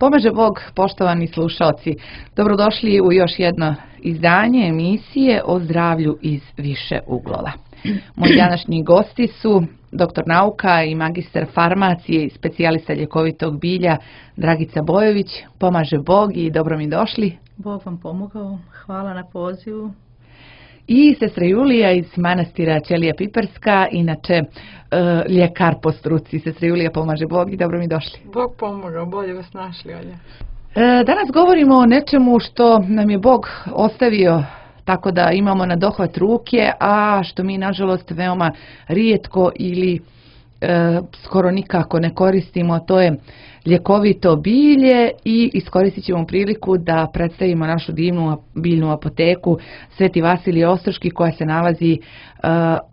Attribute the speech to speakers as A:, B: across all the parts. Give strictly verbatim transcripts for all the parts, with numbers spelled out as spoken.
A: Pomaže Bog, poštovani slušalci. Dobrodošli u još jedno izdanje emisije o zdravlju iz više uglova. Moji današnji gosti su doktor nauka i magistar farmacije i specijalista ljekovitog bilja Dragica Bojović. Pomaže Bog i dobro mi došli.
B: Bog vam pomogao. Hvala na pozivu.
A: I sestra Julija iz manastira Ćelija Piperska, inače e, ljekar po struci. Sestra Julija, pomaže Bog i dobro mi došli.
C: Bog pomogao, bolje vas našli, Olja.
A: E, danas govorimo o nečemu što nam je Bog ostavio tako da imamo na dohvat ruke, a što mi nažalost veoma rijetko ili e, skoro nikako ne koristimo, to je ljekovito bilje i iskoristit ćemo priliku da predstavimo našu divnu biljnu apoteku Sveti Vasilije Ostroški koja se nalazi uh,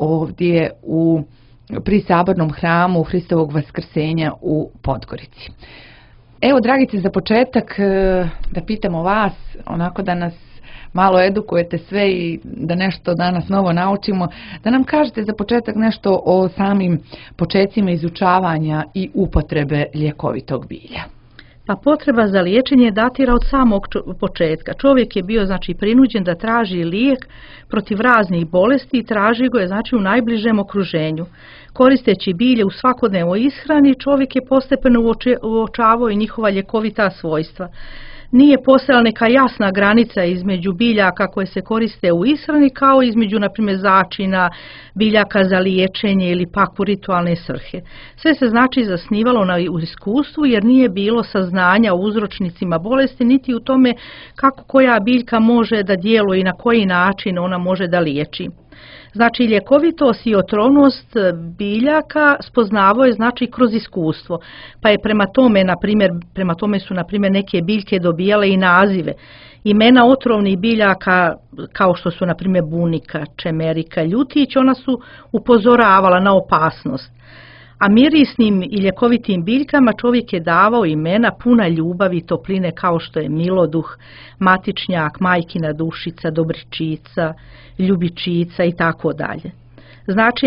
A: ovdje u, pri Sabornom hramu Hristovog Vaskrsenja u Podgorici. Evo, Dragice, za početak uh, da pitamo vas, onako da nas malo edukujete sve i da nešto danas novo naučimo, da nam kažete za početak nešto o samim počecima izučavanja i upotrebe ljekovitog bilja.
B: Pa potreba za liječenje datira od samog početka. Čovjek je bio znači prinuđen da traži lijek protiv raznih bolesti i traži ga je znači u najbližem okruženju. Koristeći bilje u svakodnevnoj ishrani, čovjek je postepeno uočavao i njihova ljekovita svojstva. Nije postojala neka jasna granica između biljaka koje se koriste u ishrani kao između, na primjer, začina, biljaka za liječenje ili pak u ritualne svrhe. Sve se znači zasnivalo na iskustvu jer nije bilo saznanja o uzročnicima bolesti niti u tome kako koja biljka može da djeluje i na koji način ona može da liječi. Znači, ljekovitost i otrovnost biljaka spoznavao je znači kroz iskustvo, pa je prema tome, na primjer, prema tome su na primjer neke biljke dobijale i nazive. Imena otrovnih biljaka kao što su na primjer bunika, čemerika, ljutić, ona su upozoravala na opasnost. A mirisnim i ljekovitim biljkama čovjek je davao imena puna ljubavi i topline kao što je miloduh, matičnjak, majkina dušica, dobričica, ljubičica i tako dalje. Znači,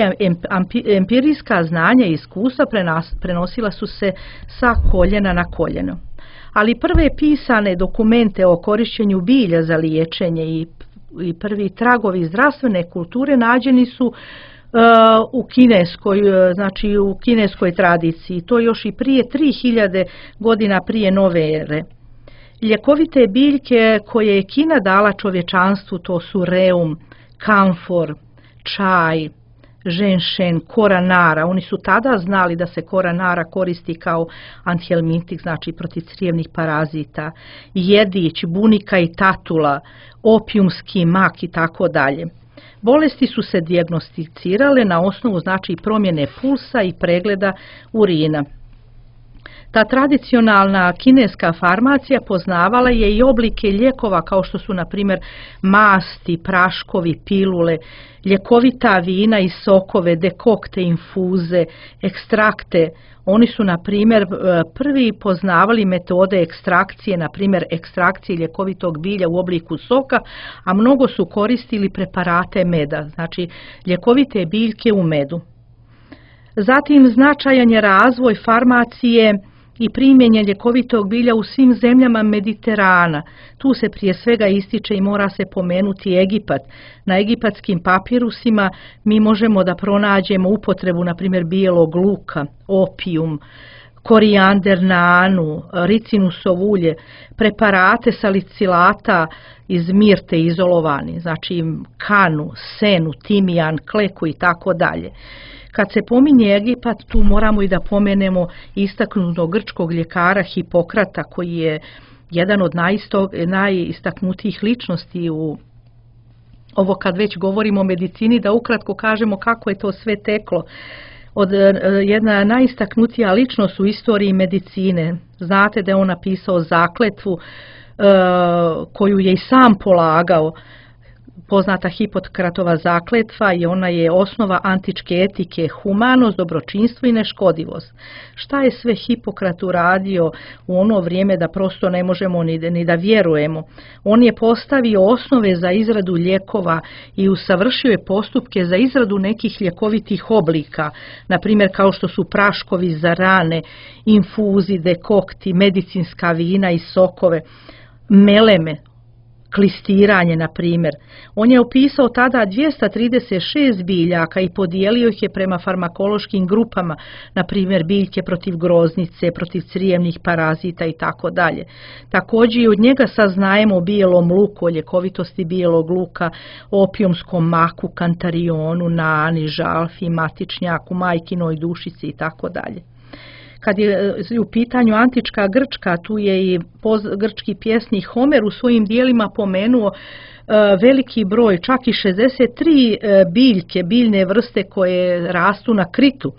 B: empirijska znanja i iskustva prenosila su se sa koljena na koljeno. Ali prve pisane dokumente o korištenju bilja za liječenje i, i prvi tragovi zdravstvene kulture nađeni su u kineskoj, znači u kineskoj tradiciji, to još i prije tri hiljade godina prije nove ere. Ljekovite biljke koje je Kina dala čovječanstvu, to su reum, kamfor, čaj, ženšen, kora nara. Oni su tada znali da se kora nara koristi kao antihelmintik, znači protiv crijevnih parazita, jedić, bunika i tatula, opijumski mak i tako dalje. Bolesti su se dijagnosticirale na osnovu znači promjene pulsa i pregleda urina. Ta tradicionalna kineska farmacija poznavala je i oblike lijekova kao što su na primjer masti, praškovi, pilule, ljekovita vina i sokove, dekokte, infuze, ekstrakte. Oni su na primjer prvi poznavali metode ekstrakcije, na primjer ekstrakcije ljekovitog bilja u obliku soka, a mnogo su koristili preparate meda, znači ljekovite biljke u medu. Zatim značajan je razvoj farmacije i primjenje ljekovitog bilja u svim zemljama Mediterana. Tu se prije svega ističe i mora se pomenuti Egipat. Na egipatskim papirusima mi možemo da pronađemo upotrebu, na primjer, bijelog luka, opijum, korijander na anu, ricinusov ulje, preparate salicilata iz mirte izolovani, znači kanu, senu, timijan, kleku i tako dalje. Kad se pominje Egipat, tu moramo i da pomenemo istaknutog grčkog ljekara Hipokrata, koji je jedan od najistaknutijih ličnosti u ovo kad već govorimo o medicini, da ukratko kažemo kako je to sve teklo. Od jedna najistaknutija ličnost u istoriji medicine. Znate da je on napisao zakletvu koju je i sam polagao. poznata Hipokratova zakletva i ona je osnova antičke etike, humanost, dobročinstvo i neškodivost. Šta je sve Hipokrat uradio u ono vrijeme da prosto ne možemo ni, ni da vjerujemo. On je postavio osnove za izradu lijekova i usavršio je postupke za izradu nekih ljekovitih oblika, na primjer kao što su praškovi za rane, infuzi, dekokti, medicinska vina i sokove, meleme, klistiranje, na primjer. On je opisao tada dvjesto trideset šest biljaka i podijelio ih je prema farmakološkim grupama, na primjer biljke protiv groznice, protiv crijevnih parazita i tako dalje. Također i od njega saznajemo o bijelom luku, o ljekovitosti bijelog luka, o opijumskom maku, kantarionu, nani, žalfi, matičnjaku, majkinoj dušici i tako dalje. Kad je u pitanju antička Grčka, tu je i grčki pjesnik Homer u svojim dijelima pomenuo veliki broj, čak i šezdeset tri biljke, biljne vrste koje rastu na Kritu.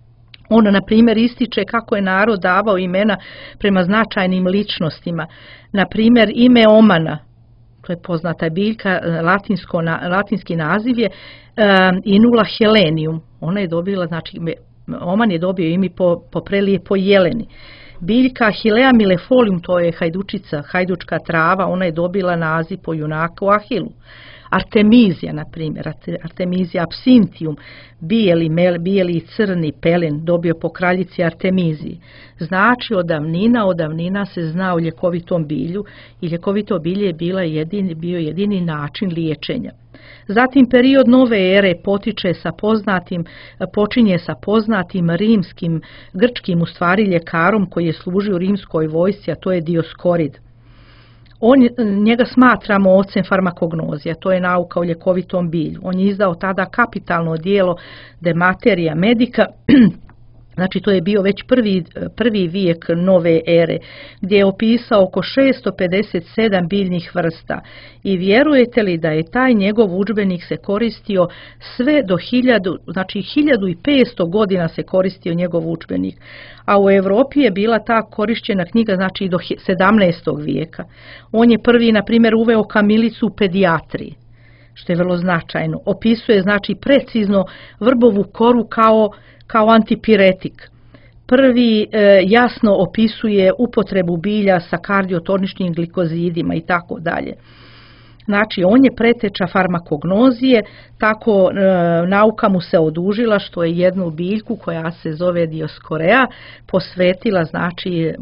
B: On, na primjer, ističe kako je narod davao imena prema značajnim ličnostima. Na primjer, ime Omana, to je poznata biljka, latinsko, latinski naziv je Inula helenium. Ona je dobila, znači, Oman je dobio ime po, po prelijepo jeleni. Biljka Achillea millefolium, to je hajdučica, hajdučka trava, ona je dobila naziv po junaku Ahilu. Artemizija, na primjer, Artemizija absinthium, bijeli, mel, bijeli i crni pelen, dobio po kraljici Artemiziji. Znači, od davnina, od davnina se zna o ljekovitom bilju i ljekovito bilje je bila jedini, bio jedini način liječenja. Zatim period nove ere potiče sa poznatim, počinje sa poznatim rimskim, grčkim u stvari ljekarom koji je služio rimskoj vojsci, a to je Dioskorid. On, njega smatramo ocem farmakognozija, to je nauka o ljekovitom bilju. On je izdao tada kapitalno djelo De Materia Medica, znači to je bio već prvi, prvi vijek nove ere, gdje je opisao oko šesto pedeset sedam biljnih vrsta. I vjerujete li da je taj njegov udžbenik se koristio sve do hiljadu, znači hiljadu i petsto godina se koristio njegov udžbenik, a u Europi je bila ta korišćena knjiga znači do sedamnaestog vijeka. On je prvi, na primjer, uveo kamilicu u pedijatriji, što je vrlo značajno. Opisuje znači precizno vrbovu koru kao kao antipiretik. Prvi e, jasno opisuje upotrebu bilja sa kardiotoničnim glikozidima i tako dalje. Znači, on je preteča farmakognozije, tako e, nauka mu se odužila što je jednu biljku koja se zove Dioskorea posvetila, znači, e,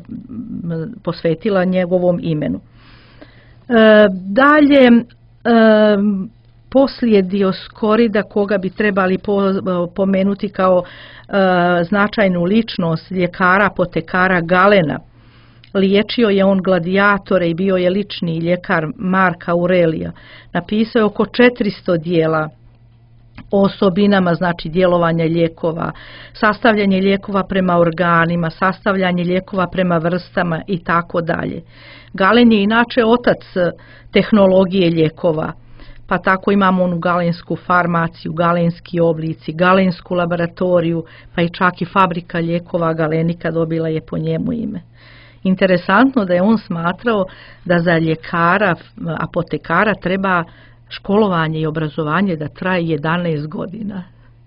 B: posvetila njegovom imenu. E, dalje, e, poslije Dioskorida, koga bi trebali pomenuti kao e, značajnu ličnost, ljekara, apotekara Galena. Liječio je on gladiatore i bio je lični ljekar Marka Aurelija. Napisao je oko četiristo dijela o osobinama, znači djelovanja lijekova, sastavljanje lijekova prema organima, sastavljanje lijekova prema vrstama i tako dalje. Galen je inače otac tehnologije lijekova. Pa tako imamo onu galensku farmaciju, galenski oblici, galensku laboratoriju, pa i čak i fabrika lijekova Galenika dobila je po njemu ime. Interesantno da je on smatrao da za ljekara, apotekara treba školovanje i obrazovanje da traje jedanaest godina.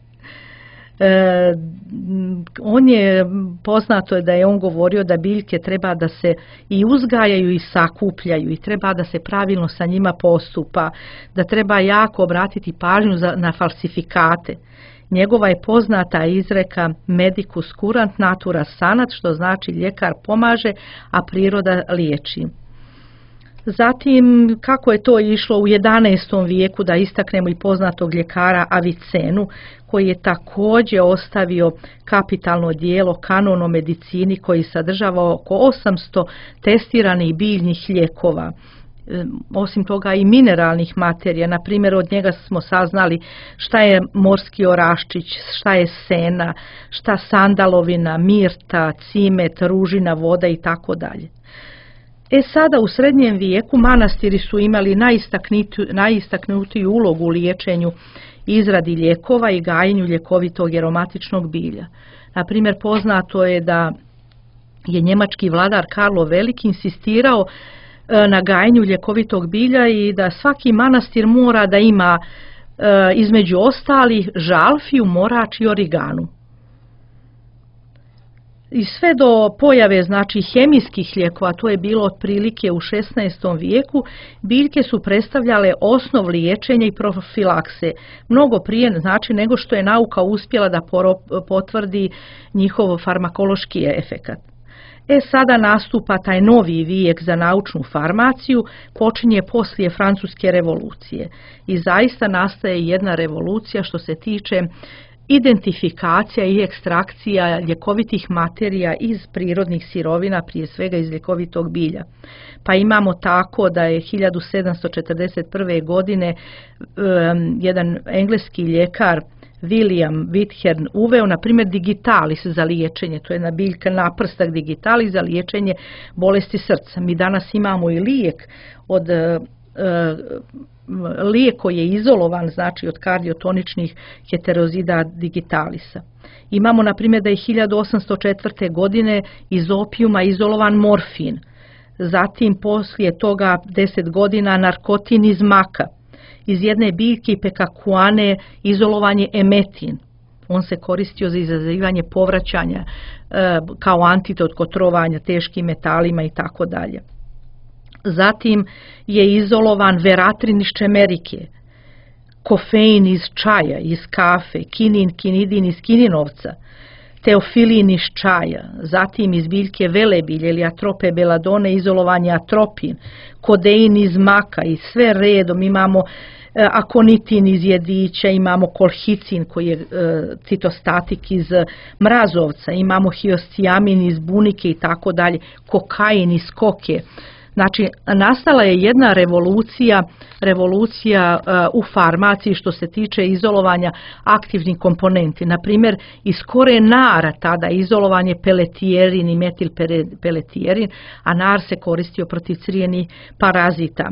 B: E, on je, poznato je da je on govorio da biljke treba da se i uzgajaju i sakupljaju i treba da se pravilno sa njima postupa, da treba jako obratiti pažnju za, na falsifikate. Njegova je poznata izreka medicus curant natura sanat, što znači ljekar pomaže, a priroda liječi. Zatim, kako je to išlo u jedanaestom vijeku, da istaknemo i poznatog ljekara Avicenu, koji je također ostavio kapitalno djelo Kanon o medicini koji sadržava oko osamsto testiranih biljnih lijekova. Osim toga i mineralnih materija, na primjer od njega smo saznali šta je morski oraščić, šta je sena, šta sandalovina, mirta, cimet, ružina, voda i tako dalje. E sada u srednjem vijeku manastiri su imali najistaknutiju ulogu u liječenju, izradi lijekova i gajenju ljekovitog i aromatičnog bilja. Na primjer, poznato je da je njemački vladar Karlo Veliki insistirao na gajenju ljekovitog bilja i da svaki manastir mora da ima između ostalih žalfiju, morač i origanu. I sve do pojave znači hemijskih lijekova, to je bilo otprilike u šesnaestom vijeku, biljke su predstavljale osnov liječenja i profilakse, mnogo prije znači nego što je nauka uspjela da potvrdi njihov farmakološki efekat. E sada nastupa taj novi vijek za naučnu farmaciju, počinje poslije Francuske revolucije i zaista nastaje jedna revolucija što se tiče identifikacija i ekstrakcija ljekovitih materija iz prirodnih sirovina, prije svega iz ljekovitog bilja. Pa imamo tako da je hiljadu sedamsto četrdeset prve. godine um, jedan engleski ljekar William Whithorn uveo, na primjer, digitalis za liječenje, to je jedna biljka naprstak digitalis za liječenje bolesti srca. Mi danas imamo i lijek od uh, lijek koji je izolovan znači od kardiotoničnih heterozida digitalisa. Imamo na primjer da je hiljadu osamsto četvrte. godine iz opijuma izolovan morfin, zatim poslije toga deset godina narkotin iz maka, iz jedne biljke ipekakuane izolovan je emetin. On se koristio za izazivanje povraćanja kao antidot kod trovanja teškim metalima i tako dalje. Zatim je izolovan veratrin iz čemerike, kofein iz čaja, iz kafe, kinin, kinidin iz kininovca, teofilin iz čaja, zatim iz biljke velebilje ili atrope beladone izolovan je atropin, kodein iz maka i sve redom imamo akonitin iz jedića, imamo kolhicin koji je citostatik iz mrazovca, imamo hiosciamin iz bunike i tako dalje, kokain iz koke. Znači, nastala je jedna revolucija, revolucija uh, u farmaciji što se tiče izolovanja aktivnih komponenti. Na primjer, iz kore nara tada izolovan je peletijerin i metilpeletijerin, a nar se koristio protiv crijenih parazita.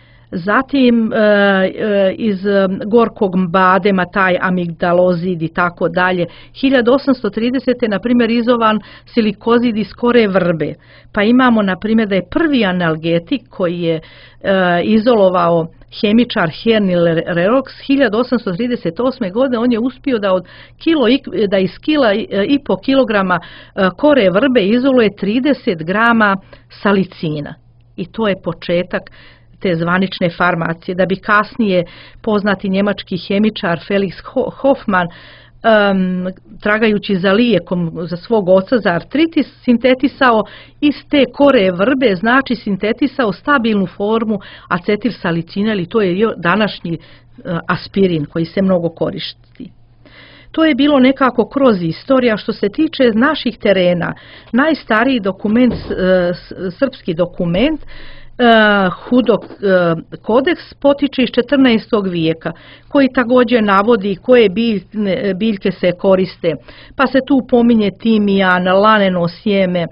B: Zatim e, e, iz gorkog badema taj amigdalozid i tako dalje. hiljadu osamsto tridesete. na primjer izolovan silikozid iz kore vrbe. Pa imamo na primjer da je prvi analgetik koji je e, izolovao hemičar Hernil Rerox hiljadu osamsto trideset osme. godine on je uspio da od kilo i, da iz kila i po kilograma kore vrbe izoluje trideset grama salicina. I to je početak te zvanične farmacije, da bi kasnije poznati njemački hemičar Felix Hoffmann um, tragajući za lijekom za svog oca za artritis sintetisao iz te kore vrbe, znači sintetisao stabilnu formu acetilsalicina, ili to je današnji uh, aspirin koji se mnogo koristi. To je bilo nekako kroz istorija. Što se tiče naših terena, najstariji dokument, uh, srpski dokument, Uh, Hudok uh, kodeks potiče iz četrnaestog vijeka, koji također navodi koje biljne, biljke se koriste. Pa se tu pominje timijan, laneno sjeme,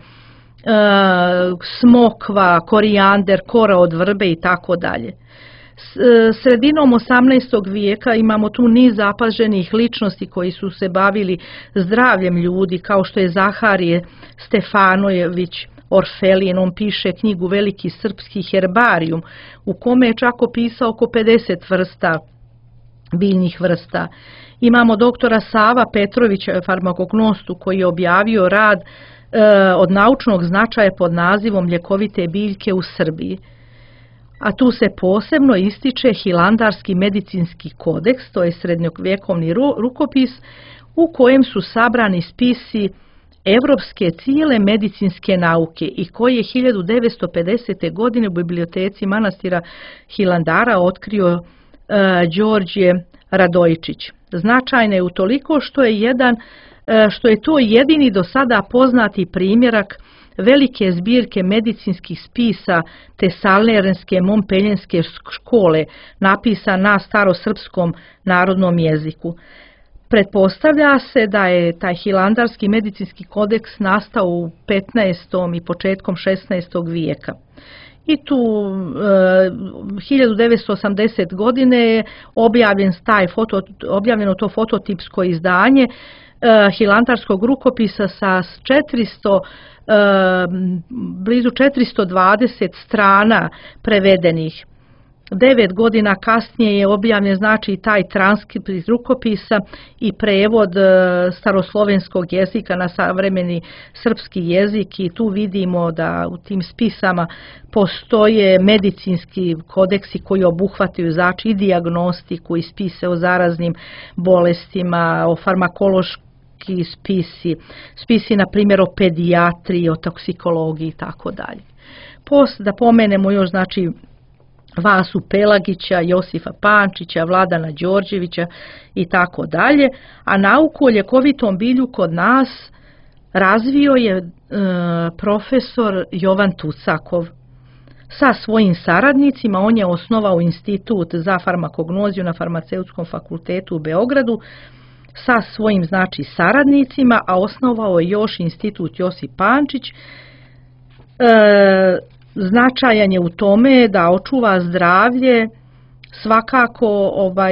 B: uh, smokva, korijander, kora od vrbe i tako dalje. Sredinom osamnaestog vijeka imamo tu niz zapaženih ličnosti koji su se bavili zdravljem ljudi, kao što je Zaharije Stefanojević Orfelin. On piše knjigu Veliki srpski herbarijum u kome je čak opisao oko pedeset vrsta, biljnih vrsta. Imamo doktora Sava Petrovića, farmakognostu, koji je objavio rad e, od naučnog značaja pod nazivom Ljekovite biljke u Srbiji. A tu se posebno ističe Hilandarski medicinski kodeks, to je srednjovjekovni rukopis u kojem su sabrani spisi evropske cijele medicinske nauke i koji je hiljadu devetsto pedesete. godine u biblioteci manastira Hilandara otkrio uh, Đorđe Radojičić. Značajno je utoliko što je, jedan, uh, što je to jedini do sada poznati primjerak velike zbirke medicinskih spisa te Salernske Montpellierske škole, napisan na starosrpskom narodnom jeziku. Pretpostavlja se da je taj Hilandarski medicinski kodeks nastao u petnaestom i početkom šesnaestog vijeka. I tu e, hiljadu devetsto osamdesete. godine je objavljen taj foto, objavljeno to fototipsko izdanje e, hilandarskog rukopisa sa četiristo, e, blizu četiristo dvadeset strana prevedenih. Devet godina kasnije je objavljen znači taj transkript iz rukopisa i prevod e, staroslovenskog jezika na savremeni srpski jezik i tu vidimo da u tim spisama postoje medicinski kodeksi koji obuhvataju znači i dijagnostiku i spise o zaraznim bolestima, o farmakološki spisi, spisi na primjer o pedijatriji, o toksikologiji i tako dalje. Post da pomenemo još znači Vasu Pelagića, Josifa Pančića, Vladana Đorđevića i tako dalje, a nauku o ljekovitom bilju kod nas razvio je e, profesor Jovan Tucakov. Sa svojim saradnicima on je osnovao institut za farmakognoziju na Farmaceutskom fakultetu u Beogradu sa svojim znači saradnicima, a osnovao je još institut Josip Pančić. E, Značajan je u tome da očuva zdravlje, svakako ovaj,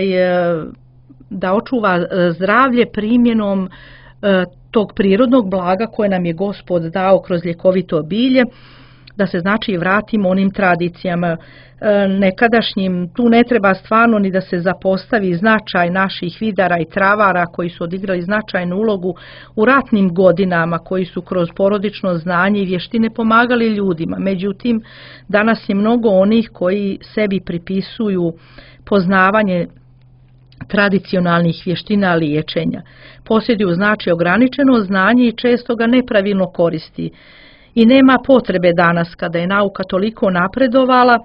B: da očuva zdravlje primjenom tog prirodnog blaga koje nam je Gospod dao kroz ljekovito bilje, da se znači vratimo onim tradicijama nekadašnjim. Tu ne treba stvarno ni da se zapostavi značaj naših vidara i travara koji su odigrali značajnu ulogu u ratnim godinama, koji su kroz porodično znanje i vještine pomagali ljudima. Međutim, danas je mnogo onih koji sebi pripisuju poznavanje tradicionalnih vještina liječenja. Posjeduju znači ograničeno znanje i često ga nepravilno koristi. I nema potrebe danas, kada je nauka toliko napredovala,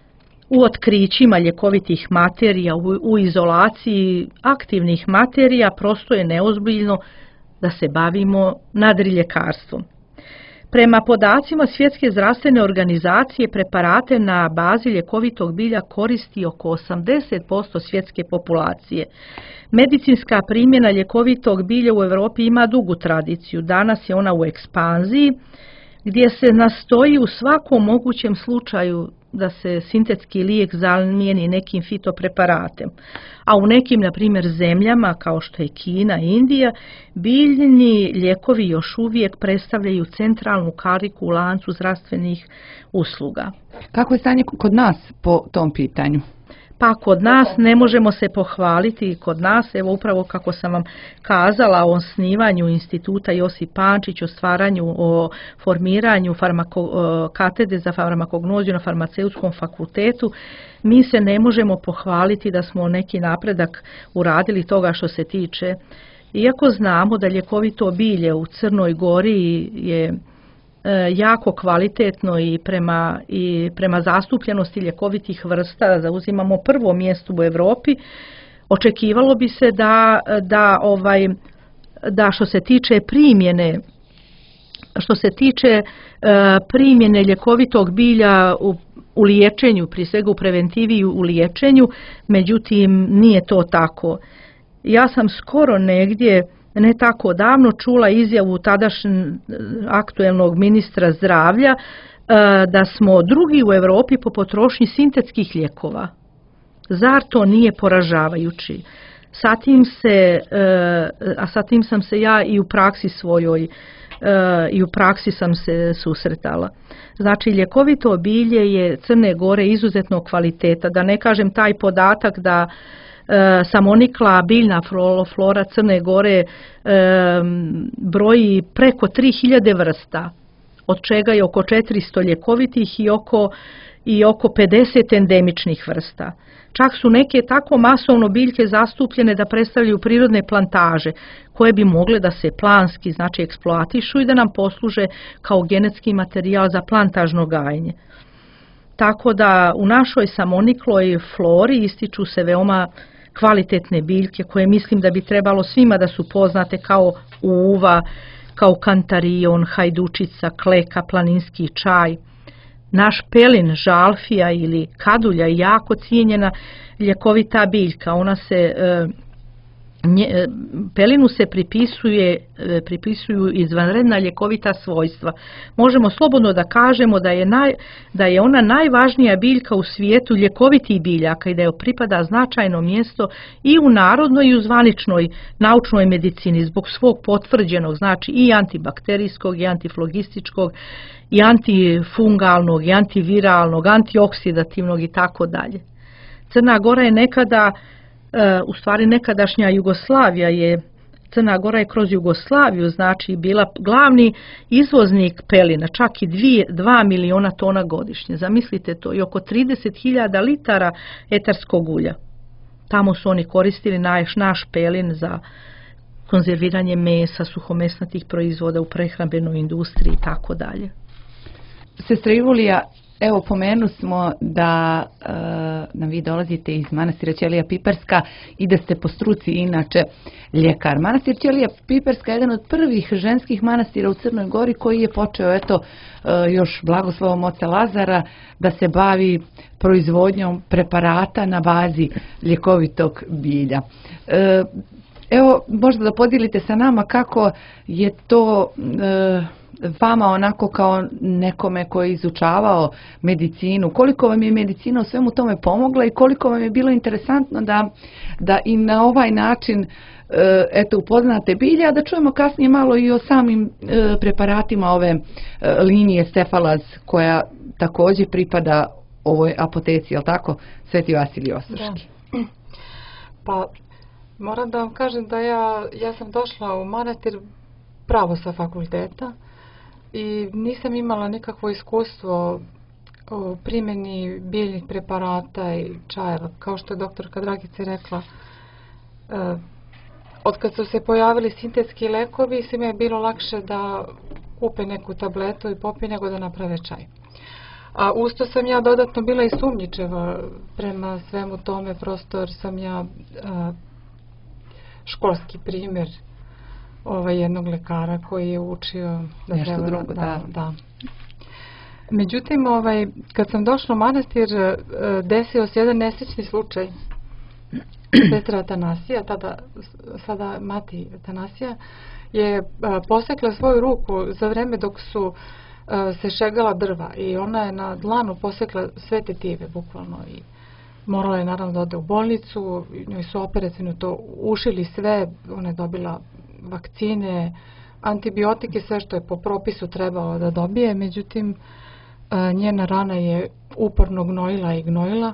B: u otkrićima ljekovitih materija, u, u izolaciji aktivnih materija, prosto je neozbiljno da se bavimo nadriljekarstvom. Prema podacima Svjetske zdravstvene organizacije, preparate na bazi ljekovitog bilja koristi oko osamdeset posto svjetske populacije. Medicinska primjena ljekovitog bilja u Europi ima dugu tradiciju. Danas je ona u ekspanziji, gdje se nastoji u svakom mogućem slučaju da se sintetski lijek zamijeni nekim fitopreparatem. A u nekim, na primjer, zemljama kao što je Kina i Indija, biljni lijekovi još uvijek predstavljaju centralnu kariku u lancu zdravstvenih usluga.
A: Kako je stanje kod nas po tom pitanju?
B: Pa kod nas ne možemo se pohvaliti, kod nas, evo upravo kako sam vam kazala o osnivanju instituta Josip Pančić, o stvaranju, o formiranju farmako, katedre za farmakognoziju na Farmaceutskom fakultetu, mi se ne možemo pohvaliti da smo neki napredak uradili toga što se tiče. Iako znamo da ljekovito bilje u Crnoj Gori je jako kvalitetno i prema, i prema zastupljenosti ljekovitih vrsta zauzimamo prvo mjesto u Europi, očekivalo bi se da, da, ovaj, da što se tiče primjene što se tiče primjene ljekovitog bilja u, u liječenju, prije svega u preventivi i u liječenju, međutim nije to tako. Ja sam skoro negdje ne tako davno čula izjavu tadašnjeg aktuelnog ministra zdravlja da smo drugi u Europi po potrošnji sintetskih lijekova. Zar to nije poražavajući? Sa tim se, a sa tim sam se ja i u praksi svojoj i u praksi sam se susretala. Znači, ljekovito bilje je Crne Gore izuzetno kvaliteta, da ne kažem taj podatak da samonikla biljna flora Crne Gore e, broji preko tri hiljade vrsta, od čega je oko četiristo ljekovitih i oko, i oko pedeset endemičnih vrsta. Čak su neke tako masovno biljke zastupljene da predstavljaju prirodne plantaže koje bi mogle da se planski znači eksploatišu i da nam posluže kao genetski materijal za plantažno gajenje. Tako da u našoj samonikloj flori ističu se veoma kvalitetne biljke koje mislim da bi trebalo svima da su poznate kao uva, kao kantarion, hajdučica, kleka, planinski čaj. Naš pelin, žalfija ili kadulja je jako cijenjena ljekovita biljka. Ona se e, Nje, pelinu se pripisuje, pripisuju izvanredna ljekovita svojstva. Možemo slobodno da kažemo da je, naj, da je ona najvažnija biljka u svijetu ljekovitih biljaka i da joj pripada značajno mjesto i u narodnoj i u zvaničnoj naučnoj medicini zbog svog potvrđenog, znači i antibakterijskog i antiflogističkog i antifungalnog i antiviralnog, antioksidativnog i tako dalje. Crna Gora je nekada u stvari nekadašnja Jugoslavija je, Crna Gora je kroz Jugoslaviju znači bila glavni izvoznik pelina, čak i dvije, dva miliona tona godišnje. Zamislite to, i oko trideset hiljada litara etarskog ulja. Tamo su oni koristili naš, naš pelin za konzerviranje mesa, suhomesnatih proizvoda u prehrambenoj industriji i tako dalje.
A: Sestra Ivulija, evo, pomenu smo da e, nam vi dolazite iz manastira Ćelija Piperska i da ste po struci inače ljekar. Manastir Ćelija Piperska je jedan od prvih ženskih manastira u Crnoj Gori koji je počeo, eto, e, još blagoslovom oca Lazara, da se bavi proizvodnjom preparata na bazi ljekovitog bilja. E, evo, možda da podijelite sa nama kako je to e, vama onako kao nekome koji je izučavao medicinu, koliko vam je medicina u svemu tome pomogla i koliko vam je bilo interesantno da, da i na ovaj način eto, upoznate bilje, a da čujemo kasnije malo i o samim preparatima ove linije Stefalaz koja također pripada ovoj apoteci, jel tako, Sveti Vasilij Ostroški?
C: Da. Pa moram da vam kažem da ja, ja sam došla u manastir pravo sa fakulteta i nisam imala nikakvo iskustvo u primjeni biljnih preparata i čajeva. Kao što je doktorka Dragica rekla, eh, od kad su se pojavili sintetski lekovi, svima je bilo lakše da kupe neku tabletu i popije nego da naprave čaj. A usto sam ja dodatno bila i sumnjičeva prema svemu tome, prosto jer sam ja eh, školski primjer ovaj jednog lekara koji je učio da
A: nešto
C: treba,
A: drugo, da.
C: da, da. Međutim, ovaj, kad sam došla u manastir, desio se jedan nesrećni slučaj. Sestra Atanasija, tada, sada mati Atanasija, je posekla svoju ruku za vreme dok su se šegala drva i ona je na dlanu posekla sve tetive, bukvalno, i morala je naravno da ode u bolnicu, njoj su operativno to ušili sve, ona je dobila vakcine, antibiotike, sve što je po propisu trebalo da dobije, međutim njena rana je uporno gnojila i gnojila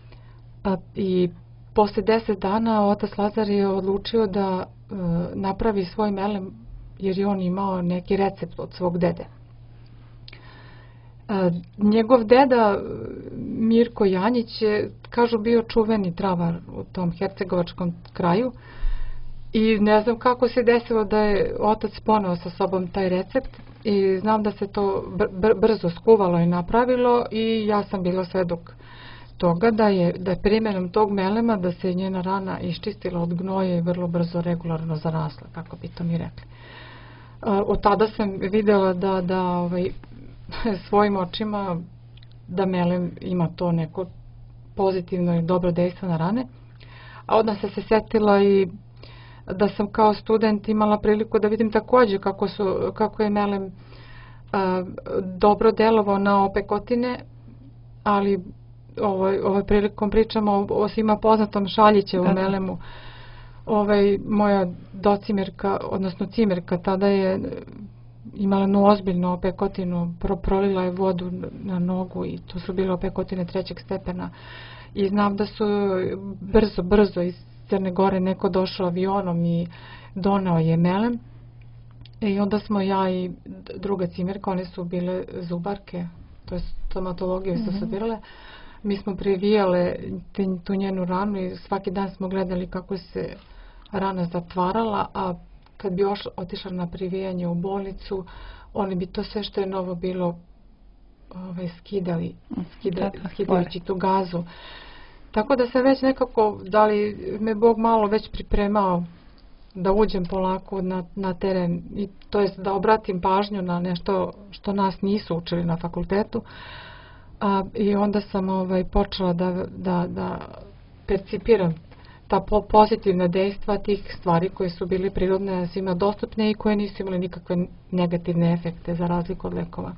C: i posle deset dana otac Lazar je odlučio da napravi svoj melem jer je on imao neki recept od svog dede. Njegov deda Mirko Janjić je, kažu, bio čuveni travar u tom hercegovačkom kraju i ne znam kako se desilo da je otac poneo sa sobom taj recept i znam da se to br brzo skuvalo i napravilo i ja sam bila svedok toga da je, da je primjenom tog melema da se njena rana iščistila od gnoja i vrlo brzo regularno zarasla, kako bi to mi rekli. Od tada sam vidjela da, da ovaj, svojim očima da melem ima to neko pozitivno i dobro dejstvo na rane, a odmah sam se setila i da sam kao student imala priliku da vidim također kako, su, kako je melem a, dobro delovao na opekotine, ali ovaj, ovaj prilikom pričamo o, o svima poznatom Šaljićevom melemu. Ovaj, moja docimerka, odnosno cimerka, tada je imala jednu ozbiljnu opekotinu, pro, prolila je vodu na nogu i to su bile opekotine trećeg stepena. I znam da su brzo, brzo iz Crne Gore neko došao avionom i donao je melem. I onda smo ja i druga cimerka, one su bile zubarke, to je stomatologije su se birale. Mi smo previjale tu njenu ranu i svaki dan smo gledali kako se rana zatvarala, a kad bi oš, otišla na privijanje u bolnicu, oni bi to sve što je novo bilo ovaj, skidali, skida, skidajući tu gazu. Tako da se već nekako, da li me Bog malo već pripremao da uđem polako na, na teren, i to jest da obratim pažnju na nešto što nas nisu učili na fakultetu. A, i onda sam ovaj, počela da, da, da percipiram ta po pozitivna dejstva tih stvari koje su bili prirodne svima dostupne i koje nisu imali nikakve negativne efekte za razliku od lekova.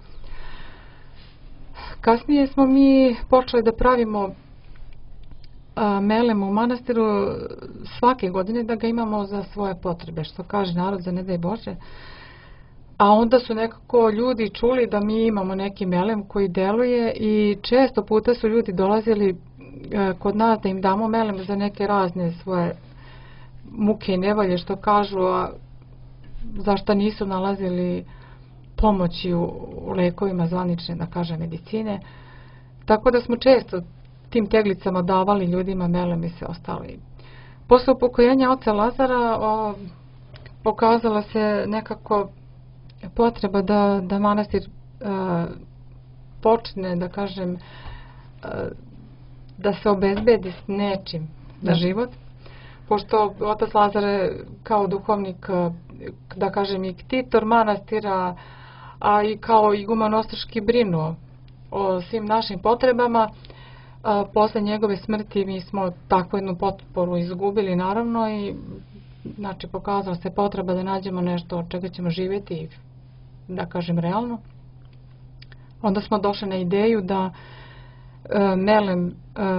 C: Kasnije smo mi počeli da pravimo a, melem u manastiru svake godine, da ga imamo za svoje potrebe, što kaže narod, za ne daj Bože. A onda su nekako ljudi čuli da mi imamo neki melem koji deluje i često puta su ljudi dolazili e, kod nas da im damo melem za neke razne svoje muke i nevolje, što kažu, a zašto nisu nalazili pomoći u, u lekovima zvanične, da kaže, medicine. Tako da smo često tim teglicama davali ljudima melem i sve ostalo. Posle upokojenja oca Lazara o, pokazala se nekako potreba da, da manastir a, počne, da kažem, a, da se obezbedi s nečim za život. Pošto otac Lazar je kao duhovnik, da kažem, i ktitor manastira, a i kao iguman Ostroški brinuo o svim našim potrebama. A, posle njegove smrti mi smo takvu jednu potporu izgubili, naravno, i znači pokazala se potreba da nađemo nešto od čega ćemo živjeti, da kažem, realno. Onda smo došli na ideju da e, melem e,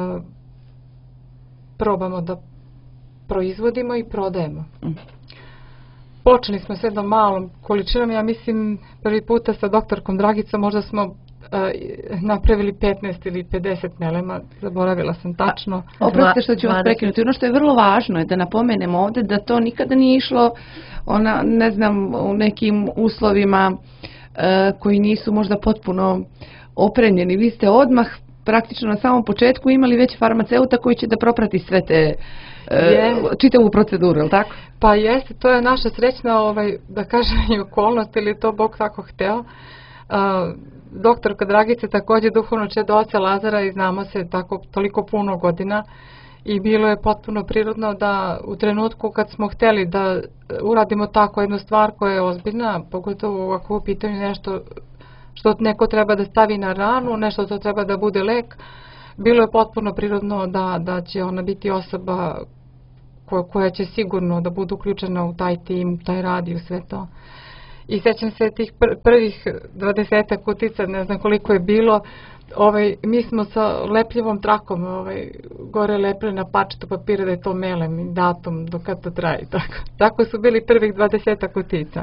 C: probamo da proizvodimo i prodajemo. Mm. Počeli smo s jednom malom količinom, ja mislim prvi puta sa doktorkom Dragicom možda smo e, napravili petnaest ili pedeset melema, zaboravila sam tačno.
A: Oprostite što ću vas prekinuti, ono što je vrlo važno je da napomenemo ovdje da to nikada nije išlo ona, ne znam, u nekim uslovima e, koji nisu možda potpuno opremljeni. Vi ste odmah praktično na samom početku imali već farmaceuta koji će da proprati sve te e, čitavu proceduru, je li tako?
C: Pa jeste, to je naša srećna, ovaj, da kažem, i okolnost, ili to Bog tako hteo. A, doktorka Dragica također duhovno čedo oca Lazara i znamo se tako toliko puno godina i bilo je potpuno prirodno da u trenutku kad smo hteli da uradimo tako jednu stvar koja je ozbiljna, pogotovo ako u pitanju nešto što neko treba da stavi na ranu, nešto što treba da bude lek, bilo je potpuno prirodno da, da će ona biti osoba ko, koja će sigurno da bude uključena u taj tim, taj rad i u sve to. I sećam se tih pr prvih dvadesetak kutica, ne znam koliko je bilo, ovaj, mi smo sa lepljivom trakom ovaj, gore lepili na parčetu papira da je to melem i datum do kad to traje. Tako, tako su bili prvih dvadesetak kutica.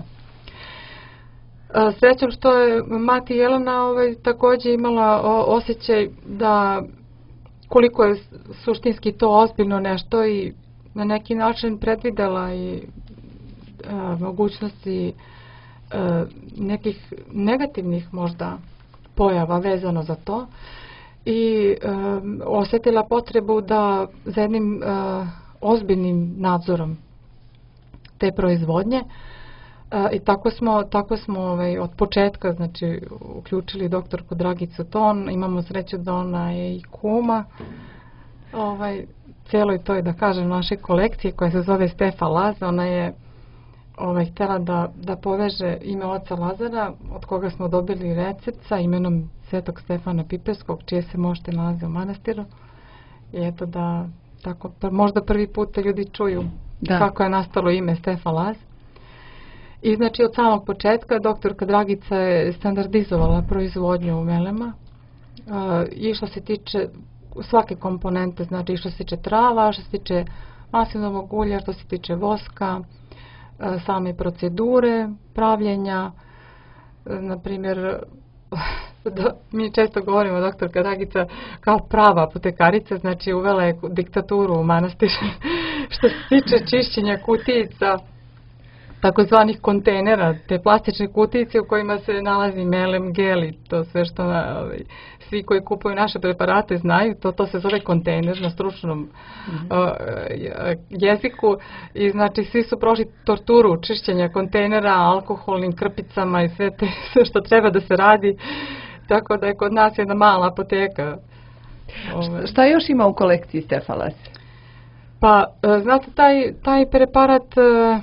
C: Srećom što je mati Jelena ovaj, također imala o, osjećaj da koliko je suštinski to ozbiljno nešto i na neki način predvidela i a, mogućnosti a, nekih negativnih možda pojava vezano za to i a, osjetila potrebu da za jednim a, ozbiljnim nadzorom te proizvodnje. Uh, I tako smo, tako smo ovaj, od početka, znači, uključili doktorku Dragicu Ton, imamo sreću da ona je i kuma ovaj, cijeloj toj, da kažem, naše kolekcije koja se zove Stefa Laz. Ona je ovaj, htjela da, da poveže ime oca Lazara, od koga smo dobili recept sa imenom Svetog Stefana Piperskog, čije se možete nalaze u manastiru. I eto da, tako, možda prvi put ljudi čuju da. Kako je nastalo ime Stefa Laz. I znači od samog početka doktorka Dragica je standardizovala proizvodnju melema. E, I što se tiče svake komponente, znači i što se tiče trava, što se tiče maslinovog ulja, što se tiče voska, e, same procedure pravljenja. E, na primjer, do, mi često govorimo doktorka Dragica kao prava apotekarica, znači uvela je diktaturu u manastir što se tiče čišćenja kutijica, takozvanih kontejnera, te plastične kutice u kojima se nalazi melem, geli, to sve što na, ovaj, svi koji kupuju naše preparate znaju, to, to se zove kontejner na stručnom mm-hmm. uh, jeziku i znači svi su prošli torturu čišćenja kontejnera alkoholnim krpicama i sve, te, sve što treba da se radi, tako da je kod nas jedna mala apoteka.
A: Ovaj. Šta još ima u kolekciji Stefa Laz?
C: Pa, uh, znate, taj, taj preparat uh,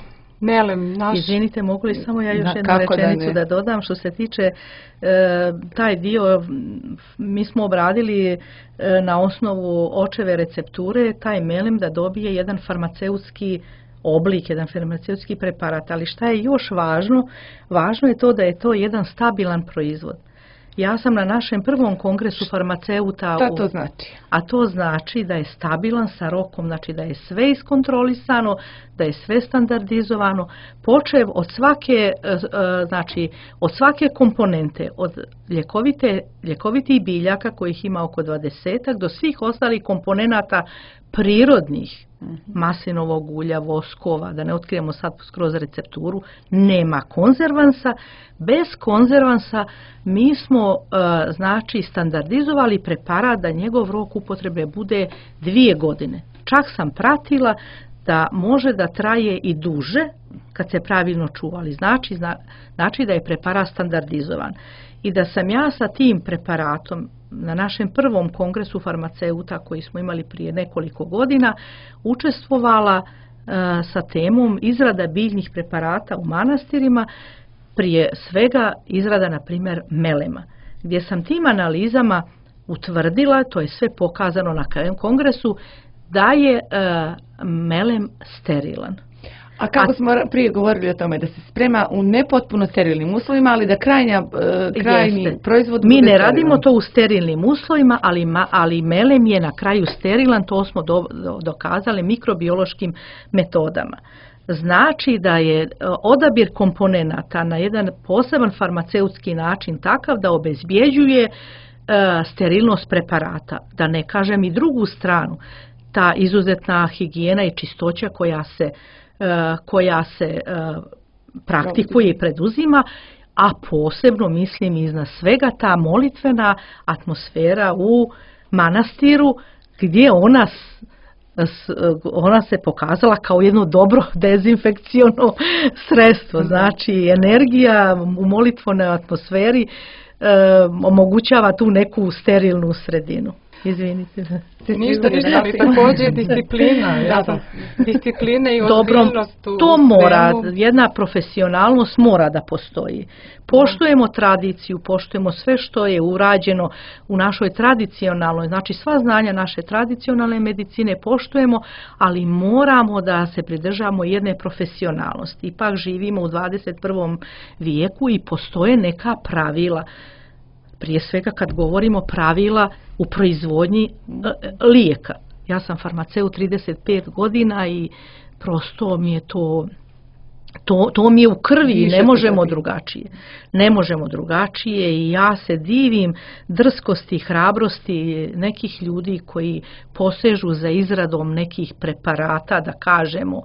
C: melem naš...
B: Izvinite, mogu li samo ja još
A: Na,
B: jednu rečenicu
A: da,
B: da dodam što se tiče e, taj dio, mi smo obradili e, na osnovu očeve recepture taj melem da dobije jedan farmaceutski oblik, jedan farmaceutski preparat, ali šta je još važno? Važno je to da je to jedan stabilan proizvod. Ja sam na našem prvom kongresu farmaceuta...
A: Šta to znači?
B: A to znači da je stabilan sa rokom, znači da je sve iskontrolisano, da je sve standardizovano, počev od svake, znači, od svake komponente, od ljekovite, ljekovitih biljaka kojih ima oko dvadesetak do svih ostalih komponenata prirodnih, maslinovog ulja, voskova, da ne otkrijemo sad skroz recepturu, nema konzervansa. Bez konzervansa mi smo e, znači standardizovali preparat da njegov rok upotrebe bude dvije godine. Čak sam pratila da može da traje i duže kad se pravilno čuvali. Znači, zna, znači da je preparat standardizovan. I da sam ja sa tim preparatom na našem prvom kongresu farmaceuta koji smo imali prije nekoliko godina učestvovala e, sa temom izrada biljnih preparata u manastirima, prije svega izrada na primjer melema, gdje sam tim analizama utvrdila, to je sve pokazano na kongresu, da je e, melem sterilan.
A: A kako A, smo prije govorili o tome da se sprema u nepotpuno sterilnim uslovima, ali da krajnja, e, krajni jeste. proizvod
B: Mi
A: bude
B: ne
A: sterilan.
B: radimo to u sterilnim uslovima, ali, ma, ali melem je na kraju sterilan, to smo do, do, dokazali mikrobiološkim metodama. Znači da je odabir komponenata na jedan poseban farmaceutski način takav da obezbjeđuje e, sterilnost preparata, da ne kažem i drugu stranu, ta izuzetna higijena i čistoća koja se koja se praktikuje i preduzima, a posebno mislim iznad svega ta molitvena atmosfera u manastiru gdje ona, ona se pokazala kao jedno dobro dezinfekciono sredstvo. Znači energija u molitvenoj atmosferi omogućava tu neku sterilnu sredinu. Izvinite.
C: Ništa, ništa, ali također disciplina. Ja sam, disciplina i ozbiljnost.
B: Dobro, to mora, jedna profesionalnost mora da postoji. Poštujemo tradiciju, poštujemo sve što je urađeno u našoj tradicionalnoj, znači sva znanja naše tradicionalne medicine poštujemo, ali moramo da se pridržavamo jedne profesionalnosti. Ipak živimo u dvadeset prvom vijeku i postoje neka pravila. Prije svega kad govorimo pravila u proizvodnji lijeka. Ja sam farmaceut trideset pet godina i prosto mi je to, to, to mi je u krvi i ne možemo drugačije. Ne možemo drugačije i ja se divim drskosti i hrabrosti nekih ljudi koji posežu za izradom nekih preparata, da kažemo,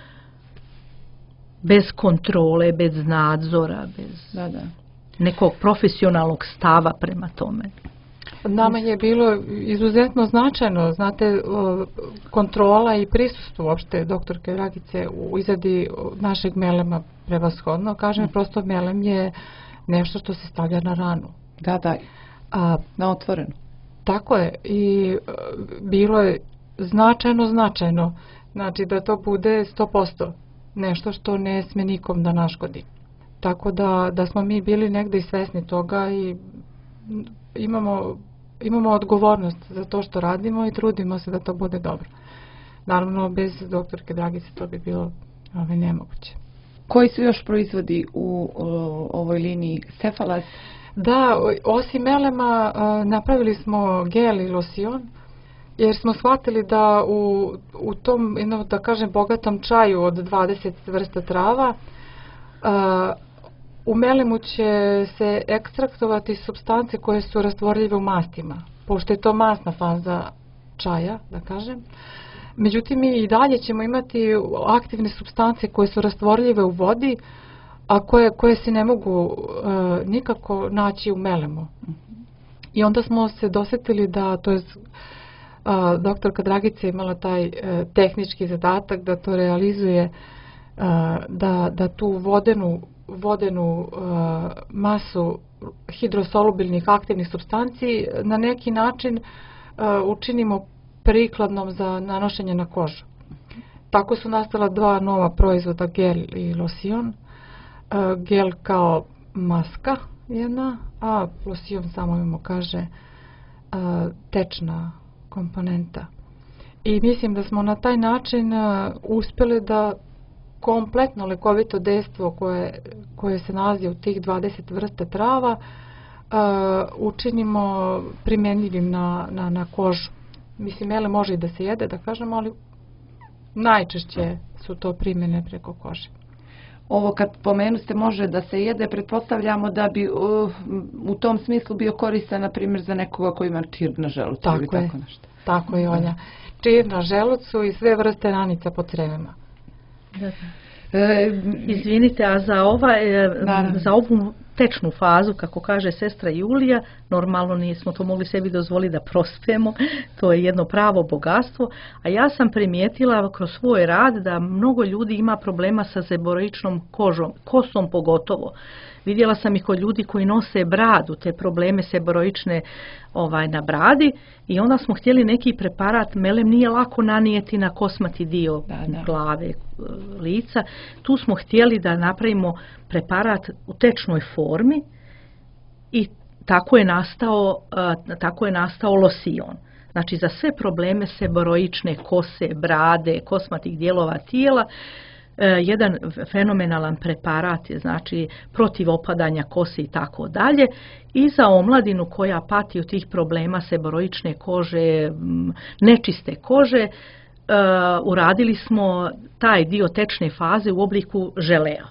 B: bez kontrole, bez nadzora, bez... Da, da. nekog profesionalnog stava prema tome.
C: Nama je bilo izuzetno značajno, znate, kontrola i prisustvo uopšte doktorke Dragice u izradi našeg melema prevashodno. Kažem, prosto melem je nešto što se stavlja na ranu.
A: Da, da, a, na otvorenu.
C: Tako je i bilo je značajno, značajno, znači da to bude sto posto nešto što ne sme nikom da naškodi. Tako da, da smo mi bili negdje i svesni toga i imamo, imamo odgovornost za to što radimo i trudimo se da to bude dobro. Naravno, bez doktorke Dragice to bi bilo ove, nemoguće.
A: Koji su još proizvodi u o, ovoj liniji Cefalas?
C: Da, osim melema napravili smo gel i losion, jer smo shvatili da u, u tom, jedno, da kažem, bogatom čaju od dvadeset vrsta trava, a, u melemu će se ekstraktovati supstance koje su rastvorljive u mastima, pošto je to masna faza čaja, da kažem. Međutim, mi i dalje ćemo imati aktivne supstance koje su rastvorljive u vodi, a koje, koje se ne mogu uh, nikako naći u melemu. I onda smo se dosjetili da, to je uh, doktorka Dragica imala taj uh, tehnički zadatak da to realizuje, uh, da, da tu vodenu vodenu uh, masu hidrosolubilnih aktivnih supstanci na neki način uh, učinimo prikladnom za nanošenje na kožu. tako su nastala dva nova proizvoda, gel i losion. Uh, gel kao maska jedna, a losion samo imamo kaže uh, tečna komponenta. I mislim da smo na taj način uh, uspjeli da kompletno lekovito dejstvo koje, koje se nalazi u tih dvadeset vrsta trava uh, učinimo primjenljivim na, na, na kožu. Mislim, ele može i da se jede, da kažemo, ali najčešće su to primjene preko kože.
A: Ovo kad pomenu ste može da se jede, pretpostavljamo da bi uh, u tom smislu bio koristan, na primjer, za nekoga koji ima čir na želucu.
C: Tako
A: ili
C: je,
A: tako nešto.
C: Tako je, Olja. Čir na želucu i sve vrste ranica po crevima.
B: Da, da. E, izvinite, a za, ova, e, za ovu tečnu fazu, kako kaže sestra Julija, normalno nismo to mogli sebi dozvoliti da prospemo, to je jedno pravo bogatstvo, a ja sam primijetila kroz svoj rad da mnogo ljudi ima problema sa zeboroičnom kožom, kosom pogotovo. Vidjela sam i kod ljudi koji nose bradu, te probleme seboroične ovaj, na bradi, i onda smo htjeli neki preparat, melem nije lako nanijeti na kosmati dio da, da. glave, lica. Tu smo htjeli da napravimo preparat u tečnoj formi i tako je nastao, tako je nastao losion. Znači za sve probleme seboroične kose, brade, kosmatih dijelova tijela, jedan fenomenalan preparat je, znači protiv opadanja kose i tako dalje, i za omladinu koja pati od tih problema seboroične kože, nečiste kože, uh, uradili smo taj dio tečne faze u obliku želea.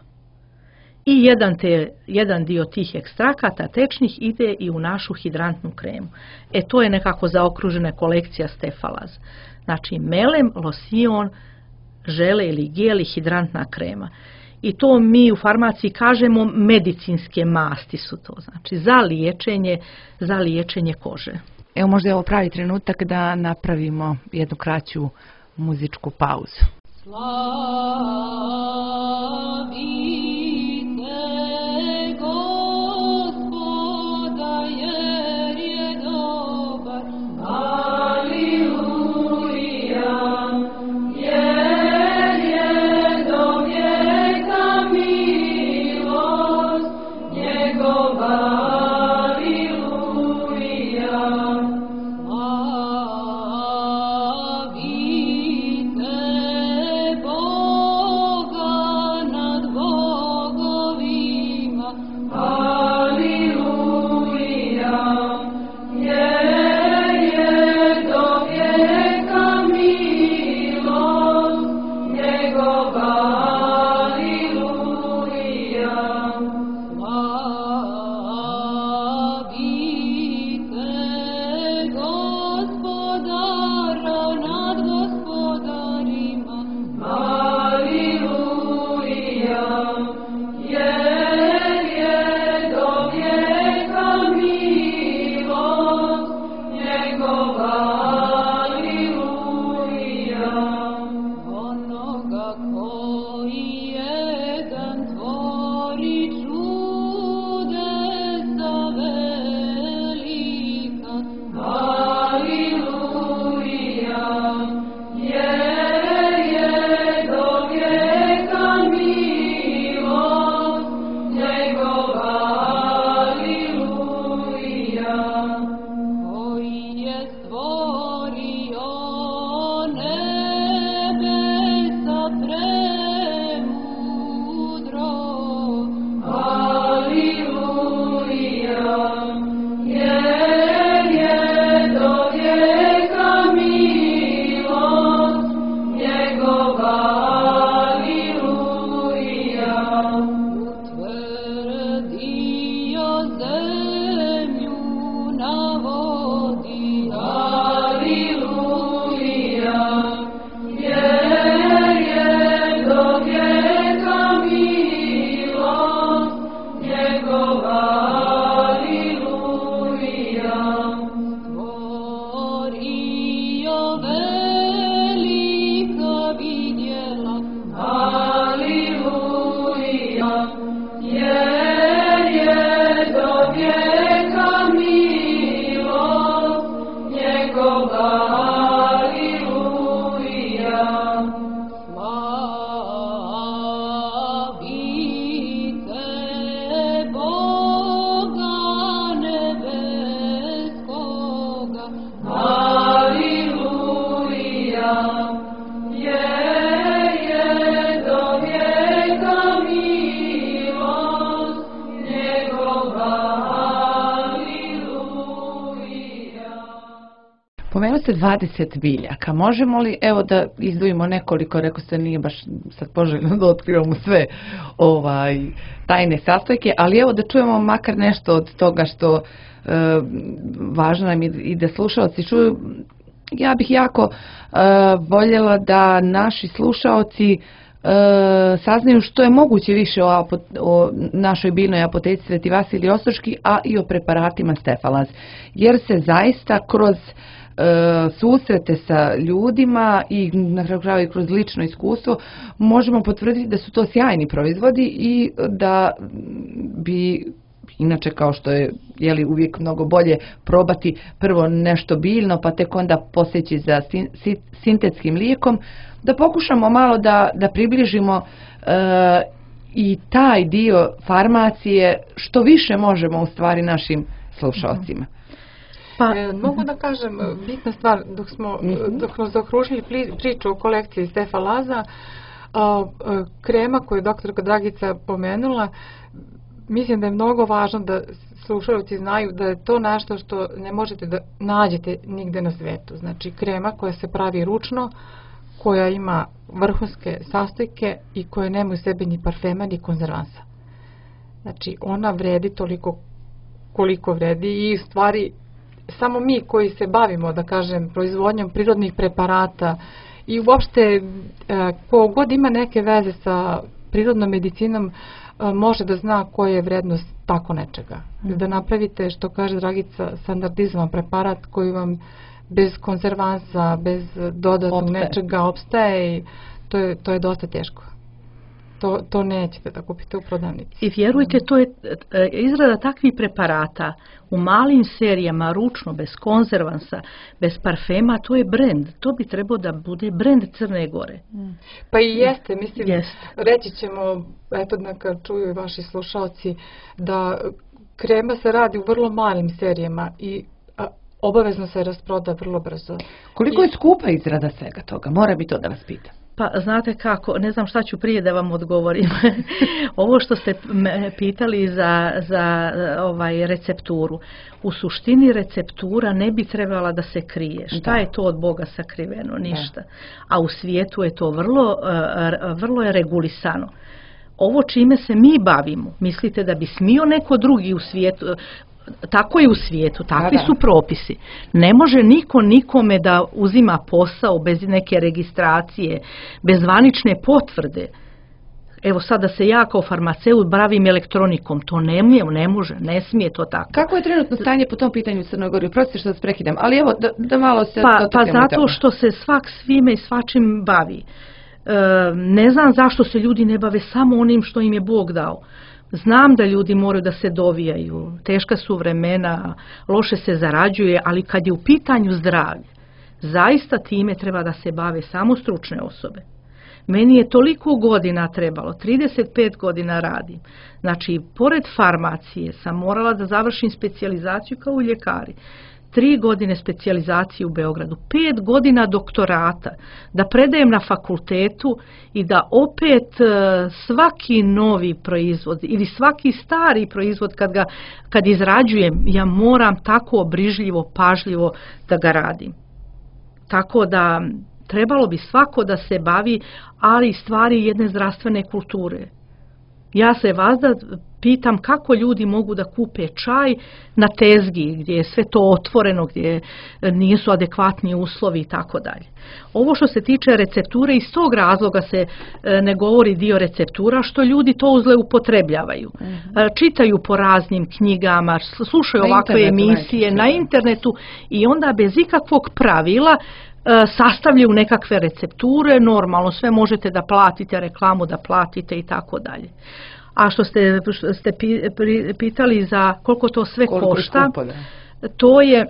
B: I jedan, te, jedan dio tih ekstrakata tečnih ide i u našu hidrantnu kremu. E to je nekako zaokružena kolekcija Stefalaz. Znači melem, losion, žele ili gel i hidrantna krema. I to mi u farmaciji kažemo medicinske masti su to, znači za liječenje, za liječenje kože.
A: Evo možda je ovo pravi trenutak da napravimo jednu kraću muzičku pauzu.
D: Boga nad Bogom.
A: Pomenuo ste dvadeset biljaka. Možemo li, evo da izdvojimo nekoliko, rekao ste nije baš sad poželjno da otkrivamo sve ovaj, tajne sastojke, ali evo da čujemo makar nešto od toga što e, važno nam je i da slušalci čuju. Ja bih jako e, voljela da naši slušaoci E, saznaju što je moguće više o, apot, o našoj biljnoj apoteci Sveti Vasilij Ostroški, a i o preparatima Stefalaz. Jer se zaista kroz e, susrete sa ljudima i na kraju krajeva i kroz lično iskustvo možemo potvrditi da su to sjajni proizvodi i da bi inače, kao što je jeli, uvijek mnogo bolje probati prvo nešto biljno pa tek onda poseći za sin, sin, sintetskim lijekom, da pokušamo malo da, da približimo e, i taj dio farmacije što više možemo u stvari našim slušalcima.
C: Pa, e, mogu da kažem, bitna stvar, dok smo, mm-hmm. dok smo zaokružili priču o kolekciji Stefalaza, a, a, krema koju je doktorka Dragica pomenula, mislim da je mnogo važno da slušalci znaju da je to nešto što ne možete da nađete nigde na svetu. Znači krema koja se pravi ručno, koja ima vrhunske sastojke i koja nema u sebi ni parfema ni konzervansa. Znači ona vredi toliko koliko vredi i u stvari samo mi koji se bavimo, da kažem, proizvodnjom prirodnih preparata i uopšte ko god ima neke veze sa prirodnom medicinom može da zna koja je vrednost tako nečega. Mm. Da napravite, što kaže Dragica, standardizovan preparat koji vam bez konzervansa, bez dodatnog opstaje. nečega opstaje i to je, to je dosta teško. To, to nećete da kupite u prodavnici.
B: I vjerujte, to je izrada takvih preparata u malim serijama, ručno, bez konzervansa, bez parfema, to je brend. To bi trebao da bude brend Crne Gore.
C: Pa i jeste, mislim,
B: jeste.
C: Reći ćemo, eto neka čuju i vaši slušalci, da krema se radi u vrlo malim serijama i a, obavezno se rasproda vrlo brzo.
A: Koliko I, je skupa izrada svega toga? Moram i to da vas pitam.
B: Pa znate kako, ne znam šta ću prije da vam odgovorim. Ovo što ste me pitali za, za ovaj recepturu. U suštini receptura ne bi trebala da se krije. Šta da. je to od Boga sakriveno? Ništa. Da. A u svijetu je to vrlo, vrlo je regulisano. Ovo čime se mi bavimo, mislite da bi smio neko drugi u svijetu, tako je u svijetu, takvi su propisi. Ne može niko nikome da uzima posao bez neke registracije, bez zvanične potvrde. Evo sad da se ja kao farmaceut bavim elektronikom, to ne, ne može, ne smije to tako.
A: Kako je trenutno stanje po tom pitanju u Crnoj Gori? Prostite što vas prekidam, ali evo da, da malo se...
B: Pa, pa zato što se svak svime i svačim bavi. E, ne znam zašto se ljudi ne bave samo onim što im je Bog dao. Znam da ljudi moraju da se dovijaju, teška su vremena, loše se zarađuje, ali kad je u pitanju zdravlje, zaista time treba da se bave samo stručne osobe. Meni je toliko godina trebalo, trideset pet godina radim. Znači, pored farmacije sam morala da završim specijalizaciju kao ljekari. Tri godine specijalizacije u Beogradu, pet godina doktorata, da predajem na fakultetu i da opet svaki novi proizvod ili svaki stari proizvod kad ga kad izrađujem, ja moram tako brižljivo, pažljivo da ga radim. Tako da trebalo bi svako da se bavi, ali i stvari jedne zdravstvene kulture. Ja se vas da pitam kako ljudi mogu da kupe čaj na tezgi gdje je sve to otvoreno, gdje nisu adekvatni uslovi i tako dalje. Ovo što se tiče recepture, iz tog razloga se ne govori dio receptura, što ljudi to zloupotrebljavaju. Mm-hmm. Čitaju po raznim knjigama, slušaju na ovakve emisije na internetu i onda bez ikakvog pravila sastavljaju nekakve recepture, normalno sve možete da platite, reklamu da platite i tako dalje. A što ste, što ste pitali za koliko to sve koliko košta, skupo, to je,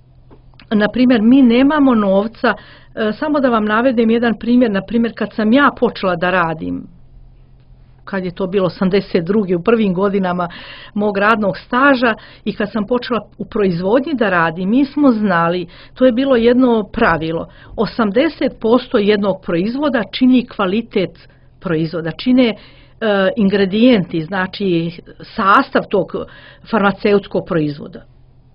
B: na primjer, mi nemamo novca, samo da vam navedem jedan primjer, na primjer kad sam ja počela da radim, kad je to bilo osamdeset druge u prvim godinama mog radnog staža i kad sam počela u proizvodnji da radim, mi smo znali, to je bilo jedno pravilo, osamdeset posto jednog proizvoda čini kvalitet proizvoda, čine uh, ingredijenti, znači sastav tog farmaceutskog proizvoda.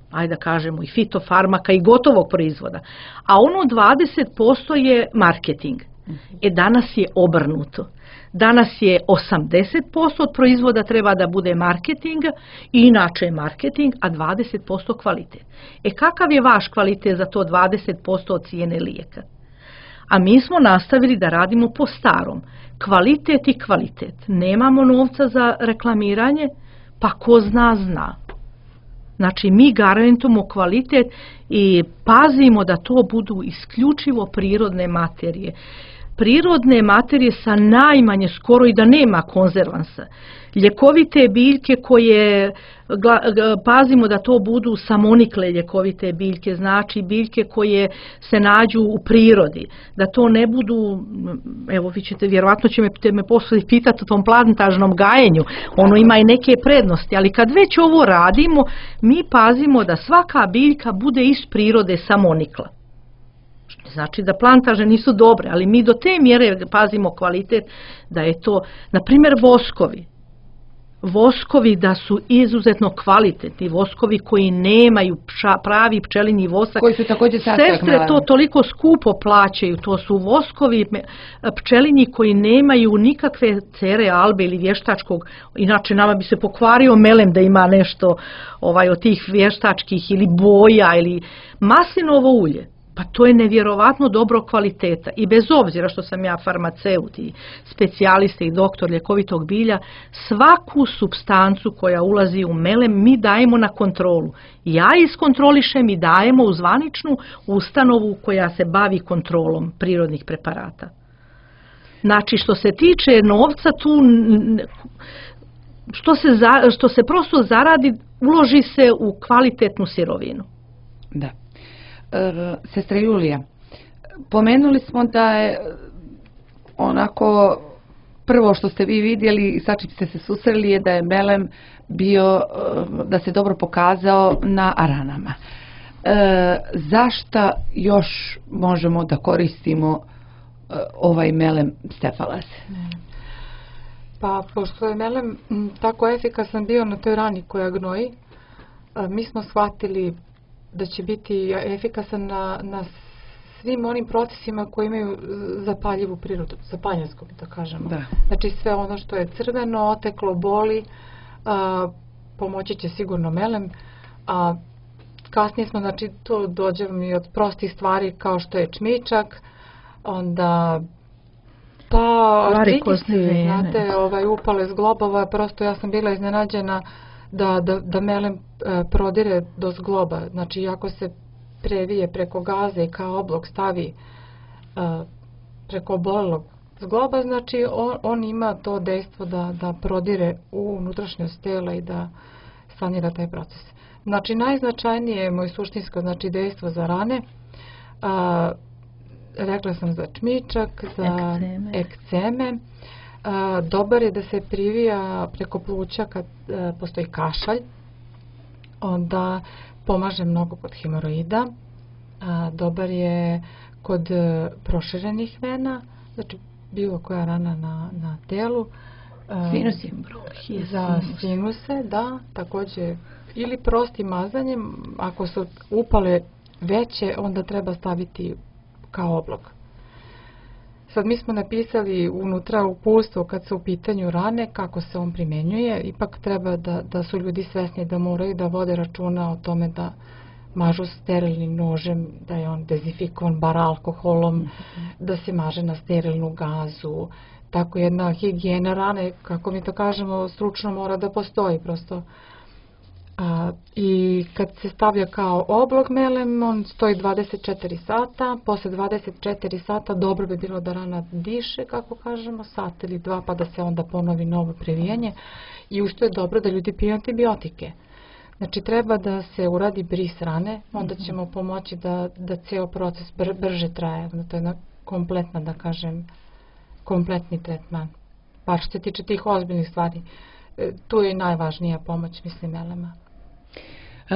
B: ajde da kažemo i fitofarmaka i gotovog proizvoda, a ono dvadeset posto je marketing. E danas je obrnuto. Danas je osamdeset posto od proizvoda treba da bude marketing, i inače je marketing, a dvadeset posto kvalitet. E kakav je vaš kvalitet za to dvadeset posto od cijene lijeka? A mi smo nastavili da radimo po starom. Kvalitet i kvalitet. Nemamo novca za reklamiranje, pa ko zna, zna. Znači, mi garantujemo kvalitet i pazimo da to budu isključivo prirodne materije. Prirodne materije sa najmanje, skoro i da nema konzervansa. Ljekovite biljke koje, pazimo da to budu samonikle ljekovite biljke, znači biljke koje se nađu u prirodi, da to ne budu, evo vi ćete, vjerovatno će me, me poslije pitati o tom plantažnom gajenju, ono ima i neke prednosti, ali kad već ovo radimo, mi pazimo da svaka biljka bude iz prirode samonikla. Znači da plantaže nisu dobre, ali mi do te mjere pazimo kvalitet da je to, na primjer, voskovi. Voskovi da su izuzetno kvalitetni, voskovi koji nemaju pša, pravi pčelinji vosak.
A: Koji su također
B: sestre to toliko skupo plaćaju, to su voskovi pčelinji koji nemaju nikakve cere, albe ili vještačkog, inače nama bi se pokvario melem da ima nešto ovaj, od tih vještačkih ili boja ili maslinovo ulje. Pa to je nevjerovatno dobro kvaliteta i bez obzira što sam ja farmaceut i specijalista i doktor ljekovitog bilja, svaku supstancu koja ulazi u melem mi dajemo na kontrolu. Ja iskontrolišem i dajemo u zvaničnu ustanovu koja se bavi kontrolom prirodnih preparata. Znači što se tiče novca tu, što se, za, što se prosto zaradi, uloži se u kvalitetnu sirovinu.
A: Da. E, sestra Julija, pomenuli smo da je onako prvo što ste vi vidjeli i sa čim ste se susreli je da je melem bio, da se dobro pokazao na aranama. E, zašto još možemo da koristimo ovaj melem Stefalas?
C: Pa pošto je melem tako efikasan bio na toj rani koja gnoji, mi smo shvatili da će biti efikasan na, na svim onim procesima koji imaju zapaljivu prirodu, zapaljansku, da kažemo. Da. Znači sve ono što je crveno, oteklo, boli, a, pomoći će sigurno melem, a kasnije smo, znači, to dođemo i od prostih stvari kao što je čmičak, onda pa artritisi, znate, ovaj, upale zglobova, prosto ja sam bila iznenađena da, da, da melem e, prodire do zgloba, znači ako se previje preko gaze i kao oblog stavi e, preko obolelog zgloba, znači on, on ima to dejstvo da, da prodire u unutrašnjost tela i da sanira taj proces. Znači najznačajnije je moj suštinsko, znači, dejstvo za rane, a, rekla sam za čmičak, za ekceme, ekceme. A, dobar je da se privija preko pluća kad a, postoji kašalj, onda pomaže mnogo kod hemoroida, a, dobar je kod a, proširenih vena, znači bilo koja rana na, na telu, a,
A: sinusi,
C: za sinuse, da, također, ili prostim mazanjem, ako su upale veće, onda treba staviti kao oblog. Sad mi smo napisali unutra uputstvo kad su u pitanju rane, kako se on primjenjuje, ipak treba da, da su ljudi svesni da moraju da vode računa o tome da mažu sterilnim nožem, da je on dezinfikovan bar alkoholom, mm-hmm. da se maže na sterilnu gazu, tako jedna higijena rane, kako mi to kažemo, stručno mora da postoji prosto. A, i kad se stavlja kao oblog melem, on stoji dvadeset četiri sata, posle dvadeset četiri sata dobro bi bilo da rana diše, kako kažemo, sat ili dva, pa da se onda ponovi novo previjanje, i ušto je dobro da ljudi piju antibiotike. Znači treba da se uradi bris rane, onda ćemo pomoći da, da ceo proces br brže traje, to je jedna kompletna, da kažem, kompletni tretman. Bar što se tiče tih ozbiljnih stvari, tu je najvažnija pomoć, mislim, melema.
A: Uh,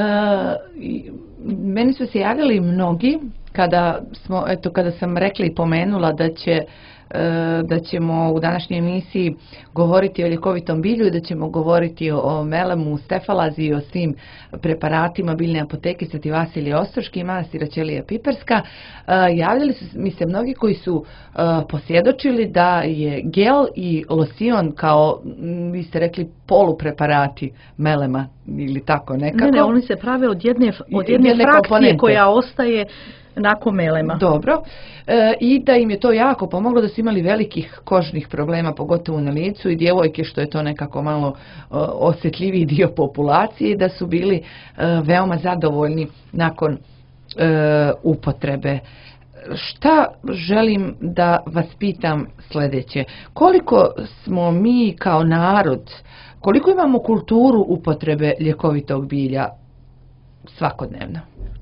A: meni su se javili mnogi kada smo, eto, kada sam rekla i pomenula da će da ćemo u današnjoj emisiji govoriti o ljekovitom bilju i da ćemo govoriti o melemu, stefalazi i o svim preparatima biljne apoteke Sveti Vasilije Ostroški i manastira Ćelija Piperska. Javljali su mi se mnogi koji su posvjedočili da je gel i losion kao, vi ste rekli, polupreparati melema ili tako nekako.
B: Ne, ne, oni se prave od jedne, od jedne, jedne frakcije komponente koja ostaje nakon melema.
A: Dobro. E, I da im je to jako pomoglo, da su imali velikih kožnih problema, pogotovo na licu, i djevojke, što je to nekako malo o, osjetljiviji dio populacije, da su bili e, veoma zadovoljni nakon e, upotrebe. Šta želim da vas pitam sljedeće? Koliko smo mi kao narod, koliko imamo kulturu upotrebe ljekovitog bilja svakodnevno?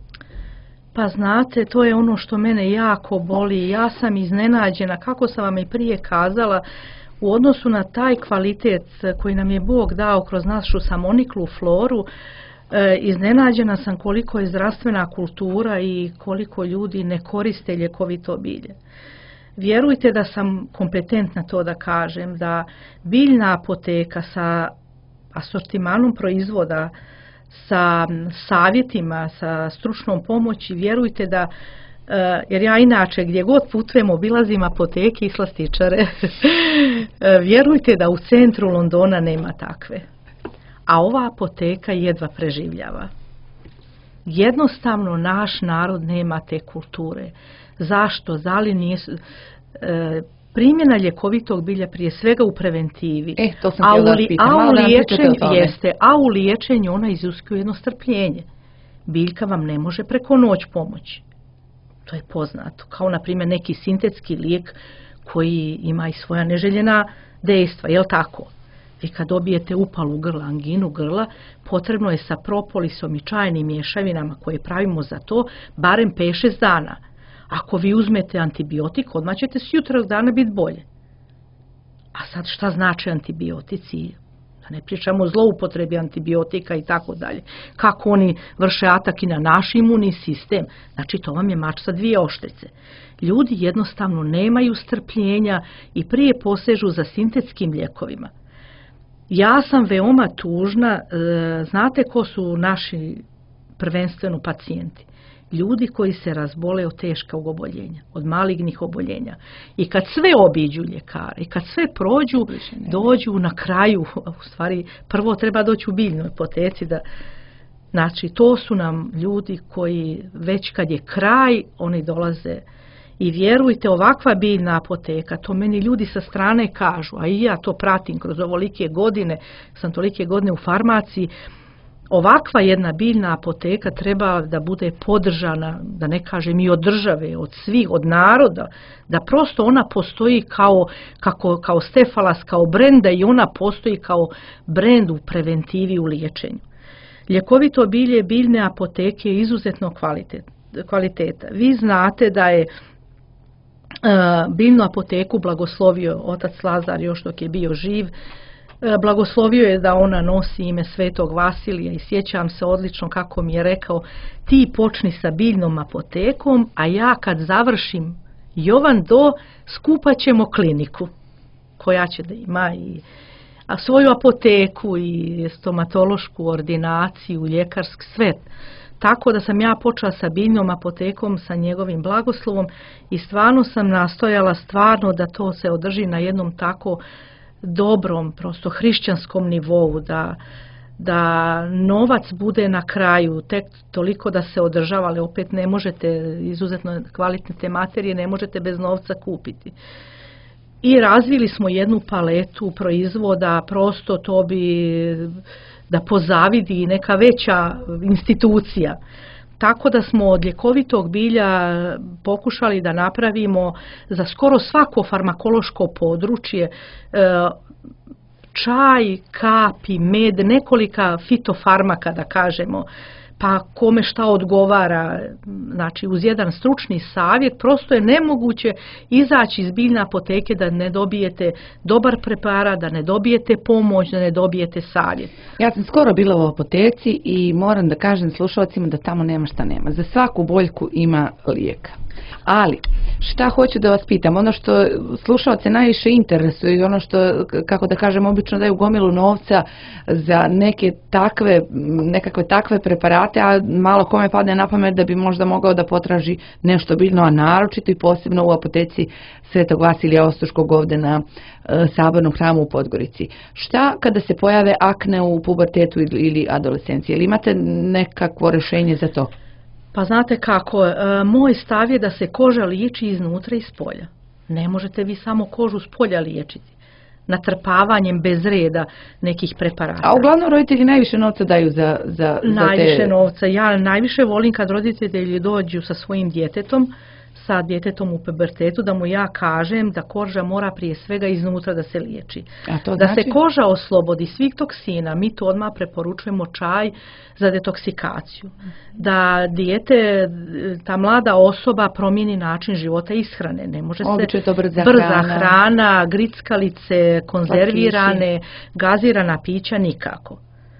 B: Pa znate, to je ono što mene jako boli. Ja sam iznenađena, kako sam vam i prije kazala, u odnosu na taj kvalitet koji nam je Bog dao kroz našu samoniklu floru, e, iznenađena sam koliko je zdravstvena kultura i koliko ljudi ne koriste ljekovito bilje. Vjerujte da sam kompetentna to da kažem, da biljna apoteka sa asortimanom proizvoda, sa savjetima, sa stručnom pomoći, vjerujte da, jer ja inače gdje god putujem obilazim apoteke i slastičare, vjerujte da u centru Londona nema takve. A ova apoteka jedva preživljava. Jednostavno naš narod nema te kulture. Zašto? Zali nije... E, primjena ljekovitog bilja prije svega u preventivi,
A: e, to sam
B: a, u li,
A: pitam,
B: a, u liječenju, jeste, a u liječenju ona iziskuje jedno strpljenje. Biljka vam ne može preko noć pomoći. To je poznato. Kao na primjer neki sintetski lijek koji ima i svoja neželjena dejstva, jel tako? Vi kad dobijete upalu grla, anginu grla, potrebno je sa propolisom i čajnim mješavinama koje pravimo za to barem pet šest dana. Ako vi uzmete antibiotik, odmah ćete s jutra dana biti bolje. A sad šta znači antibiotici? Da ne pričamo o zloupotrebi antibiotika i tako dalje. Kako oni vrše atak i na naš imunni sistem. Znači to vam je mač sa dvije oštrice. Ljudi jednostavno nemaju strpljenja i prije posežu za sintetskim lijekovima. Ja sam veoma tužna, znate ko su naši prvenstveno pacijenti? Ljudi koji se razbole od teškog oboljenja, od malignih oboljenja. I kad sve obiđu ljekare, i kad sve prođu, dođu na kraju, u stvari prvo treba doći u biljnoj apoteci. Da, znači, to su nam ljudi koji već kad je kraj, oni dolaze. I vjerujte, ovakva biljna apoteka, to meni ljudi sa strane kažu, a i ja to pratim kroz ovolike godine, sam tolike godine u farmaciji, ovakva jedna biljna apoteka treba da bude podržana, da ne kažem i od države, od svih, od naroda, da prosto ona postoji kao, kako, kao Stefalas, kao brenda i ona postoji kao brend u preventivi, u liječenju. Ljekovito bilje biljne apoteke je izuzetno kvalitet, kvaliteta. Vi znate da je uh, biljnu apoteku blagoslovio otac Lazar još dok je bio živ. Blagoslovio je da ona nosi ime Svetog Vasilija i sjećam se odlično kako mi je rekao, ti počni sa biljnom apotekom, a ja kad završim Jovan do, skupat ćemo kliniku koja će da ima i a svoju apoteku i stomatološku ordinaciju, ljekarski svet. Tako da sam ja počela sa biljnom apotekom, sa njegovim blagoslovom i stvarno sam nastojala stvarno da to se održi na jednom tako dobrom, prosto hrišćanskom nivou, da, da novac bude na kraju, tek toliko da se održava, ali opet ne možete, izuzetno kvalitetne materije ne možete bez novca kupiti. I razvili smo jednu paletu proizvoda, prosto to bi da pozavidi neka veća institucija. Tako da smo od ljekovitog bilja pokušali da napravimo za skoro svako farmakološko područje čaj, kapi, med, nekolika fitofarmaka da kažemo, pa kome šta odgovara, znači uz jedan stručni savjet, prosto je nemoguće izaći iz biljne apoteke da ne dobijete dobar preparat, da ne dobijete pomoć, da ne dobijete savjet.
A: Ja sam skoro bila u apoteci i moram da kažem slušalcima da tamo nema šta nema. Za svaku boljku ima lijeka. Ali, šta hoću da vas pitam, ono što slušalce najviše interesuje i ono što, kako da kažem, obično daju gomilu novca za neke takve, nekakve takve preparate, a malo kome padne na pamet da bi možda mogao da potraži nešto biljno, a naročito i posebno u apoteci Svetog Vasilija Ostroškog ovde na e, Sabornom hramu u Podgorici. Šta kada se pojave akne u pubertetu ili, ili adolescenciji? Ili imate nekakvo rešenje za to?
B: Pa znate kako, e, moj stav je da se koža liječi iznutra i spolja. Ne možete vi samo kožu spolja liječiti natrpavanjem bez reda nekih preparata.
A: A uglavnom roditelji najviše novca daju za, za, za
B: najviše
A: te...
B: novca. Ja najviše volim kad roditelji dođu sa svojim djetetom, sa djetetom u pubertetu, da mu ja kažem da koža mora prije svega iznutra da se liječi.
A: A to
B: da
A: znači?
B: se koža oslobodi svih toksina, mi to odmah preporučujemo čaj za detoksikaciju. Da dijete, ta mlada osoba promijeni način života i ishrane. Ne može se
A: to brza,
B: brza
A: hrana.
B: hrana, grickalice, konzervirane, gazirana pića, nikako.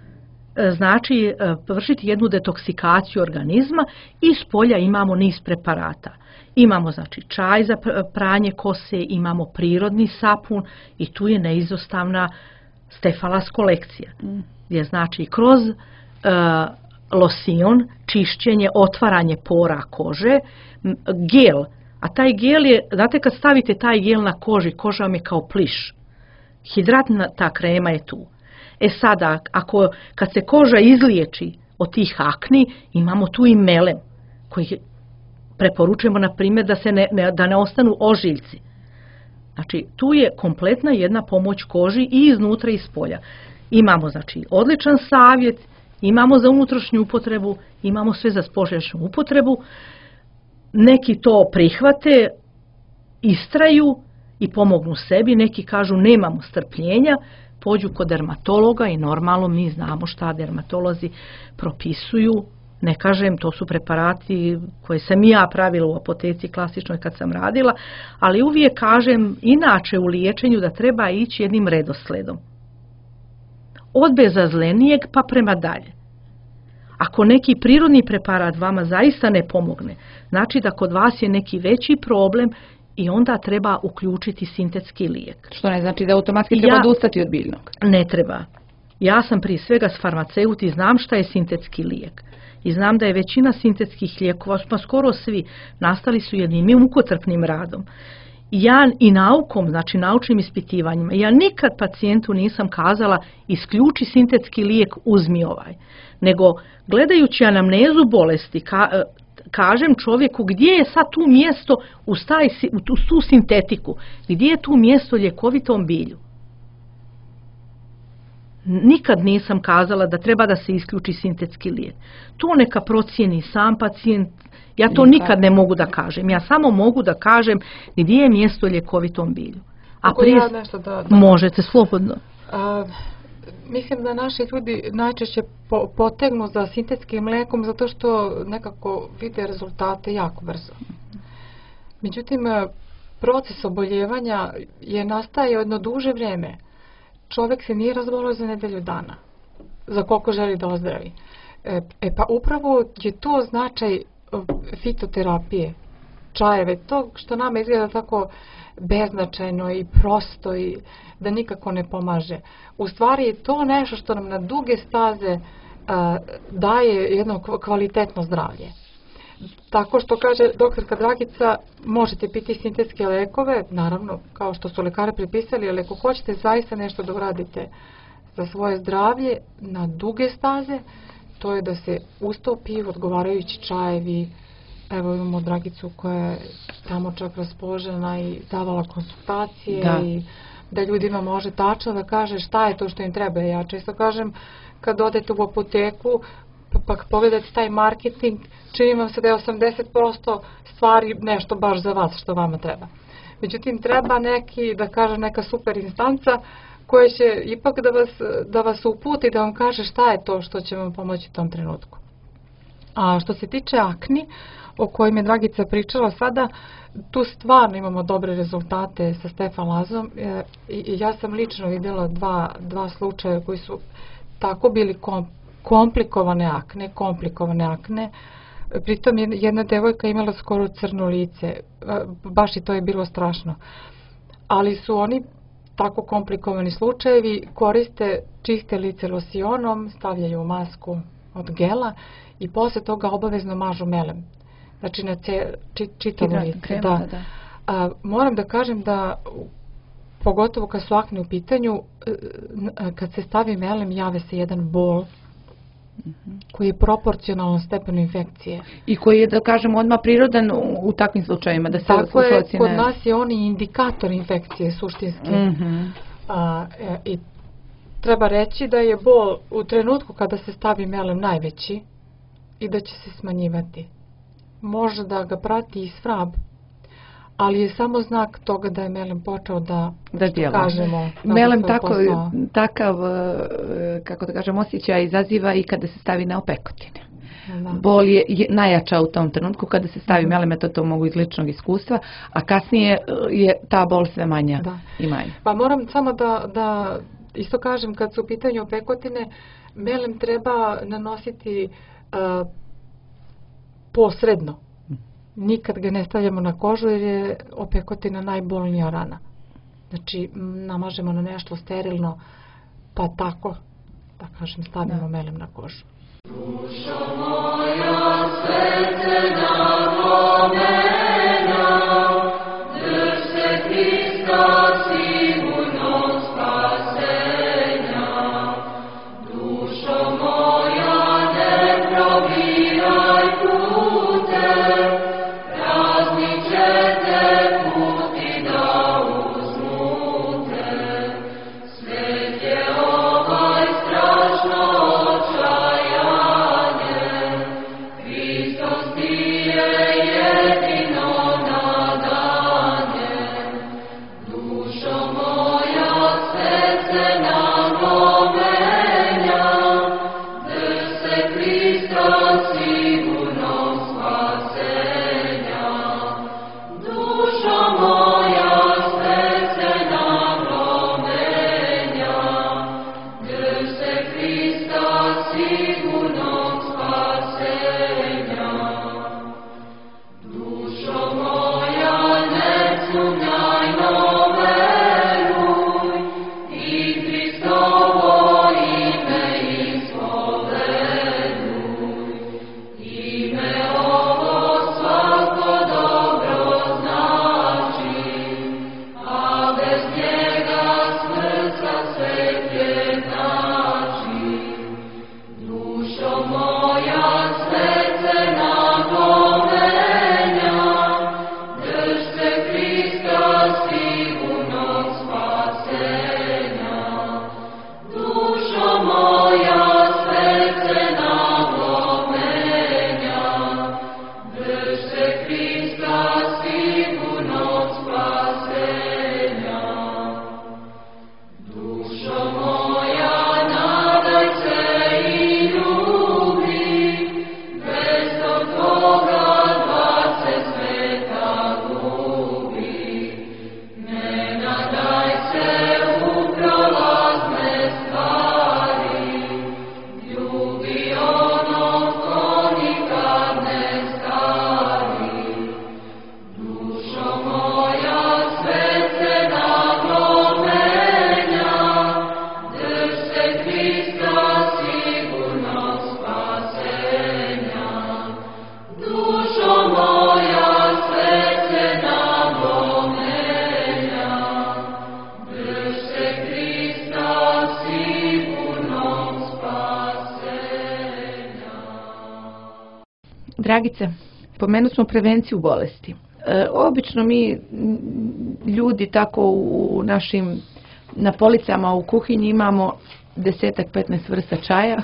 B: Znači, vršiti jednu detoksikaciju organizma i s polja imamo niz preparata. Imamo znači čaj za pranje kose, imamo prirodni sapun i tu je neizostavna Stefalas kolekcija. Mm. Gdje znači kroz uh, losion, čišćenje, otvaranje pora kože, gel, a taj gel je, znate kad stavite taj gel na koži, koža vam je kao pliš. Hidratna ta krema je tu. E sada, ako, kad se koža izliječi od tih akni, imamo tu i melem, koji preporučujemo, na primjer, da, se ne, ne, da ne ostanu ožiljci. Znači, tu je kompletna jedna pomoć koži i iznutra i spolja. Imamo, znači, odličan savjet, imamo za unutrašnju upotrebu, imamo sve za spoljašnju upotrebu. Neki to prihvate, istraju i pomognu sebi, neki kažu nemamo strpljenja, pođu kod dermatologa i normalno mi znamo šta dermatolozi propisuju. Ne kažem, to su preparati koje sam i ja pravila u apoteci klasičnoj kad sam radila, ali uvijek kažem inače u liječenju da treba ići jednim redosledom. Od bezazlenijeg pa prema dalje. Ako neki prirodni preparat vama zaista ne pomogne, znači da kod vas je neki veći problem i onda treba uključiti sintetski lijek.
A: Što ne znači da automatski treba
B: ja,
A: odustati od biljnog?
B: Ne treba. Ja sam prije svega s farmaceut i znam šta je sintetski lijek. I znam da je većina sintetskih lijekova, pa skoro svi, nastali su jednim mukotrpnim radom. Ja i naukom, znači naučnim ispitivanjima, ja nikad pacijentu nisam kazala isključi sintetski lijek, uzmi ovaj. Nego, gledajući anamnezu bolesti, ka, kažem čovjeku gdje je sad tu mjesto u, staj, u tu, tu sintetiku, gdje je tu mjesto ljekovitom bilju. Nikad nisam kazala da treba da se isključi sintetski lijek. To neka procijeni sam pacijent, ja to nikad ne mogu da kažem. Ja samo mogu da kažem gdje je mjesto ljekovitom bilju.
C: A prije... ja nešto da, da...
B: Možete, slobodno.
C: A, mislim da naši ljudi najčešće po, potegnu za sintetskim mlekom zato što nekako vide rezultate jako brzo. Međutim, proces oboljevanja je nastaje jedno duže vrijeme. Čovjek se nije razbolio za nedelju dana, za koliko želi da ozdravi. E, e pa upravo je to značaj fitoterapije, čajeve, to što nama izgleda tako beznačajno i prosto i da nikako ne pomaže. U stvari je to nešto što nam na duge staze a, daje jedno kvalitetno zdravlje. Tako što kaže doktorka Dragica, možete piti sintetske lekove, naravno, kao što su lekari prepisali, ali ako hoćete zaista nešto da uradite za svoje zdravlje na duge staze, to je da se usto piju odgovarajući čajevi. Evo imamo Dragicu koja je tamo čak raspoložena i davala konsultacije da. I da ljudima može tačno da kaže šta je to što im treba. Ja često kažem, kad odete u apoteku, pa pogledajte taj marketing, čini vam se da je osamdeset posto stvari nešto baš za vas što vama treba. Međutim, treba neki, da kaže, neka super instanca koja će ipak da vas, da vas uputi, da vam kaže šta je to što će vam pomoći u tom trenutku. A što se tiče akni, o kojim je Dragica pričala sada, tu stvarno imamo dobre rezultate sa Stefalazom. E, i ja sam lično vidjela dva, dva slučaja koji su tako bili kom, komplikovane akne, komplikovane akne, Pritom je jedna devojka imala skoro crno lice, baš i to je bilo strašno. Ali su oni tako komplikovani slučajevi, koriste čiste lice losionom, stavljaju masku od gela i posle toga obavezno mažu melem. Znači na ce, či, čitavo lice. Da. Da. A, moram da kažem da pogotovo kad su akne u pitanju, kad se stavi melem jave se jedan bol koji je proporcionalno stepenu infekcije.
A: I koji je, da kažem, odmah prirodan u, u takvim slučajevima. Da se
C: tako je, kod nas je on i indikator infekcije suštinski.
A: Mm-hmm.
C: A, e, I treba reći da je bol u trenutku kada se stavi melem najveći i da će se smanjivati. Može da ga prati i svrab, ali je samo znak toga da je melem počeo da,
A: da
C: kažemo.
A: Melem tako, takav, kako da kažem, osjećaj izaziva i kada se stavi na opekotine. Da. Bol je, je najjača u tom trenutku kada se stavi mm-hmm. melem, to to mogu iz ličnog iskustva, a kasnije je ta bol sve manja da. I manja.
C: Pa moram samo da, da isto kažem, kad su u pitanju opekotine, melem treba nanositi uh, posredno. Nikad ga ne stavljamo na kožu jer je opekotina najbolnija rana. Znači, namažemo na nešto sterilno, pa tako, da kažem, stavimo da. Melem na kožu. Dušo moja, srce nalomena, drž se Hrista sigurno spasenja. Dušo moja, ne probiraj pute,
A: Dragice, pomenuli smo prevenciju bolesti. E, obično mi ljudi tako u našim, na policama u kuhinji imamo desetak, petnaest vrsta čaja,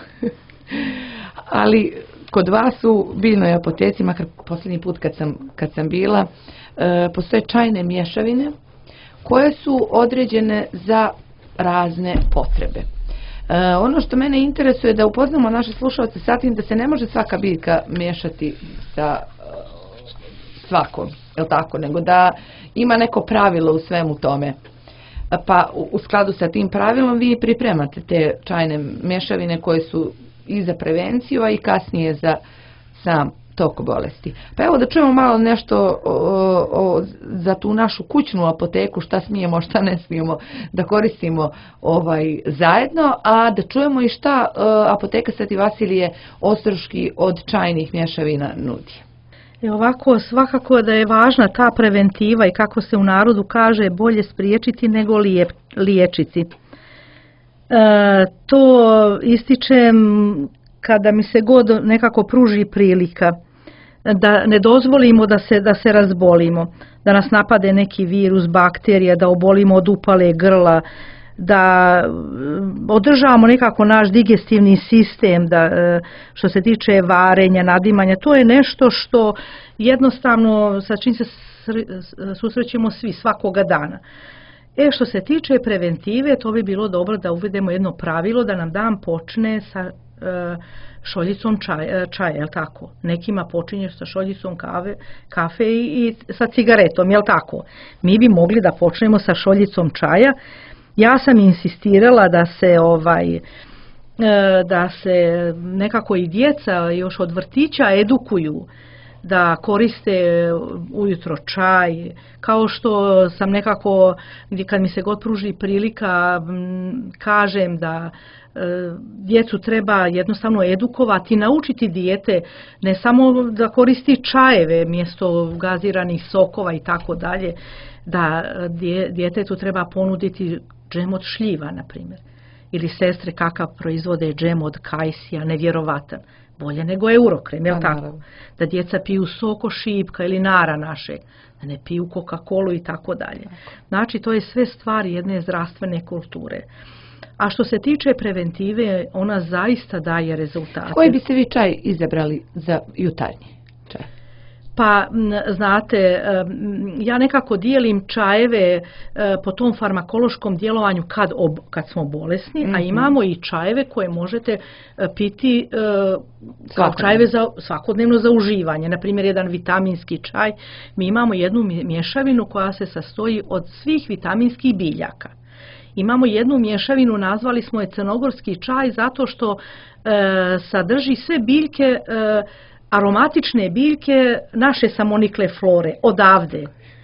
A: ali kod vas u biljnoj apoteci, makar posljednji put kad sam, kad sam bila, e, postoje čajne mješavine koje su određene za razne potrebe. E, ono što mene interesuje je da upoznamo naše slušalce sa tim da se ne može svaka biljka miješati sa uh, svakom, je li tako, nego da ima neko pravilo u svemu tome. Pa u, u skladu sa tim pravilom vi pripremate te čajne mješavine koje su i za prevenciju, a i kasnije za sam tok bolesti. Pa evo da čujemo malo nešto o, o, za tu našu kućnu apoteku, šta smijemo, šta ne smijemo da koristimo ovaj zajedno, a da čujemo i šta uh, apoteka Sveti Vasilije Ostroški od čajnih mješavina nudi.
B: I ovako, svakako da je važna ta preventiva i kako se u narodu kaže bolje spriječiti nego lijep, liječiti. E, to ističem kada mi se god nekako pruži prilika da ne dozvolimo da se, da se razbolimo, da nas napade neki virus, bakterija, da obolimo od upale grla, da održavamo nekako naš digestivni sistem, da što se tiče varenja, nadimanja, to je nešto što jednostavno sa čim se susrećemo svi svakoga dana. E što se tiče preventive, to bi bilo dobro da uvedemo jedno pravilo da nam dan počne sa e, šoljicom čaja, čaja, jel tako? Nekima počinje sa šoljicom kave, kafe i, i sa cigaretom, jel tako? Mi bi mogli da počnemo sa šoljicom čaja. Ja sam insistirala da se ovaj da se nekako i djeca još od vrtića edukuju da koriste ujutro čaj, kao što sam nekako, kad mi se god pruži prilika, kažem da djecu treba jednostavno edukovati, naučiti dijete ne samo da koristi čajeve mjesto gaziranih sokova i tako dalje, da djetetu treba ponuditi džem od šljiva, na primjer. Ili sestre kakav proizvode džem od kajsija, nevjerovatan. Bolje nego eurokrem, jel tako? Da djeca piju soko šipka ili nara naše, da ne piju Coca-Colu i tako dalje. Znači, to je sve stvari jedne zdravstvene kulture. A što se tiče preventive, ona zaista daje rezultate.
A: Koji biste vi čaj izabrali za jutarnji čaj?
B: Pa, znate, ja nekako dijelim čajeve po tom farmakološkom djelovanju kad, ob, kad smo bolesni, mm-hmm. a imamo i čajeve koje možete piti kao čajeve za, svakodnevno za uživanje. Naprimjer, jedan vitaminski čaj. Mi imamo jednu mješavinu koja se sastoji od svih vitaminskih biljaka. Imamo jednu mješavinu, nazvali smo je crnogorski čaj, zato što e, sadrži sve biljke, e, aromatične biljke naše samonikle flore, odavde.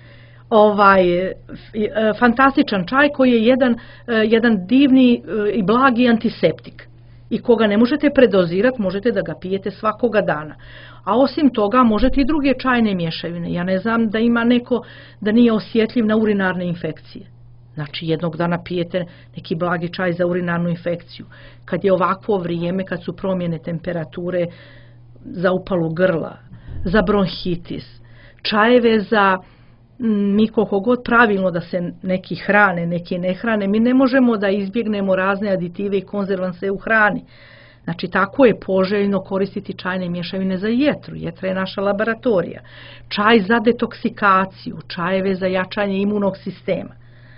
B: Ovaj, e, fantastičan čaj koji je jedan, e, jedan divni e, i blagi antiseptik. I koga ne možete predozirati, možete da ga pijete svakoga dana. A osim toga možete i druge čajne mješavine. Ja ne znam da ima neko da nije osjetljiv na urinarne infekcije. Znači, jednog dana pijete neki blagi čaj za urinarnu infekciju. Kad je ovakvo vrijeme, kad su promjene temperature, za upalu grla, za bronhitis, čajeve za, mi koliko god pravilno da se neki hrane, neki ne hrane, mi ne možemo da izbjegnemo razne aditive i konzervanse u hrani. Znači, tako je poželjno koristiti čajne mješavine za jetru. Jetra je naša laboratorija. Čaj za detoksikaciju, čajeve za jačanje imunog sistema.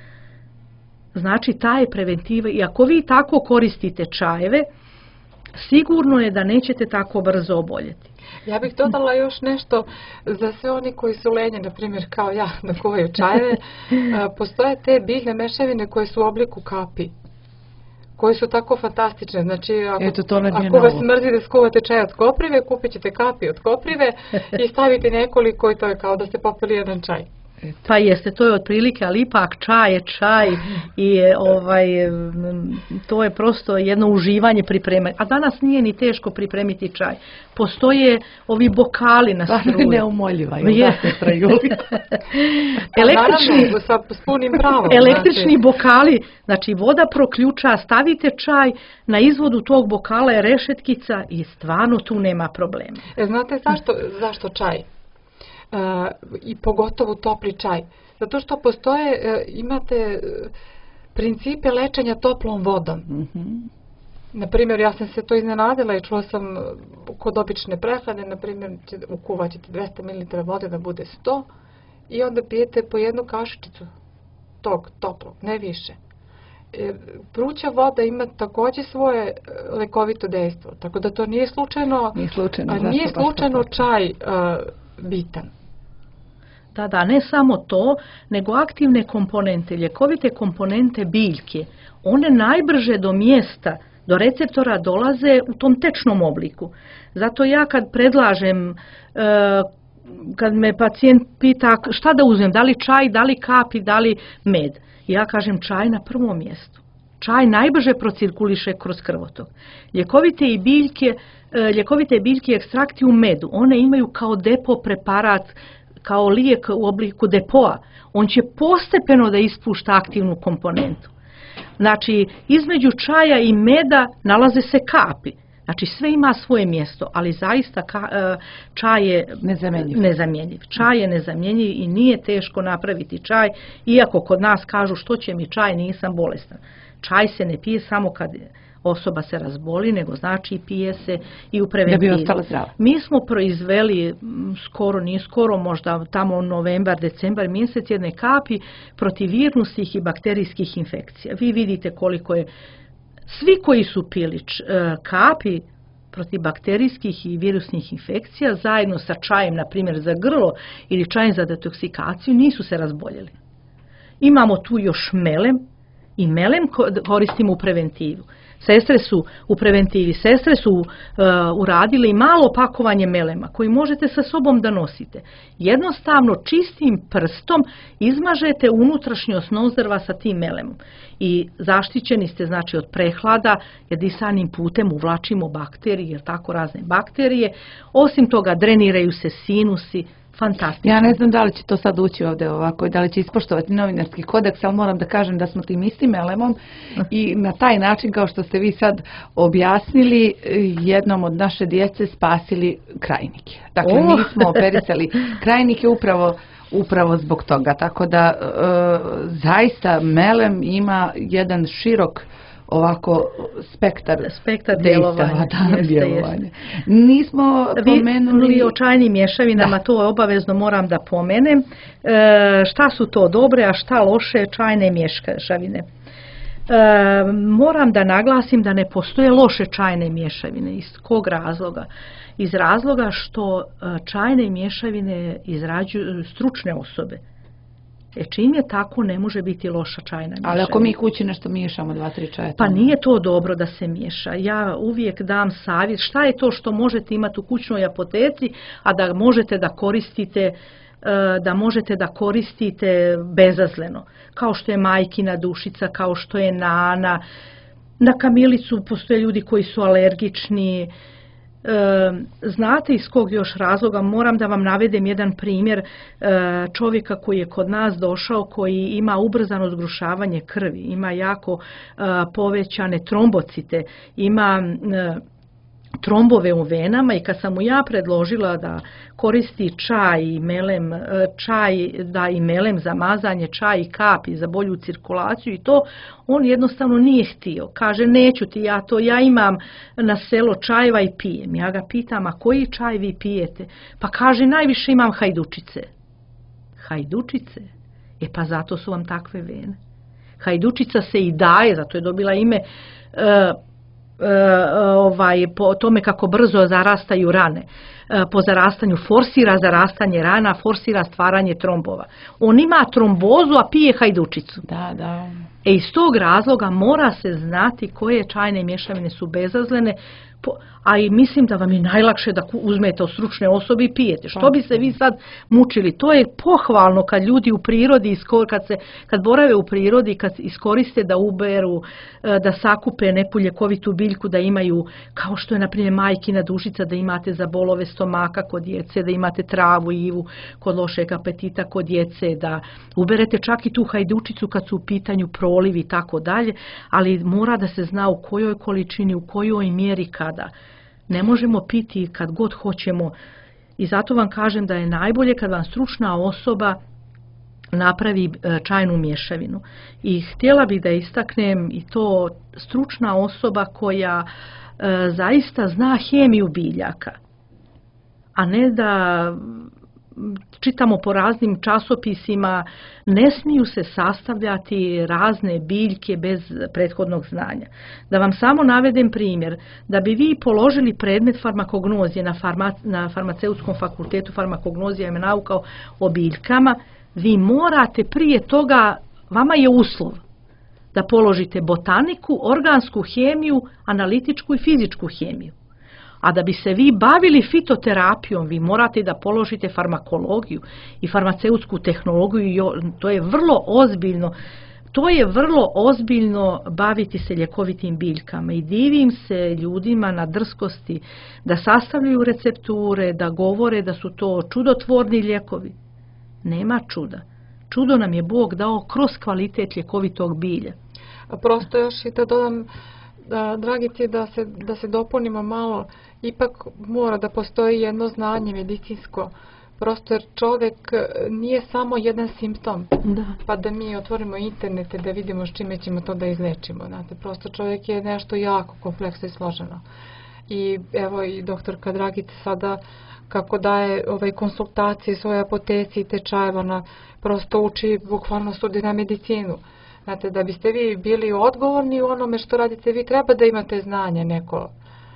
B: Znači, ta je preventiva i ako vi tako koristite čajeve, sigurno je da nećete tako brzo oboljeti.
C: Ja bih dodala još nešto za sve oni koji su lenji, na primjer kao ja, da kuvaju čajeve. Postoje te biljne mešavine koje su u obliku kapi, koje su tako fantastične. Znači, ako,
A: Eto, to
C: ako vas mrzi da skuvate čaj od koprive, kupit ćete kapi od koprive i stavite nekoliko i to je kao da ste popili jedan čaj.
B: Pa jeste, to je otprilike, ali ipak čaj je čaj i ovaj, to je prosto jedno uživanje pripremati. A danas nije ni teško pripremiti čaj. Postoje ovi bokali na struju.
A: Neumoljiva je, da sestra Juli.
B: Električni,
C: sa punim pravom.
B: Električni znači. Bokali, znači voda proključa, stavite čaj, na izvodu tog bokala je rešetkica i stvarno tu nema problema.
C: E, znate zašto, zašto čaj? Uh, i pogotovo topli čaj. Zato što postoje, uh, imate uh, principe lečenja toplom vodom. Mm-hmm. Naprimjer, ja sam se to iznenadila i čula sam uh, kod obične prehlade, naprimjer, ukuvat ćete dvesta mililitara vode da bude sto i onda pijete po jednu kašičicu tog toplog, ne više. Jer vruća voda ima također svoje uh, lekovito dejstvo, tako da to nije slučajno,
A: nije slučajno,
C: a nije slučajno čaj uh, bitan.
B: Da, da, ne samo to, nego aktivne komponente, ljekovite komponente biljke, one najbrže do mjesta Do receptora dolaze u tom tečnom obliku. Zato ja kad predlažem, kad me pacijent pita šta da uzmem, da li čaj, da li kapi, da li med, ja kažem čaj na prvom mjestu. Čaj najbrže procirkuliše kroz krvotok. Ljekovite i biljke, ljekovite biljke i ekstrakti u medu, one imaju kao depo preparat, kao lijek u obliku depoa. On će postepeno da ispušta aktivnu komponentu. Znači, između čaja i meda nalaze se kapi. Znači, sve ima svoje mjesto, ali zaista ka, čaj je
A: nezamjenjiv.
B: nezamjenjiv. Čaj je nezamjenjiv i nije teško napraviti čaj, iako kod nas kažu što će mi čaj, nisam bolestan. Čaj se ne pije samo kad osoba se razboli, nego znači pije se i u preventivi.
A: Da bi ostala zdrava.
B: Mi smo proizveli skoro, nije skoro, možda tamo novembar, decembar mjesec jedne kapi protiv virusnih i bakterijskih infekcija. Vi vidite koliko je, svi koji su pili kapi protiv bakterijskih i virusnih infekcija zajedno sa čajem, na primjer za grlo ili čajem za detoksikaciju, nisu se razboljeli. Imamo tu još melem i melem koristimo u preventivu. Sestre su u preventivi, sestre su uh, uradile i malo pakovanje melema koji možete sa sobom da nosite. Jednostavno čistim prstom izmažete unutrašnjost nozdrva sa tim melemom i zaštićeni ste znači od prehlada jer disanim putem uvlačimo bakterije, jer tako razne bakterije. Osim toga dreniraju se sinusi. Fantastično.
A: Ja ne znam da li će to sad ući ovdje ovako i da li će ispoštovati novinarski kodeks, ali moram da kažem da smo tim istim melemom i na taj način, kao što ste vi sad objasnili, jednom od naše djece spasili krajnike. Dakle,
B: oh.
A: mi smo operisali krajnike upravo upravo zbog toga. Tako da e, zaista melem ima jedan širok ovako spektar,
B: spektar djelovanja.
A: Da, jeste, djelovanja. Jeste. Nismo pomenuli
B: o čajnim mješavinama, da. To obavezno moram da pomenem. E, šta su to dobre, a šta loše čajne mješavine? E, moram da naglasim da ne postoje loše čajne mješavine. Iz kog razloga? Iz razloga što čajne mješavine izrađuju stručne osobe. E čim je tako, ne može biti loša čajna mješavina.
A: Ali ako mi kući nešto miješamo, dva, tri čaja.
B: Pa nije to dobro da se miješa. Ja uvijek dam savjet šta je to što možete imati u kućnoj apoteci, a da možete da koristite da možete da koristite bezazleno. Kao što je majkina dušica, kao što je nana. Na kamilicu postoje ljudi koji su alergični. Znate iz kog još razloga, moram da vam navedem jedan primjer čovjeka koji je kod nas došao, koji ima ubrzano zgrušavanje krvi, ima jako povećane trombocite, ima trombove u venama i kad sam mu ja predložila da koristi čaj i melem, čaj da i melem za mazanje, čaj i kapi za bolju cirkulaciju i to, on jednostavno nije htio. Kaže, neću ti ja to, ja imam na selo čajeva i pijem. Ja ga pitam, a koji čaj vi pijete? Pa kaže, najviše imam hajdučice. Hajdučice? E pa zato su vam takve vene. Hajdučica se i daje, zato je dobila ime uh, ovaj, po tome kako brzo zarastaju rane. Po zarastanju forsira zarastanje rana, forsira stvaranje trombova. On ima trombozu, a pije hajdučicu.
A: Da, da.
B: E iz tog razloga mora se znati koje čajne mješavine su bezazlene, a i mislim da vam je najlakše da uzmete od stručne osobe i pijete. Što bi se vi sad mučili? To je pohvalno kad ljudi u prirodi, kad, se, kad borave u prirodi, kad iskoriste da uberu, da sakupe neku ljekovitu biljku, da imaju, kao što je na primjer majkina dušica, da imate za bolove stomaka kod djece, da imate travu i ivu kod lošeg apetita kod djece, da uberete čak i tu hajdučicu kad su u pitanju prolivi i tako dalje, ali mora da se zna u kojoj količini, u kojoj mjeri kada. Ne možemo piti kad god hoćemo i zato vam kažem da je najbolje kad vam stručna osoba napravi čajnu mješavinu. I htjela bih da istaknem i to stručna osoba koja e, zaista zna hemiju biljaka, a ne da čitamo po raznim časopisima, ne smiju se sastavljati razne biljke bez prethodnog znanja. Da vam samo navedem primjer, da bi vi položili predmet farmakognozije na, farma, na farmaceutskom fakultetu, farmakognozija je nauka o biljkama, vi morate prije toga, vama je uslov da položite botaniku, organsku hemiju, analitičku i fizičku hemiju. A da bi se vi bavili fitoterapijom, vi morate da položite farmakologiju i farmaceutsku tehnologiju, to je vrlo ozbiljno. To je vrlo ozbiljno baviti se ljekovitim biljkama i divim se ljudima na drskosti da sastavljaju recepture, da govore da su to čudotvorni ljekovi. Nema čuda. Čudo nam je Bog dao kroz kvalitet ljekovitog bilja.
C: A prosto još i da dodam, da, Dragici, da se, da se dopunimo malo, ipak mora da postoji jedno znanje medicinsko, prosto jer čovjek nije samo jedan simptom,
B: da.
C: Pa da mi otvorimo internete da vidimo s čime ćemo to da izlečimo. Znate, prosto čovjek je nešto jako kompleksno i složeno. I evo i doktorka Dragica sada kako daje ovaj konsultacije svoje apoteci i tečajeva, ona prosto uči, bukvalno studira medicinu. Znate, da biste vi bili odgovorni u onome što radite, vi treba da imate znanje neko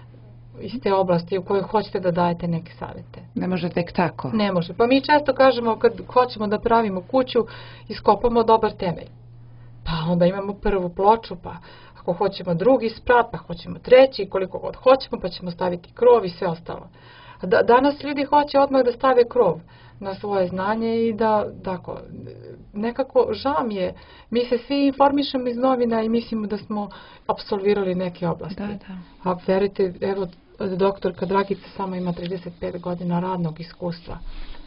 C: iz te oblasti u kojoj hoćete da dajete neke savjete.
A: Ne može tek tako.
C: Ne može. Pa mi često kažemo kad hoćemo da pravimo kuću, iskopamo dobar temelj. Pa onda imamo prvu ploču, pa ako hoćemo drugi sprat, pa hoćemo treći, koliko god hoćemo, pa ćemo staviti krov i sve ostalo. Da, danas ljudi hoće odmah da stave krov na svoje znanje i da, tako, nekako žao mi je, mi se svi informišemo iz novina i mislimo da smo apsolvirali neke oblasti.
A: Da, da.
C: A verite, evo, doktorka Dragica samo ima trideset pet godina radnog iskustva.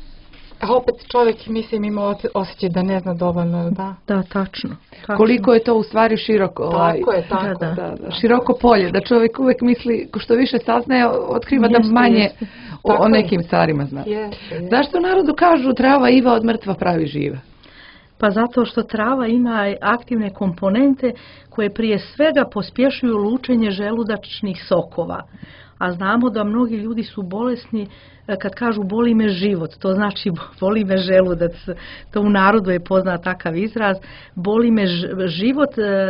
C: A opet čovjek, mislim, ima osjećaj da ne zna dovoljno, da?
B: Da, tačno. tačno.
A: Koliko je to u stvari široko, ovaj,
C: tako je, tako,
B: da,
C: da, da.
A: široko polje, da čovjek uvijek misli, što više saznaje, otkriva jeste, da manje
B: jeste.
A: o, o nekim stvarima zna.
C: Jeste, jeste.
A: Zašto u narodu kažu trava iva od mrtva pravi živa?
B: Pa zato što trava ima aktivne komponente koje prije svega pospješuju lučenje želudačnih sokova. A znamo da mnogi ljudi su bolesni kad kažu boli me život, to znači boli me želudac, to u narodu je poznat takav izraz, boli me život,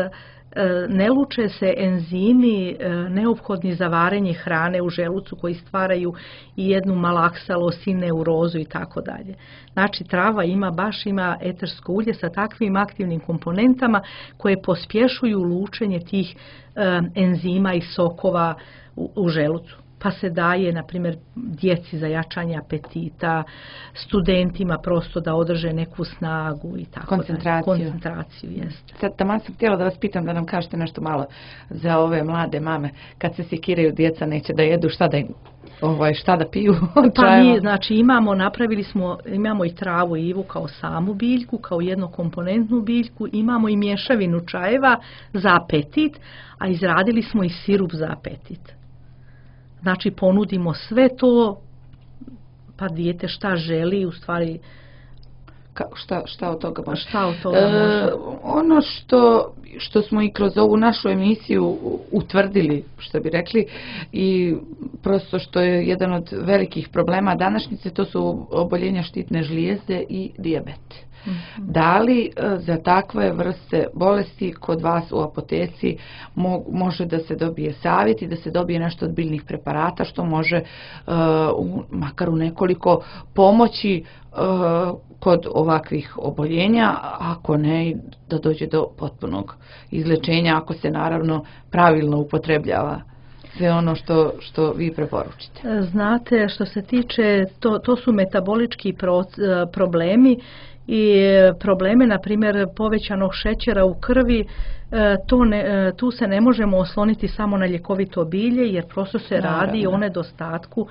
B: ne luče se enzimi neophodni za varenje hrane u želucu koji stvaraju i jednu malaksalost i neurozu i tako dalje. Znači trava ima, baš ima etersko ulje sa takvim aktivnim komponentama koje pospješuju lučenje tih enzima i sokova u, u želucu. Pa se daje, na primjer, djeci za jačanje apetita, studentima prosto da održe neku snagu i tako
A: koncentraciju.
B: dalje. Koncentraciju, jeste.
A: Sad, taman sam htjela da vas pitam da nam kažete nešto malo za ove mlade mame. Kad se sekiraju djeca, neće da jedu, šta da im, ovaj, šta da piju?
B: Pa mi, znači, imamo, napravili smo, imamo i travu i ivu kao samu biljku, kao jednokomponentnu biljku, imamo i mješavinu čajeva za apetit, a izradili smo i sirup za apetit. Znači, ponudimo sve to, pa dijete šta želi, u stvari...
A: Ka, šta, šta od toga može?
B: Šta od toga može?
A: E, ono što, što smo i kroz ovu našu emisiju utvrdili, što bi rekli, i prosto što je jedan od velikih problema današnjice, to su oboljenja štitne žlijezde i dijabet. Da li za takve vrste bolesti kod vas u apoteci mo, može da se dobije savjet i da se dobije nešto od biljnih preparata što može uh, makar u nekoliko pomoći uh, kod ovakvih oboljenja, ako ne da dođe do potpunog izlečenja, ako se naravno pravilno upotrebljava sve ono što, što vi preporučite?
B: Znate, što se tiče, to, to su metabolički pro, problemi i probleme, na primjer, povećanog šećera u krvi, to ne, tu se ne možemo osloniti samo na ljekovito bilje, jer prosto se Naravno. radi o nedostatku uh,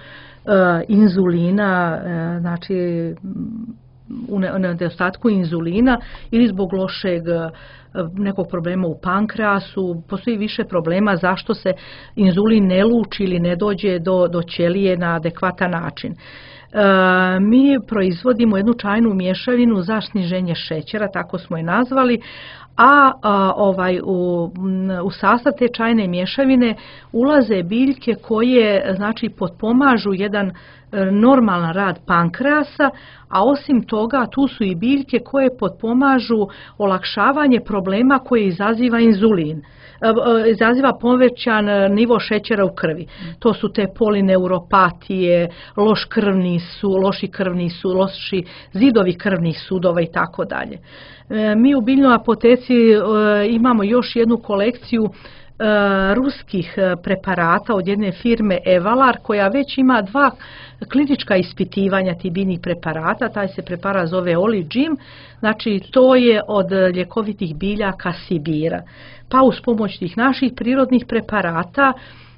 B: inzulina, uh, znači u nedostatku inzulina ili zbog lošeg nekog problema u pankreasu. Postoji više problema zašto se inzulin ne luči ili ne dođe do, do ćelije na adekvatan način. E, mi proizvodimo jednu čajnu mješavinu za sniženje šećera, tako smo je nazvali, a, a ovaj u, u sastav te čajne mješavine ulaze biljke koje znači potpomažu jedan normalan rad pankreasa, a osim toga tu su i biljke koje potpomažu olakšavanje problema koje izaziva inzulin, izaziva povećan nivo šećera u krvi. To su te polineuropatije, loš krvni su, loši krvni su, loši zidovi krvnih sudova i tako dalje. Mi u biljnoj apoteci imamo još jednu kolekciju ruskih preparata od jedne firme Evalar koja već ima dva klinička ispitivanja tih biljnih preparata. Taj se preparat zove Oligim, znači to je od ljekovitih biljaka Sibira. Pa uz pomoć tih naših prirodnih preparata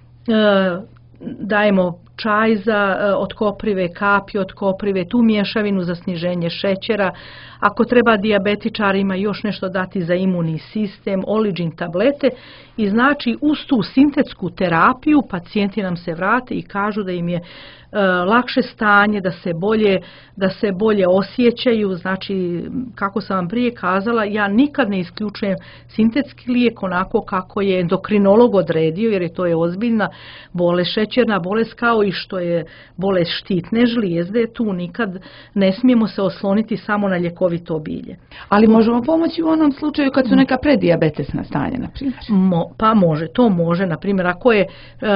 B: dajemo čaj za, od koprive, kapi od koprive, tu mješavinu za sniženje šećera. Ako treba dijabetičarima još nešto dati za imunni sistem, Oligim tablete i znači uz tu sintetsku terapiju pacijenti nam se vrate i kažu da im je e, lakše stanje, da se bolje, da se bolje osjećaju. Znači, kako sam vam prije kazala, ja nikad ne isključujem sintetski lijek onako kako je endokrinolog odredio, jer je to je ozbiljna bolest, šećerna bolest, kao i što je bolest štitne žlijezde. Tu nikad ne smijemo se osloniti samo na ljekovito bilje.
A: Ali možemo pomoći u onom slučaju kad su neka prediabetesna stanja, na primjer?
B: Mo, pa može, to može, na primjer, ako je e,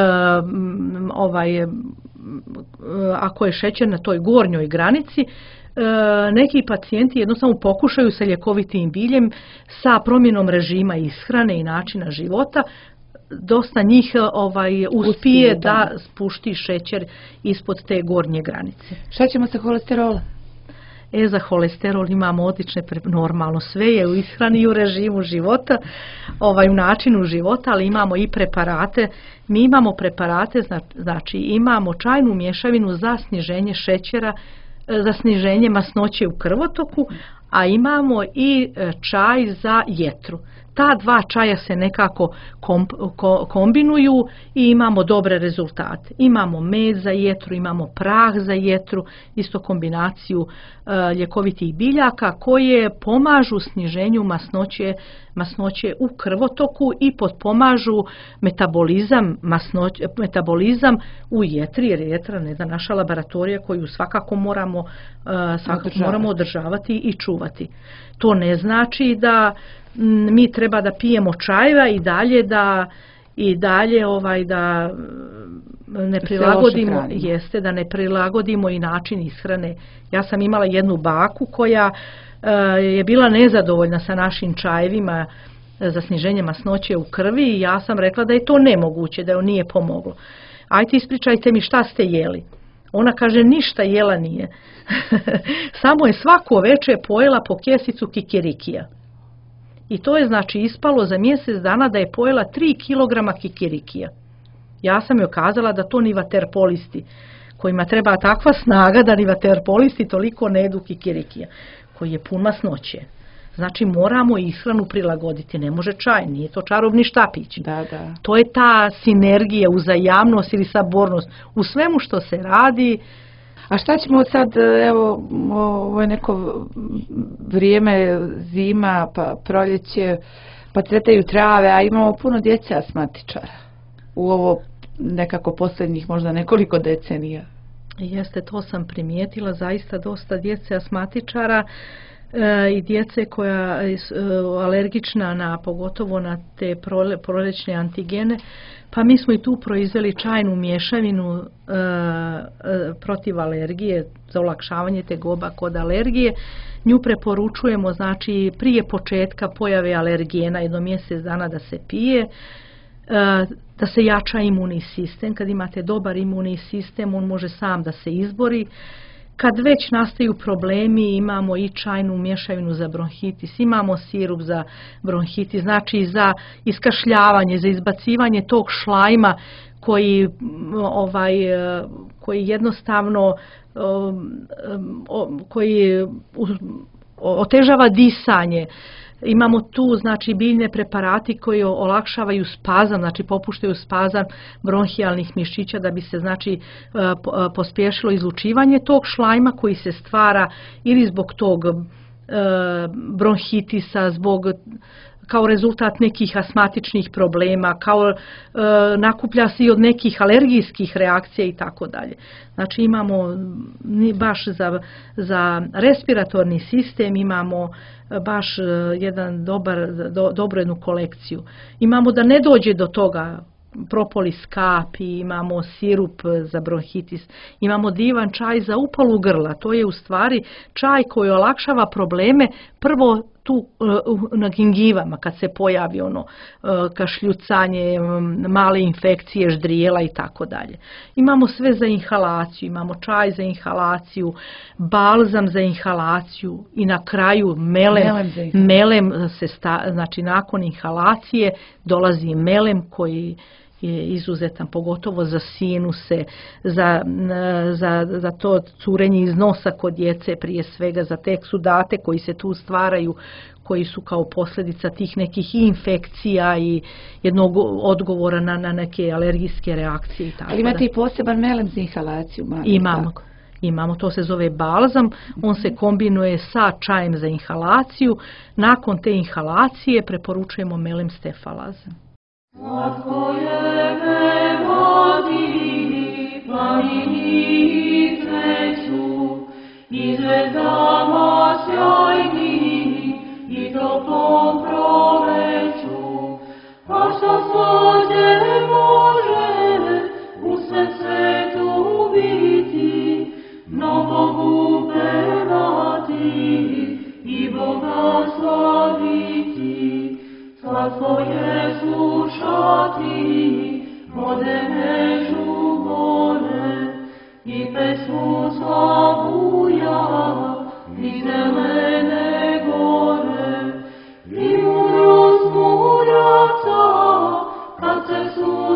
B: ovaj, e, ako je šećer na toj gornjoj granici, e, neki pacijenti jednostavno pokušaju sa ljekovitim biljem, sa promjenom režima ishrane i načina života, dosta njih ovaj, uspije, uspije da spušti šećer ispod te gornje granice.
A: Šta ćemo sa holesterolom?
B: E, za holesterol imamo odlične, normalno sve je u ishrani i u režimu života, ovaj, u načinu života, ali imamo i preparate. Mi imamo preparate, znači imamo čajnu mješavinu za sniženje šećera, za sniženje masnoće u krvotoku, a imamo i čaj za jetru. Ta dva čaja se nekako komp, ko, kombinuju i imamo dobre rezultate. Imamo med za jetru, imamo prah za jetru, isto kombinaciju e, ljekovitih biljaka koje pomažu sniženju masnoće, masnoće u krvotoku i potpomažu metabolizam, masnoće, metabolizam u jetri, jer je jetra jedna naša laboratorija koju svakako moramo, e, svakako moramo održavati i čuvati. To ne znači da mi treba da pijemo čajeva i dalje da i dalje ovaj da ne prilagodimo, jeste da ne prilagodimo i način ishrane. Ja sam imala jednu baku koja e, je bila nezadovoljna sa našim čajevima za sniženje masnoće u krvi i ja sam rekla da je to nemoguće, da joj nije pomoglo. Ajde ispričajte mi šta ste jeli. Ona kaže ništa jela nije. Samo je svako večer pojela po kesicu kikirikija. I to je znači ispalo za mjesec dana da je pojela tri kilograma kikirikija. Ja sam joj kazala da to ni vaterpolisti, kojima treba takva snaga da ni vaterpolisti toliko ne jedu kikirikija, koji je pun masnoće. Znači moramo ishranu prilagoditi, ne može čaj, nije to čarobni štapić.
A: Da, da.
B: To je ta sinergija, uzajamnost ili sabornost u svemu što se radi.
A: A šta ćemo sad, evo, ovo je neko vrijeme, zima, pa proljeće, pa cvetaju trave, a imamo puno djece asmatičara u ovo nekako posljednjih možda nekoliko decenija.
B: Jeste, to sam primijetila, zaista dosta djece asmatičara e, i djece koja je alergična na, pogotovo na te proljećne antigene. Pa mi smo i tu proizveli čajnu mješavinu e, e, protiv alergije, za olakšavanje tegoba kod alergije. Nju preporučujemo znači prije početka pojave alergena, jedno mjesec dana da se pije, e, da se jača imunni sistem. Kad imate dobar imunni sistem, on može sam da se izbori. Kad već nastaju problemi, imamo i čajnu mješavinu za bronhitis, imamo sirup za bronhitis, znači za iskašljavanje, za izbacivanje tog šlajma koji, ovaj, koji jednostavno koji otežava disanje. Imamo tu znači biljne preparati koji olakšavaju spazam, znači popuštaju spazam bronhijalnih mišića da bi se znači pospješilo izlučivanje tog šlajma koji se stvara ili zbog tog bronhitisa, zbog kao rezultat nekih asmatičnih problema, kao e, nakuplja se i od nekih alergijskih reakcija i tako dalje. Znači imamo baš za, za respiratorni sistem imamo baš jedan dobar, do, dobru jednu kolekciju. Imamo da ne dođe do toga propolis kapi, imamo sirup za bronhitis, imamo divan čaj za upalu grla. To je u stvari čaj koji olakšava probleme prvo tu na gingivama kad se pojavi ono kašljucanje, male infekcije, ždrijela i tako dalje. Imamo sve za inhalaciju, imamo čaj za inhalaciju, balzam za inhalaciju i na kraju melem, melem, melem se sta, znači nakon inhalacije dolazi melem koji je izuzetan, pogotovo za sinuse, za, za, za to curenje iz nosa kod djece, prije svega za te eksudate koji se tu stvaraju, koji su kao posljedica tih nekih infekcija i jednog odgovora na, na neke alergijske reakcije. I tako.
A: Ali imate i poseban melem za inhalaciju? Mali,
B: imamo. Tako. Imamo, to se zove balzam, on se kombinuje sa čajem za inhalaciju. Nakon te inhalacije preporučujemo melem stefalaze.
D: Slatko je me vodini, planini i cveću, i zvezdama sjajnini, i toplom proleću. A što slađe može u sve svetu biti, no Bogu pevati i Boga slaviti. Slatko je slušati vodene žubore i pesmu slavu ja i zelene gore i mudrost mudraca kad se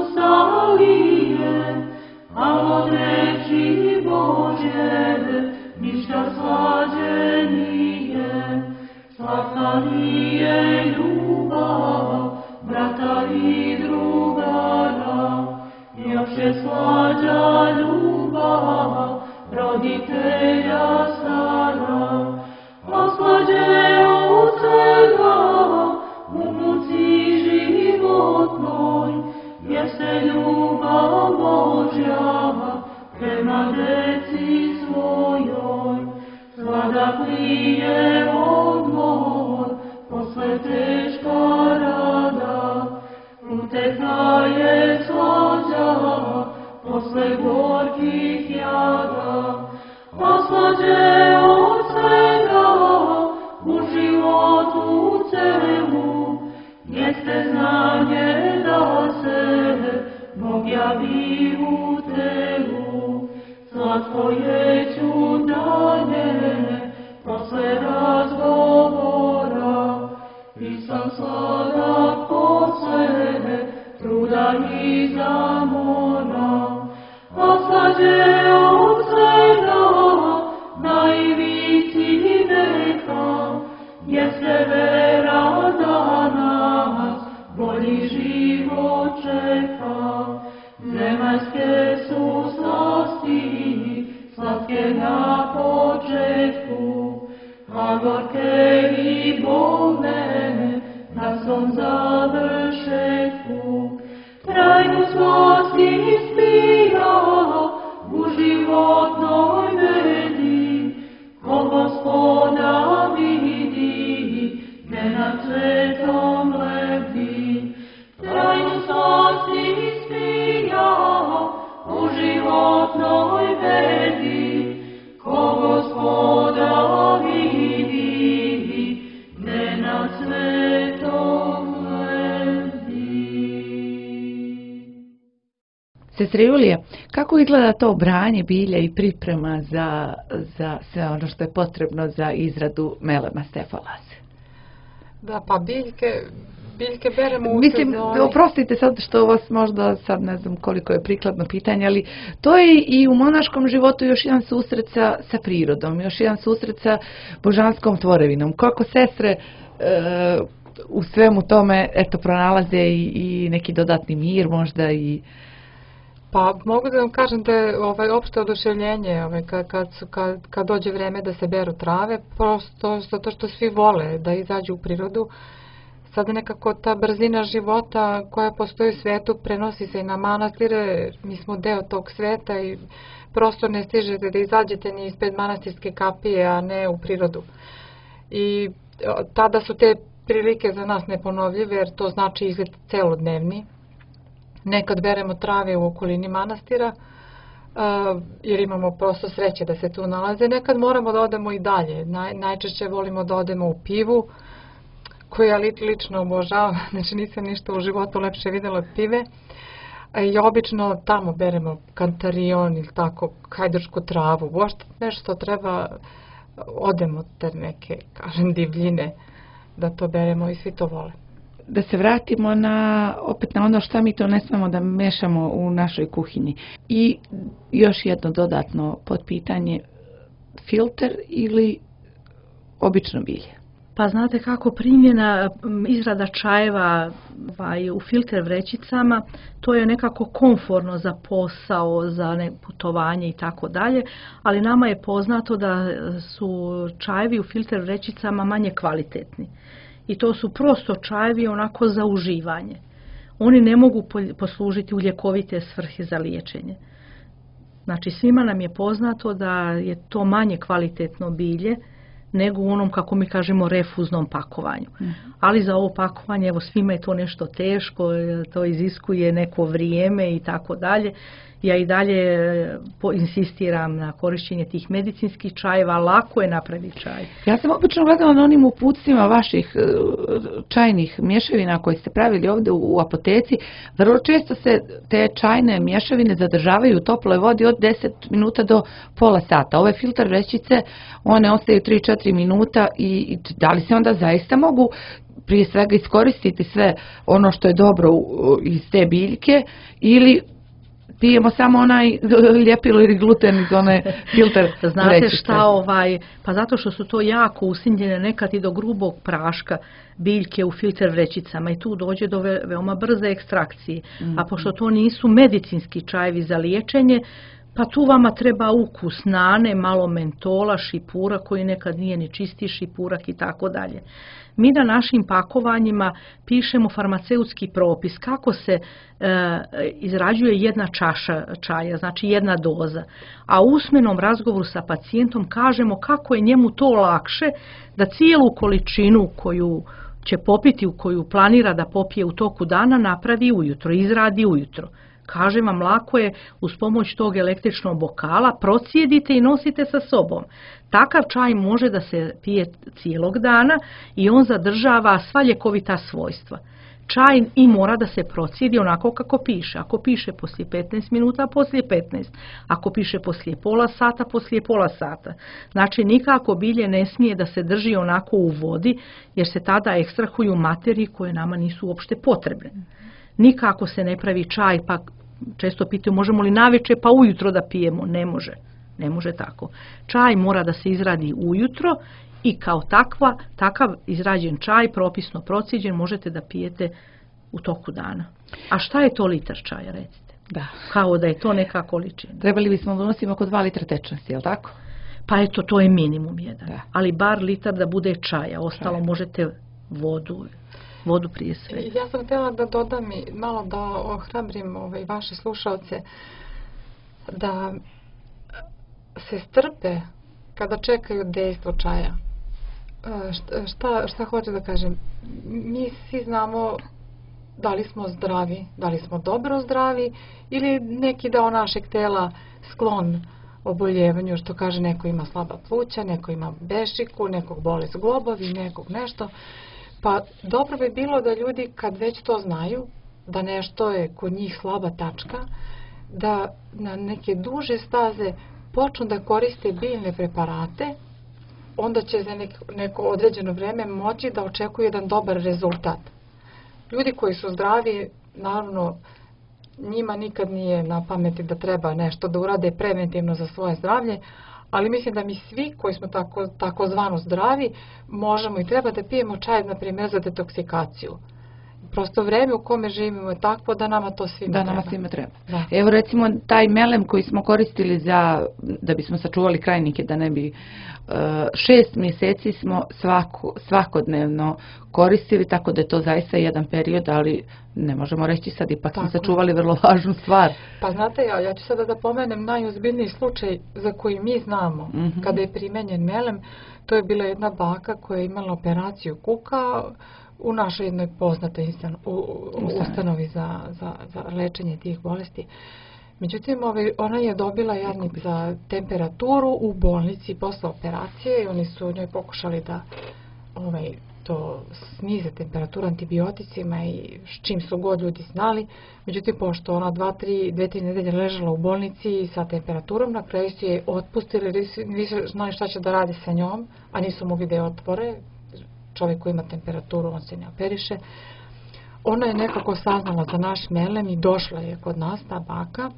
D: sustalije, a od reči Božje ništa slađe nije. Slatka nije ljubav brata i drugara, još je slađa ljubav roditelja stara. A slađe od svega u muci životnoj jeste ljubav Božja prema deci svojoj. Sladak nije odmor posle teška rada, uteka je slađa posle gorkih jada. A slađe od svega u životu celu jeste znanje da se Bog javi u telu. Slatko je čudanje posle razgovora i sam sladak posle truda i zamora. A slađe od svega na ivici veka jeste vera da nas bolji život čeka. Zemaljske su slasti slatke na početku, a gorke i bolne na svom završetku. Trajnu slast ispija u životnoj bedi, ko Gospoda vidi, gde na cvetom lebdi. Trajnu slast ispija u životnoj bedi, ko Gospoda vidi, gde na cvetom lebdi.
A: Sestre Julija, kako izgleda to branje bilja i priprema za, za sve ono što je potrebno za izradu melema stefalaze?
C: Da, pa biljke, biljke beremo u
A: Mislim,
C: sezoni.
A: oprostite sad što vas možda sad ne znam koliko je prikladno pitanje, ali to je i u monaškom životu još jedan susret sa, sa prirodom, još jedan susret sa božanskom tvorevinom. Kako sestre e, u svemu tome eto pronalaze i, i neki dodatni mir možda i...
C: Pa mogu da vam kažem da je ovaj, opšte oduševljenje ovaj, kad, kad, su, kad, kad dođe vreme da se beru trave, prosto zato što svi vole da izađu u prirodu. Sada nekako ta brzina života koja postoji u svetu prenosi se i na manastire, mi smo deo tog sveta i prosto ne stižete da izađete ni ispred manastirske kapije, a ne u prirodu. I tada su te prilike za nas neponovljive, jer to znači izgled celodnevni. Nekad beremo trave u okolini manastira, jer imamo prosto sreće da se tu nalaze. Nekad moramo da odemo i dalje. Naj, najčešće volimo da odemo u pivu, koju ja lično obožavam, znači nisam ništa u životu lepše vidjela od pive. I obično tamo beremo kantarion ili tako, hajdučku travu, možda nešto treba, odemo te neke, kažem, divljine, da to beremo i svi to vole.
A: Da se vratimo na, opet na ono što mi to ne smemo da mešamo u našoj kuhinji. I još jedno dodatno potpitanje, filter ili obično bilje?
B: Pa znate kako, primjena izrada čajeva ovaj, u filter vrećicama, to je nekako komforno za posao, za ne, putovanje i tako dalje, ali nama je poznato da su čajevi u filter vrećicama manje kvalitetni. I to su prosto čajevi onako za uživanje. Oni ne mogu poslužiti u ljekovite svrhe za liječenje. Znači svima nam je poznato da je to manje kvalitetno bilje nego u onom, kako mi kažemo, refuznom pakovanju. Mm. Ali za ovo pakovanje, evo, svima je to nešto teško, to iziskuje neko vrijeme i tako dalje. Ja i dalje insistiram na korišćenje tih medicinskih čajeva, lako je napraviti čaj.
A: Ja sam obično gledala na onim uputstvima vaših čajnih mješavina koje ste pravili ovdje u apoteci. Vrlo često se te čajne mješavine zadržavaju u toploj vodi od deset minuta do pola sata. Ove filter vrećice, one ostaju tri do četiri minuta i da li se onda zaista mogu prije svega iskoristiti sve ono što je dobro iz te biljke ili pijemo samo onaj ljepilo ili gluten iz one filter vrećice?
B: Znate šta, ovaj, pa zato što su to jako usinjene nekad i do grubog praška biljke u filter vrećicama i tu dođe do ve, veoma brze ekstrakcije. Mm-hmm. A pošto to nisu medicinski čajevi za liječenje, pa tu vama treba ukus nane, malo mentola, šipura koji nekad nije ni čisti šipurak i tako dalje. Mi na našim pakovanjima pišemo farmaceutski propis kako se e, izrađuje jedna čaša čaja, znači jedna doza. A u usmenom razgovoru sa pacijentom kažemo kako je njemu to lakše da cijelu količinu koju će popiti, u koju planira da popije u toku dana, napravi ujutro, izradi ujutro. Kažem vam, lako je uz pomoć tog električnog bokala, procijedite i nosite sa sobom. Takav čaj može da se pije cijelog dana i on zadržava sva ljekovita svojstva. Čaj i mora da se procijedi onako kako piše. Ako piše poslije petnaest minuta, poslije petnaest. Ako piše poslije pola sata, poslije pola sata. Znači nikako bilje ne smije da se drži onako u vodi, jer se tada ekstrahuju materije koje nama nisu uopšte potrebne. Nikako se ne pravi čaj, pa često pitaju možemo li navečer pa ujutro da pijemo. Ne može, ne može tako. Čaj mora da se izradi ujutro i kao takva, takav izrađen čaj, propisno procijeđen, možete da pijete u toku dana. A šta je to litar čaja, recite?
A: Da.
B: Kao da je to neka količina.
A: Trebali bismo da nosimo oko dva litra tečnosti, je li tako?
B: Pa eto, to je minimum jedan.
A: Da.
B: Ali bar litar da bude čaja, ostalo čaj. Možete vodu, vodu prije svega.
C: Ja sam htjela da dodam i malo da ohrabrim ovaj, vaše slušalce da se strpe kada čekaju dejstvo čaja. Šta, šta, šta hoću da kažem? Mi svi znamo da li smo zdravi, da li smo dobro zdravi ili neki deo našeg tela sklon oboljevanju, što kaže neko ima slaba pluća, neko ima bešiku, nekog bole zglobovi, nekog nešto. Pa dobro bi bilo da ljudi kad već to znaju, da nešto je kod njih slaba tačka, da na neke duže staze počnu da koriste biljne preparate, onda će za neko, neko određeno vreme moći da očekuju jedan dobar rezultat. Ljudi koji su zdravi, naravno, njima nikad nije na pameti da treba nešto da urade preventivno za svoje zdravlje, ali mislim da mi svi koji smo tako, tako zvano zdravi možemo i treba da pijemo čaj, na primjer, za detoksikaciju. prosto vreme u kome živimo je takvo da nama to svima
A: da
C: treba.
A: nama svima treba.
C: Da.
A: Evo recimo taj melem koji smo koristili za, da bismo sačuvali krajnike, da ne bi uh, šest mjeseci smo svako, svakodnevno koristili, tako da je to zaista jedan period, ali ne možemo reći sad, ipak smo sačuvali vrlo važnu stvar.
C: Pa znate, ja, ja ću sada da pomenem najozbiljniji slučaj za koji mi znamo, mm-hmm. kada je primenjen melem. To je bila jedna baka koja je imala operaciju kuka u našoj jednoj poznatoj ustanovi za, za, za lečenje tih bolesti. Međutim, ovaj, ona je dobila jadnik za temperaturu u bolnici posle operacije i oni su njoj pokušali da ovaj, to snize temperaturu antibioticima i s čim su god ljudi znali. Međutim, pošto ona dva, tri, dve, tri nedelje ležala u bolnici sa temperaturom, na kraju su je otpustili, nisu znali šta će da radi sa njom, a nisu mogli da je otvore. Čovjek koji ima temperaturu, on se ne operiše. Ona je nekako saznala za naš melem i došla je kod nas, ta baka.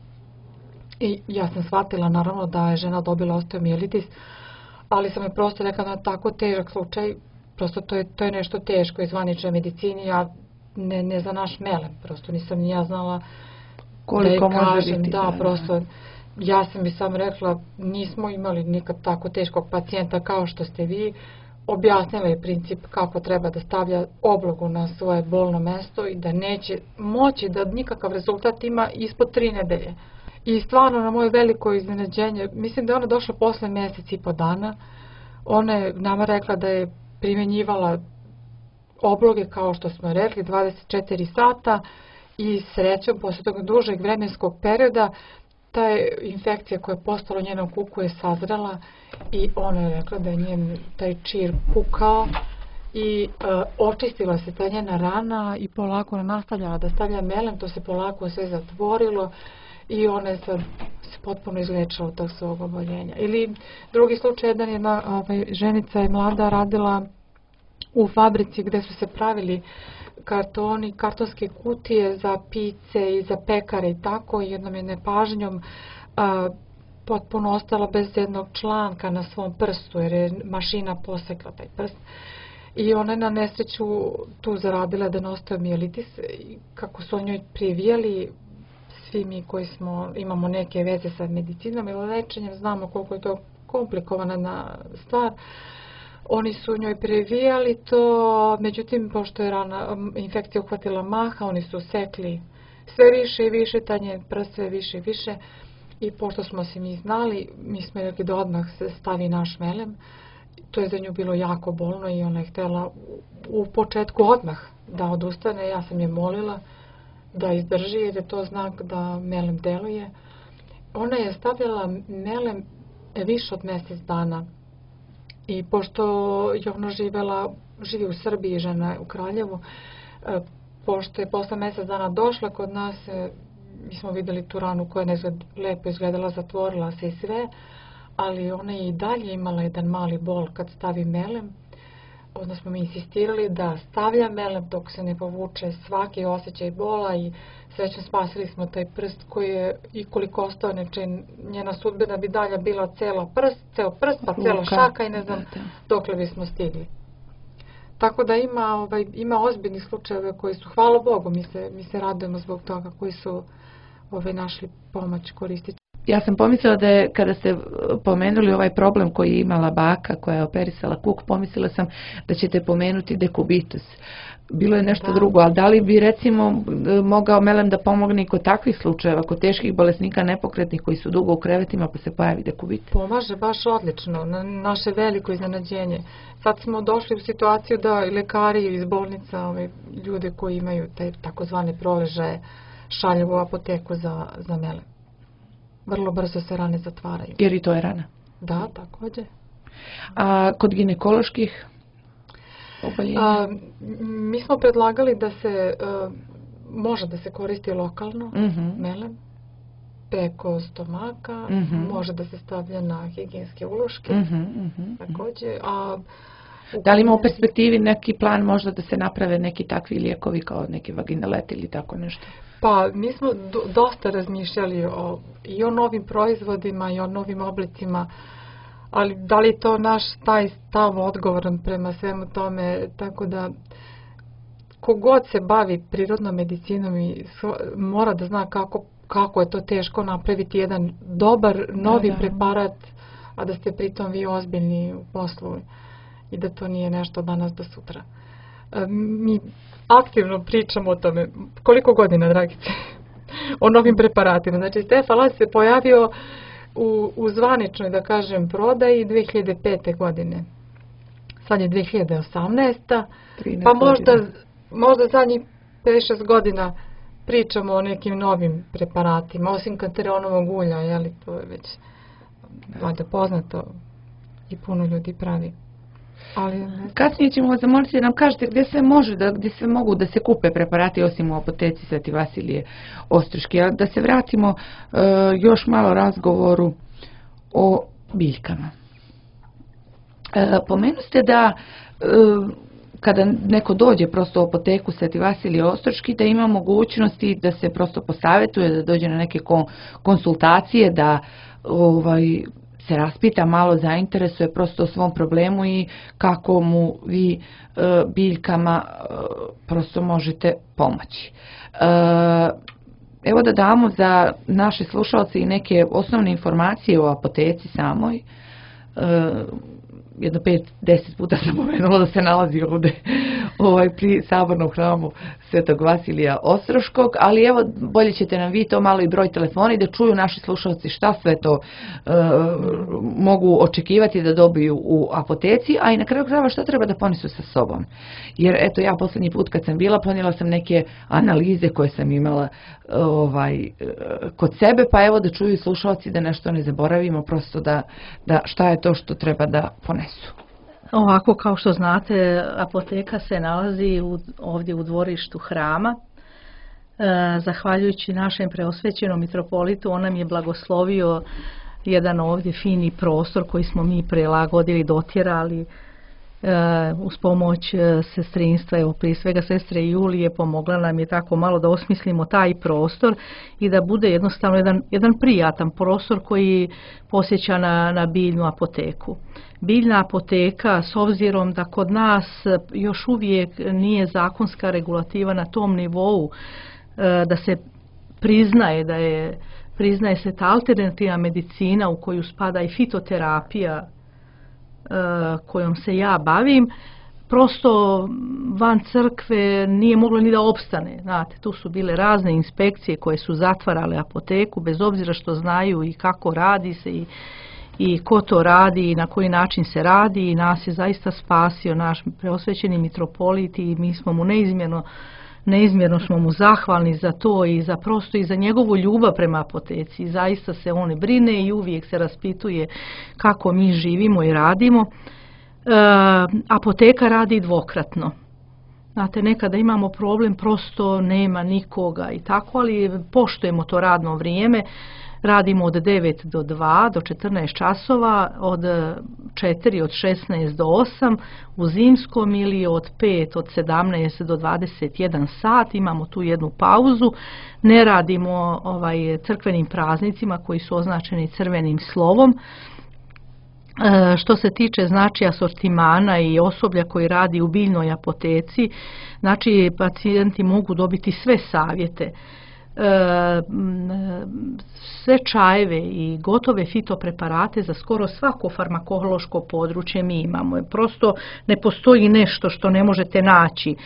C: I ja sam shvatila naravno da je žena dobila osteomijelitis, ali sam je prosto rekla na tako težak slučaj, prosto to je, to je nešto teško iz zvanične medicini, ja ne, ne za naš melem, prosto nisam ni ja znala
A: koliko
C: da je
A: može
C: kažem,
A: biti.
C: Da,
A: Da,
C: prosto ja sam bi sam rekla, nismo imali nikad tako teškog pacijenta kao što ste vi. Objasnila je princip kako treba da stavlja oblogu na svoje bolno mesto i da neće moći da nikakav rezultat ima ispod tri nedelje. I stvarno na moje veliko iznenađenje, mislim da je ona došla posle mjesec i po dana, ona je nama rekla da je primjenjivala obloge kao što smo rekli dvadeset četiri sata i srećom posle tog dužeg vremenskog perioda ta je infekcija koja je postala u njenom kuku je sazrela i ona je rekla da je njen taj čir pukao i e, očistila se ta njena rana i polako ona nastavljala da stavlja melem, to se polako sve zatvorilo i ona je sad se potpuno izlečila od tog svog oboljenja. Ili drugi slučaj, jedan jedna ovaj, ženica je mlada radila u fabrici gdje su se pravili kartoni, kartonske kutije za pice i za pekare i tako, i jednom je nepažnjom a, potpuno ostala bez jednog članka na svom prstu jer je mašina posekla taj prst i ona je na nesreću tu zaradila da ostao mijelitis i kako su o njoj prijevijali svi mi koji smo, imamo neke veze sa medicinom ili lečenjem, znamo koliko je to komplikovana stvar. Oni su njoj previjali to, međutim, pošto je rana infekcija uhvatila maha, oni su sekli sve više i više, ta njen prst sve više i više. I pošto smo se mi znali, mi smo rekli da odmah se stavi naš melem. To je za nju bilo jako bolno i ona je htjela u početku odmah da odustane. Ja sam je molila da izdrži jer je to znak da melem deluje. Ona je stavljala melem više od mjesec dana. I pošto je ona živjela, živi u Srbiji, žena u Kraljevu, pošto je posle mjesec dana došla kod nas, mi smo vidjeli tu ranu koja je lepo izgledala, zatvorila se i sve, ali ona je i dalje imala jedan mali bol kad stavi melem. Onda smo mi insistirali da stavlja melem dok se ne povuče svaki osjećaj bola i srećno spasili smo taj prst koji je i koliko ostao, neče njena sudbina bi dalje bila cela prst, ceo prst, pa cela šaka i ne znam dokle bismo stigli. Tako da ima, ovaj, ima ozbiljnih slučajeva koji su, hvala Bogu, mi se, mi se radujemo zbog toga, koji su ovaj, našli pomoć koristiti.
A: Ja sam pomislila da je, kada ste pomenuli ovaj problem koji je imala baka koja je operisala kuk, pomislila sam da ćete pomenuti dekubitus. Bilo je nešto da. drugo, ali da li bi recimo mogao melem da pomogne i kod takvih slučajeva, kod teških bolesnika nepokretnih koji su dugo u krevetima pa se pojavi dekubitus?
C: Pomaže baš odlično, na naše veliko iznenađenje. Sad smo došli u situaciju da lekari iz bolnica, ove ljude koji imaju te takozvane proležaje, šalju u apoteku za, za melem. Vrlo brzo se rane zatvaraju.
A: Jer i to je rana?
C: Da, također.
A: A kod ginekoloških oboljenja?
C: A, mi smo predlagali da se, a, može da se koristi lokalno, uh-huh. melem, preko stomaka, uh-huh. može da se stavlja na higijenske uloške, uh-huh, uh-huh. također. A,
A: da li ima u perspektivi neki plan možda da se naprave neki takvi lijekovi kao neki vaginalet ili tako nešto?
C: Pa, mi smo do, dosta razmišljali o, i o novim proizvodima i o novim oblicima, ali da li to naš taj stav odgovoran prema svemu tome, tako da kogod se bavi prirodnom medicinom i mora da zna kako, kako je to teško napraviti jedan dobar, novi da, da. preparat, a da ste pritom vi ozbiljni u poslu i da to nije nešto danas do sutra. Mi aktivno pričamo o tome. Koliko godina, Dragice? O novim preparatima. Znači, Stefalas se pojavio u, u zvaničnoj, da kažem, prodaji dve hiljade pete godine. Sad je dve hiljade osamnaesta. Pa možda, možda zadnjih pet šest godina pričamo o nekim novim preparatima, osim kantareonovog ulja, jeli, to je već valjda poznato i puno ljudi pravi. Ali
A: kasnije ćemo vas zamoliti da nam kažete gdje se može, da, gdje se mogu da se kupe preparati osim u apoteci Sveti Vasilije Ostroški. A da se vratimo uh, još malo razgovoru o biljkama. Uh, pomenuste da uh, kada neko dođe prosto u apoteku Sveti Vasilije Ostroški, da ima mogućnosti da se prosto posavjetuje, da dođe na neke konsultacije, da ovaj, se raspita, malo zainteresuje prosto o svom problemu i kako mu vi e, biljkama e, prosto možete pomoći. E, evo da damo za naše slušalce i neke osnovne informacije o apoteci samoj. E, jedno pet, deset puta sam pomenula da se nalazi ovdje ovaj, pri sabornom hramu Svetog Vasilija Ostroškog, ali evo bolje ćete nam vi to malo i broj telefona i da čuju naši slušalci šta sve to e, mogu očekivati da dobiju u apoteci, a i na kraju krajeva šta treba da ponesu sa sobom. Jer eto ja posljednji put kad sam bila ponijela sam neke analize koje sam imala ovaj, kod sebe, pa evo da čuju slušalci da nešto ne zaboravimo, prosto da, da šta je to što treba da ponesu.
B: Ovako, kao što znate, apoteka se nalazi u, ovdje u dvorištu hrama. E, zahvaljujući našem preosvećenom mitropolitu, on nam je blagoslovio jedan ovdje fini prostor koji smo mi prilagodili, dotjerali. E, uz pomoć sestrinstva, evo prije svega sestre Julije pomogla nam je tako malo da osmislimo taj prostor i da bude jednostavno jedan, jedan prijatan prostor koji posjeća na, na biljnu apoteku. Biljna apoteka, s obzirom da kod nas još uvijek nije zakonska regulativa na tom nivou e, da se priznaje da je priznaje se ta alternativna medicina u koju spada i fitoterapija kojom se ja bavim, prosto van crkve nije moglo ni da opstane. Znate, tu su bile razne inspekcije koje su zatvarale apoteku, bez obzira što znaju i kako radi se i, i ko to radi i na koji način se radi, i nas je zaista spasio naš preosvećeni mitropolit i mi smo mu neizmjerno Neizmjerno smo mu zahvalni za to i za prosto i za njegovu ljubav prema apoteci. Zaista se on brine i uvijek se raspituje kako mi živimo i radimo. E, apoteka radi dvokratno. Znate, nekada imamo problem, prosto nema nikoga i tako, ali poštujemo to radno vrijeme. Radimo od devet do dva, do četrnaest časova, od četiri, od šesnaest do osam u zimskom ili od pet, od sedamnaest do dvadeset jedan sat. Imamo tu jednu pauzu. Ne radimo ovaj, crkvenim praznicima koji su označeni crvenim slovom. E, što se tiče znači asortimana i osoblja koji radi u biljnoj apoteci, znači pacijenti mogu dobiti sve savjete. E, sve čajeve i gotove fitopreparate za skoro svako farmakološko područje mi imamo. Prosto ne postoji nešto što ne možete naći. E,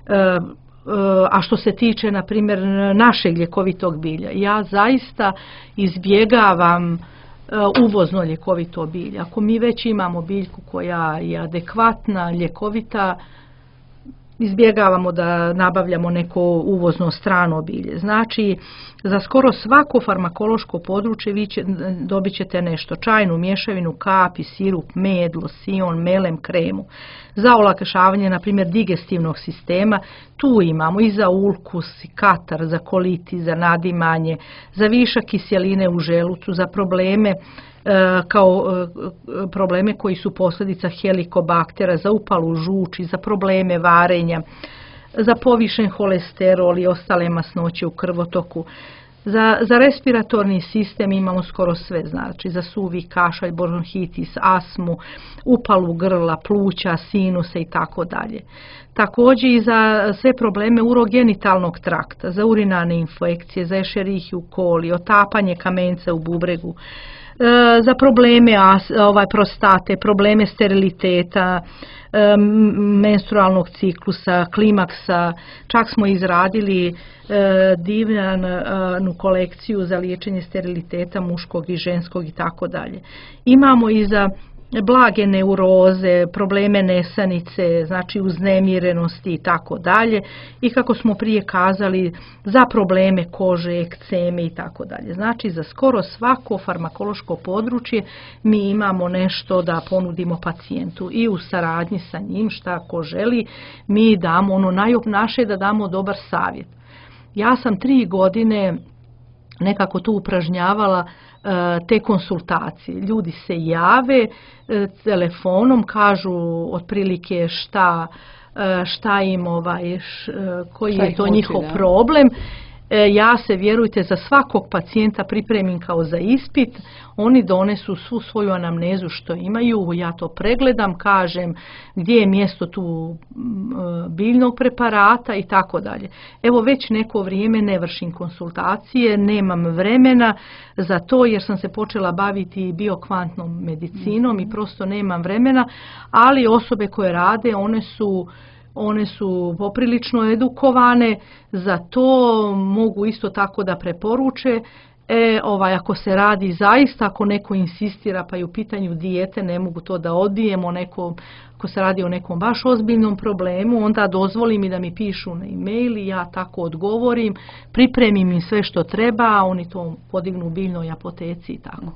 B: a što se tiče, na primjer, našeg ljekovitog bilja, ja zaista izbjegavam uvozno ljekovito bilje. Ako mi već imamo biljku koja je adekvatna, ljekovita, izbjegavamo da nabavljamo neko uvozno strano bilje. Znači, za skoro svako farmakološko područje vi će, dobit ćete nešto. Čajnu mješavinu, kapi, sirup, med, losion, melem, kremu. Za olakšavanje, na primjer, digestivnog sistema, tu imamo i za ulkus, i katar, za koliti, za nadimanje, za višak kiseline u želucu, za probleme kao probleme koji su posljedica helikobaktera, za upalu žuči, za probleme varenja, za povišen holesterol i ostale masnoće u krvotoku. Za, za respiratorni sistem imamo skoro sve, znači za suvi kašalj, bronhitis, astmu, upalu grla, pluća, sinuse i tako dalje. Također i za sve probleme urogenitalnog trakta, za urinarne infekcije, za Escherichia coli, otapanje kamenca u bubregu, e, za probleme as, ovaj, prostate, probleme steriliteta, e, menstrualnog ciklusa, klimaksa. Čak smo izradili e, divnu kolekciju za liječenje steriliteta muškog i ženskog i tako dalje. Imamo i za blage neuroze, probleme nesanice, znači uznemirenosti i tako dalje. I kako smo prije kazali, za probleme kože, ekceme i tako dalje. Znači za skoro svako farmakološko područje mi imamo nešto da ponudimo pacijentu i u saradnji sa njim, šta ko želi, mi damo ono najnaše da damo dobar savjet. Ja sam tri godine nekako tu upražnjavala te konsultacije. Ljudi se jave telefonom, kažu otprilike šta, šta im ovaj, š, koji je to njihov problem. Ja se, vjerujte, za svakog pacijenta pripremim kao za ispit. Oni donesu svu svoju anamnezu što imaju, ja to pregledam, kažem gdje je mjesto tu biljnog preparata i tako dalje. Evo već neko vrijeme ne vršim konsultacije, nemam vremena za to jer sam se počela baviti biokvantnom medicinom i prosto nemam vremena, ali osobe koje rade, one su One su poprilično edukovane, za to mogu isto tako da preporuče. E, ovaj, ako se radi zaista, ako neko insistira pa i u pitanju dijete, ne mogu to da odbijemo, neko, ako se radi o nekom baš ozbiljnom problemu, onda dozvoli mi da mi pišu na e-mail i ja tako odgovorim, pripremim im sve što treba, a oni to podignu u biljnoj apoteci i tako.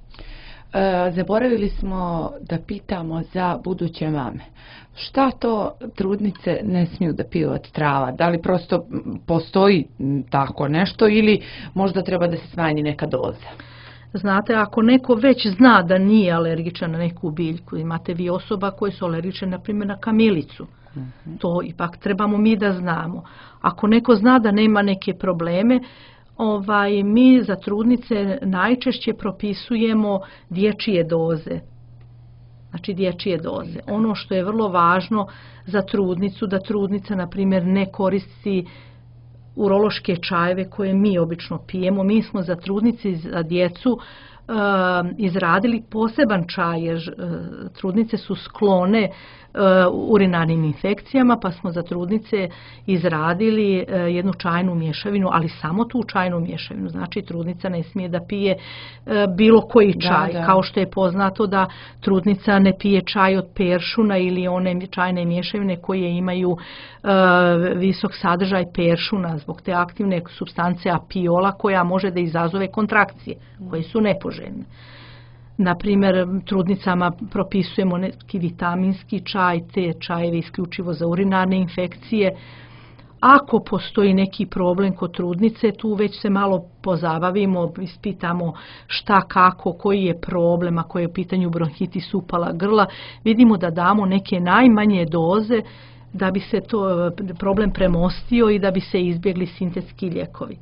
A: E, zaboravili smo da pitamo za buduće mame. Šta to trudnice ne smiju da piju od trava? Da li prosto postoji tako nešto ili možda treba da se smanji neka doza?
B: Znate, ako neko već zna da nije alergičan na neku biljku, imate vi osoba koje su alergične na primjer na kamilicu, uh-huh. To ipak trebamo mi da znamo. Ako neko zna da nema neke probleme, ovaj, mi za trudnice najčešće propisujemo dječje doze. Znači dječje doze. Ono što je vrlo važno za trudnicu, da trudnica, na primjer, ne koristi urološke čajeve koje mi obično pijemo. Mi smo za trudnice i za djecu e, izradili poseban čaj, jer e, trudnice su sklone e, urinarnim infekcijama, pa smo za trudnice izradili e, jednu čajnu mješavinu, ali samo tu čajnu mješavinu. Znači trudnica ne smije da pije e, bilo koji čaj, da, da. Kao što je poznato da trudnica ne pije čaj od peršuna ili one čajne mješavine koje imaju e, visok sadržaj peršuna zbog te aktivne supstance apiola koja može da izazove kontrakcije koje su nepoželjne. Na primjer, trudnicama propisujemo neki vitaminski čaj, te čajeve isključivo za urinarne infekcije. Ako postoji neki problem kod trudnice, tu već se malo pozabavimo, ispitamo šta, kako, koji je problem, ako je u pitanju bronhitis, upala grla, vidimo da damo neke najmanje doze da bi se to problem premostio i da bi se izbjegli sintetski lijekovi.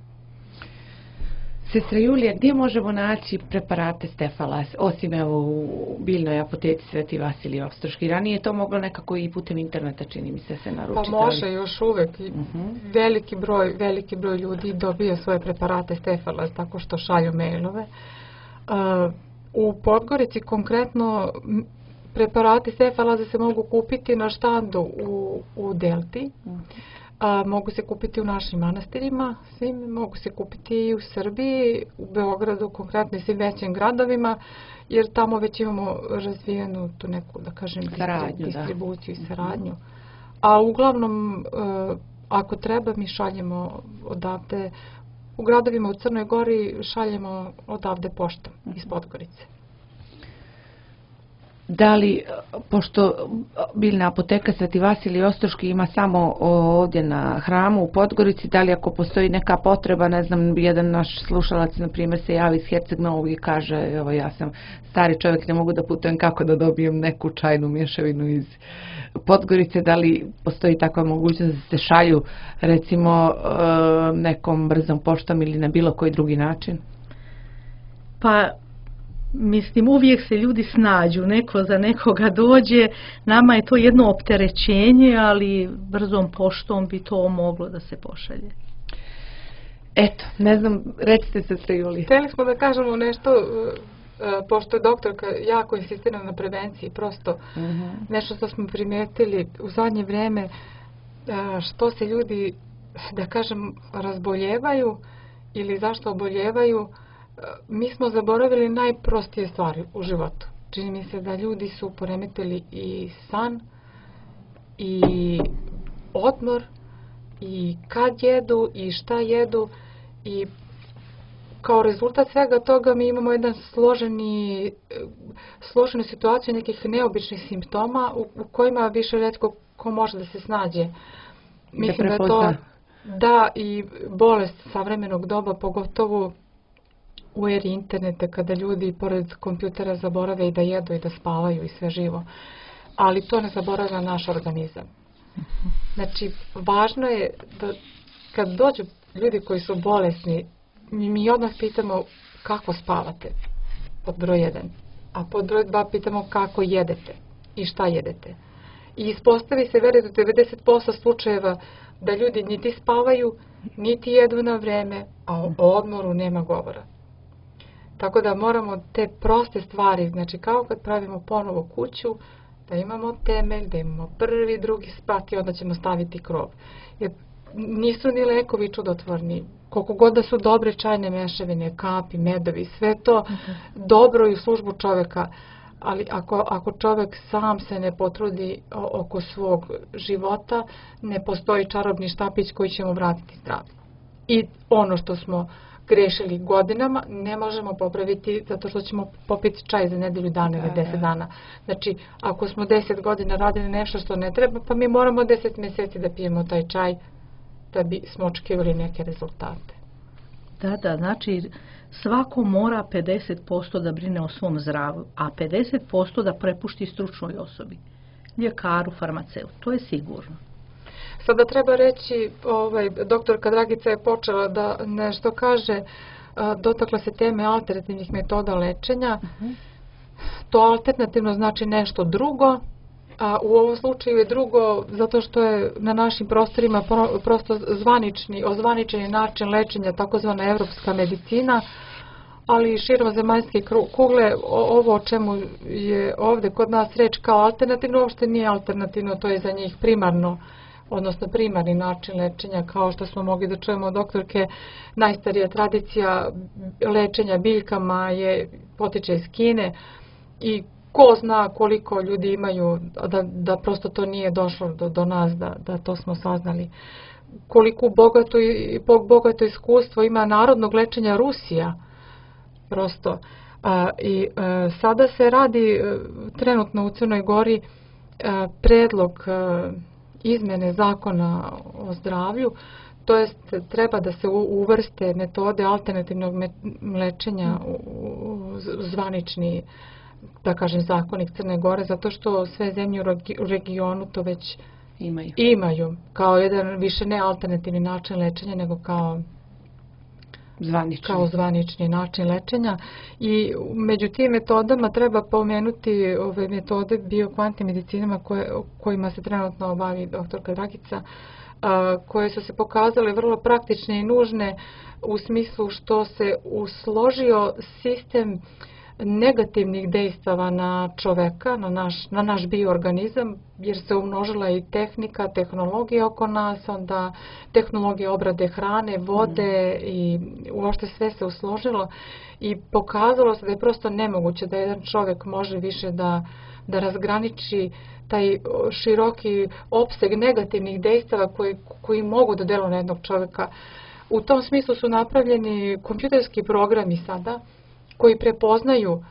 A: Sestra Julija, gdje možemo naći preparate Stefalas, osim evo u biljnoj apoteci Sveti Vasilij Ostroški? Ranije je to moglo nekako i putem interneta, čini mi se, se naručiti.
C: Pa može još uvijek. Uh-huh. Veliki broj, veliki broj ljudi dobije svoje preparate Stefalas tako što šalju mailove. Uh, u Podgorici konkretno preparati Stefalasa se mogu kupiti na štandu u, u Delti. Uh-huh. A, mogu se kupiti u našim manastirima, svim, mogu se kupiti i u Srbiji, u Beogradu, konkretno i svim većim gradovima, jer tamo već imamo razvijenu tu neku, da kažem,
A: saradnju,
C: distribuciju da. i saradnju. A uglavnom, e, ako treba, mi šaljemo odavde, u gradovima u Crnoj Gori šaljemo odavde poštom iz Podgorice.
A: Da li pošto biljna apoteka Sveti Vasilij Ostroški ima samo ovdje na Hramu u Podgorici, da li ako postoji neka potreba, ne znam, jedan naš slušalac na primjer se javi iz Herceg Novog i kaže, evo ja sam stari čovjek, ne mogu da putujem, kako da dobijem neku čajnu mješavinu iz Podgorice, da li postoji takva mogućnost da se šalju recimo nekom brzom poštom ili na bilo koji drugi način?
B: Pa mislim, uvijek se ljudi snađu, neko za nekoga dođe, nama je to jedno opterećenje, ali brzom poštom bi to moglo da se pošalje.
A: Eto, ne znam, recite se Julija.
C: Htjeli smo da kažemo nešto, pošto je doktorka jako insistira na prevenciji, prosto uh-huh. nešto što smo primijetili u zadnje vrijeme, što se ljudi, da kažem, razboljevaju ili zašto oboljevaju, mi smo zaboravili najprostije stvari u životu. Čini mi se da ljudi su poremetili i san, i odmor, i kad jedu, i šta jedu, i kao rezultat svega toga mi imamo jedan složeni, složenu situaciju nekih neobičnih simptoma u, u kojima više rijetko ko može da se snađe. Mislim da je to da i bolest savremenog doba, pogotovo u eri interneta, kada ljudi pored kompjutera zaborave i da jedu i da spavaju i sve živo. Ali to ne zaboravlja naš organizam. Znači, važno je da kad dođu ljudi koji su bolesni, mi odmah pitamo kako spavate, pod broj jedan. A pod broj dva pitamo kako jedete i šta jedete. I ispostavi se, verujte, u devedeset posto slučajeva da ljudi niti spavaju, niti jedu na vreme, a o odmoru nema govora. Tako da moramo te proste stvari, znači kao kad pravimo ponovo kuću, da imamo temelj, da imamo prvi, drugi sprat i onda ćemo staviti krov. Jer nisu ni lekovi čudotvorni. Koliko god da su dobre čajne mešavine, kapi, medovi, sve to okay. dobro i u službu čovjeka. Ali ako, ako čovjek sam se ne potrudi oko svog života, ne postoji čarobni štapić koji će mu vratiti zdravlje. I ono što smo grešili godinama ne možemo popraviti zato što ćemo popiti čaj za nedelju dana ili deset dana. Znači, ako smo deset godina radili nešto što ne treba, pa mi moramo deset mjeseci da pijemo taj čaj da bi smo očekivali neke rezultate.
B: Da, da, znači svako mora pedeset posto da brine o svom zdravlju, a pedeset posto da prepušti stručnoj osobi, ljekaru, farmaceutu, to je sigurno.
C: Sada treba reći, ovaj, doktorka Dragica je počela da nešto kaže, dotakla se teme alternativnih metoda lečenja. Uh-huh. To alternativno znači nešto drugo, a u ovom slučaju je drugo zato što je na našim prostorima prosto zvanični, ozvaničeni način lečenja, takozvana evropska medicina, ali i širom zemaljske kugle. Ovo o čemu je ovdje kod nas reč kao alternativno, uopšte nije alternativno, to je za njih primarno, odnosno primarni način lečenja, kao što smo mogli da čujemo od doktorke. Najstarija tradicija lečenja biljkama je potiče iz Kine i ko zna koliko ljudi imaju, da, da prosto to nije došlo do, do nas, da, da to smo saznali. Koliko bogato, bogato iskustvo ima narodnog lečenja Rusija, prosto. A, I a, sada se radi a, trenutno u Crnoj Gori a, predlog a, izmjene zakona o zdravlju, to jest treba da se uvrste metode alternativnog lečenja u zvanični, da kažem, zakonik Crne Gore, zato što sve zemlje u regionu to već imaju, imaju kao jedan više ne alternativni način lečenja, nego kao zvanični. kao zvanični način lečenja. I među tim metodama treba pomenuti ove metode biokvantne medicinama koje, kojima se trenutno bavi doktorka Dragica, a, koje su se pokazale vrlo praktične i nužne u smislu što se usložio sistem negativnih dejstava na čoveka, na naš, na naš bioorganizam, jer se umnožila i tehnika, tehnologija oko nas, onda tehnologija obrade hrane, vode mm. i uopšte sve se usložilo i pokazalo se da je prosto nemoguće da jedan čovjek može više da, da razgraniči taj široki opseg negativnih dejstava koji, koji mogu da deluju na jednog čovjeka. U tom smislu su napravljeni kompjuterski programi sada koji prepoznaju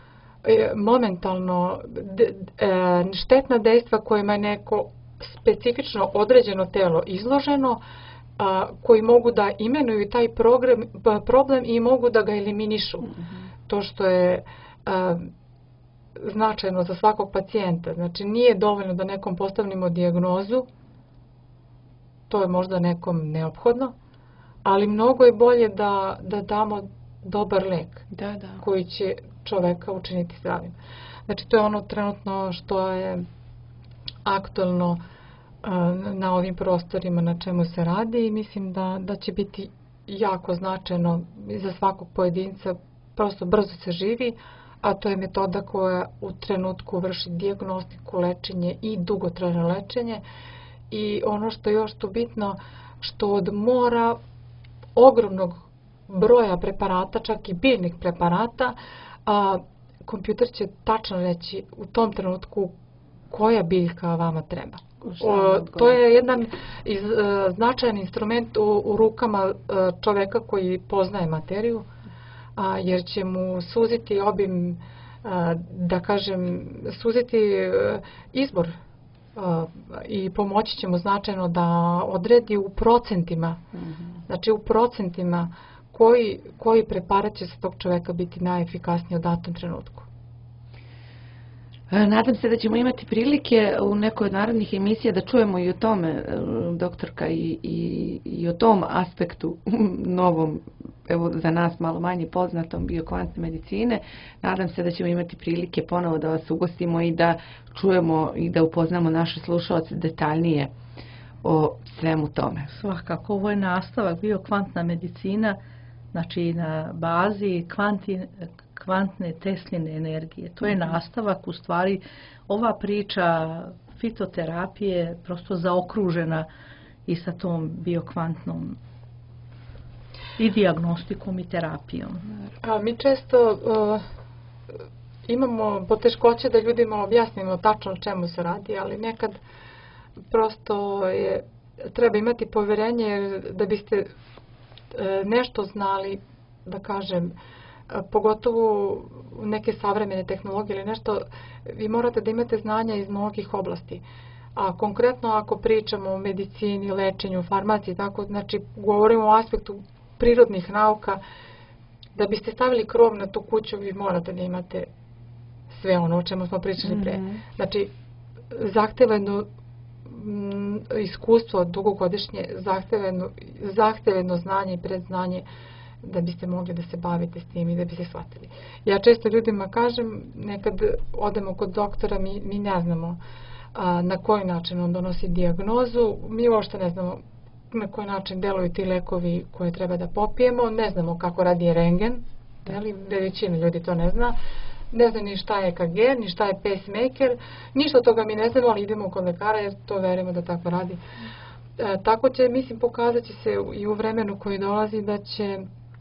C: momentalno štetna dejstva kojima je neko specifično određeno telo izloženo, koji mogu da imenuju taj program, problem i mogu da ga eliminišu. Mm-hmm. To što je a, značajno za svakog pacijenta. Znači nije dovoljno da nekom postavimo dijagnozu, to je možda nekom neophodno, ali mnogo je bolje da, da damo dobar lek
A: da, da.
C: koji će čoveka učiniti zdravim. Znači to je ono trenutno što je aktualno na ovim prostorima na čemu se radi i mislim da, da će biti jako značajno za svakog pojedinca, prosto brzo se živi, a to je metoda koja u trenutku vrši dijagnostiku, lečenje i dugotrajno lečenje. I ono što je još tu bitno, što od mora ogromnog broja preparata, čak i biljnih preparata, a, kompjuter će tačno reći u tom trenutku koja biljka vama treba. O, to je jedan iz, e, značajan instrument u, u rukama e, čoveka koji poznaje materiju, a, jer će mu suziti obim, a, da kažem, suziti e, izbor a, i pomoći će mu značajno da odredi u procentima, mm-hmm. znači u procentima koji, koji preparat će za tog čoveka biti najefikasniji u datom trenutku.
A: Nadam se da ćemo imati prilike u nekoj od narodnih emisija da čujemo i o tome, doktorka, i, i, i o tom aspektu novom, evo za nas malo manje poznatom, biokvantne medicine. Nadam se da ćemo imati prilike ponovo da vas ugostimo i da čujemo i da upoznamo naše slušalce detaljnije o svemu tome.
B: Svakako, ovo je nastavak biokvantna medicina, znači na bazi kvanti, kvantne Tesline energije. To je nastavak, u stvari, ova priča fitoterapije prosto zaokružena i sa tom biokvantnom i dijagnostikom i terapijom.
C: A mi često uh, imamo poteškoće da ljudima objasnimo tačno o čemu se radi, ali nekad prosto je, treba imati poverenje da biste uh, nešto znali, da kažem, pogotovo neke savremene tehnologije ili nešto, vi morate da imate znanja iz mnogih oblasti. A konkretno ako pričamo o medicini, lečenju, farmaciji, tako, znači govorimo o aspektu prirodnih nauka, da biste stavili krov na tu kuću, vi morate da imate sve ono o čemu smo pričali pre. Mm-hmm. Znači, zahteveno m, iskustvo dugogodišnje, zahteveno, zahteveno znanje i predznanje da biste mogli da se bavite s tim i da biste shvatili. Ja često ljudima kažem, nekad odemo kod doktora, mi, mi ne znamo a, na koji način on donosi dijagnozu, mi uopšte ne znamo na koji način deluju ti lekovi koje treba da popijemo, ne znamo kako radi rengen, ali većina ljudi to ne zna, ne zna ni šta je E K G, ni šta je pacemaker, ništa od toga mi ne znamo, ali idemo kod lekara jer to verujemo da tako radi. E, tako će, mislim, pokazat će se i u vremenu koji dolazi da će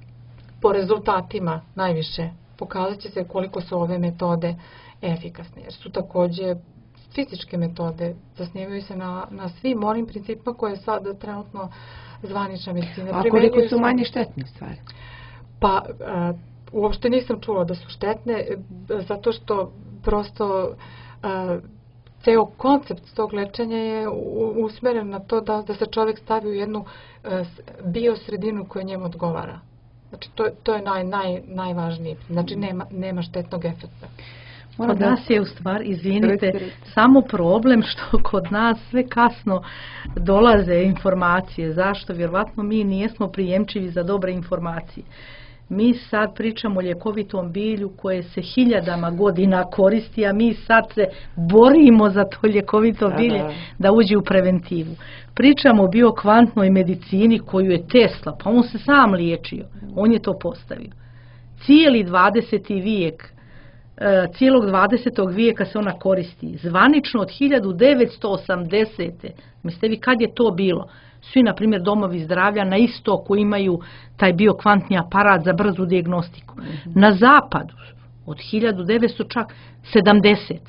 C: po rezultatima najviše pokazat će se koliko su ove metode efikasne, jer su također fizičke metode, zasnivaju se na, na svim onim principima koje sad trenutno zvanična medicina.
A: A koliko su manje štetne stvari?
C: Pa, a, uopšte nisam čula da su štetne, zato što prosto a, ceo koncept tog lečenja je usmeren na to da, da se čovjek stavi u jednu a, biosredinu koja njemu odgovara. Znači, to, to je naj, naj, najvažnije. Znači, nema, nema štetnog efekta.
B: Kod nas je u stvari, izvinite, samo problem što kod nas sve kasno dolaze informacije. Zašto? Vjerovatno mi nijesmo prijemčivi za dobre informacije. Mi sad pričamo o ljekovitom bilju koje se hiljadama godina koristi, a mi sad se borimo za to ljekovito bilje da uđe u preventivu. Pričamo o biokvantnoj medicini koju je Tesla, pa on se sam liječio, on je to postavio. Cijeli dvadeseti vijek, cijelog dvadesetog vijeka se ona koristi. Zvanično od hiljadu devetsto osamdesete. Mislite vi kad je to bilo? Svi, na primjer, domovi zdravlja na istoku imaju taj biokvantni aparat za brzu dijagnostiku. Mm-hmm. Na zapadu od hiljadu devetsto čak sedamdesete.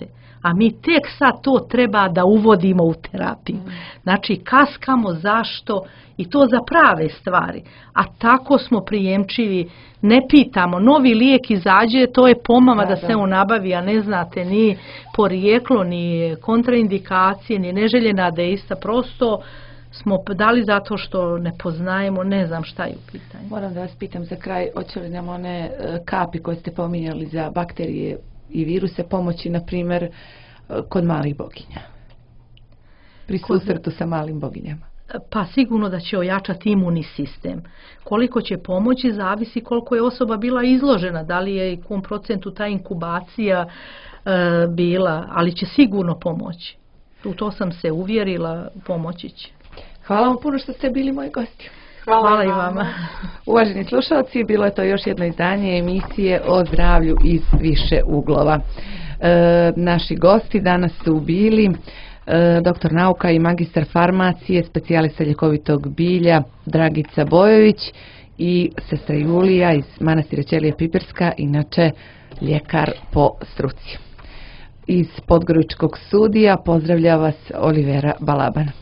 B: a mi tek sad to treba da uvodimo u terapiju. Znači, kaskamo zašto i to za prave stvari. A tako smo prijemčivi, ne pitamo, novi lijek izađe, to je pomama da, da se on nabavi, a ne znate ni porijeklo, ni kontraindikacije, ni neželjena dejstva, prosto smo dali zato što ne poznajemo, ne znam šta je u pitanju.
A: Moram da vas pitam za kraj, hoće li nam one kapi koje ste pominjali za bakterije i viruse pomoći, na primjer, kod malih boginja? Pri susretu sa malim boginjama.
B: Pa sigurno da će ojačati imunni sistem. Koliko će pomoći zavisi koliko je osoba bila izložena, da li je i kom procentu ta inkubacija e, bila, ali će sigurno pomoći. U to sam se uvjerila, pomoći će.
A: Hvala vam puno što ste bili moji gosti.
B: Hvala, Hvala i vama.
A: Uvaženi slušalci, bilo je to još jedno izdanje emisije o zdravlju iz više uglova. E, naši gosti danas su bili e, doktor nauka i magistar farmacije, specijalista ljekovitog bilja Dragica Bojović i sestra Julija iz manastira Ćelije Piperska, inače ljekar po struci. Iz Podgoričkog studija pozdravlja vas Olivera Balaban.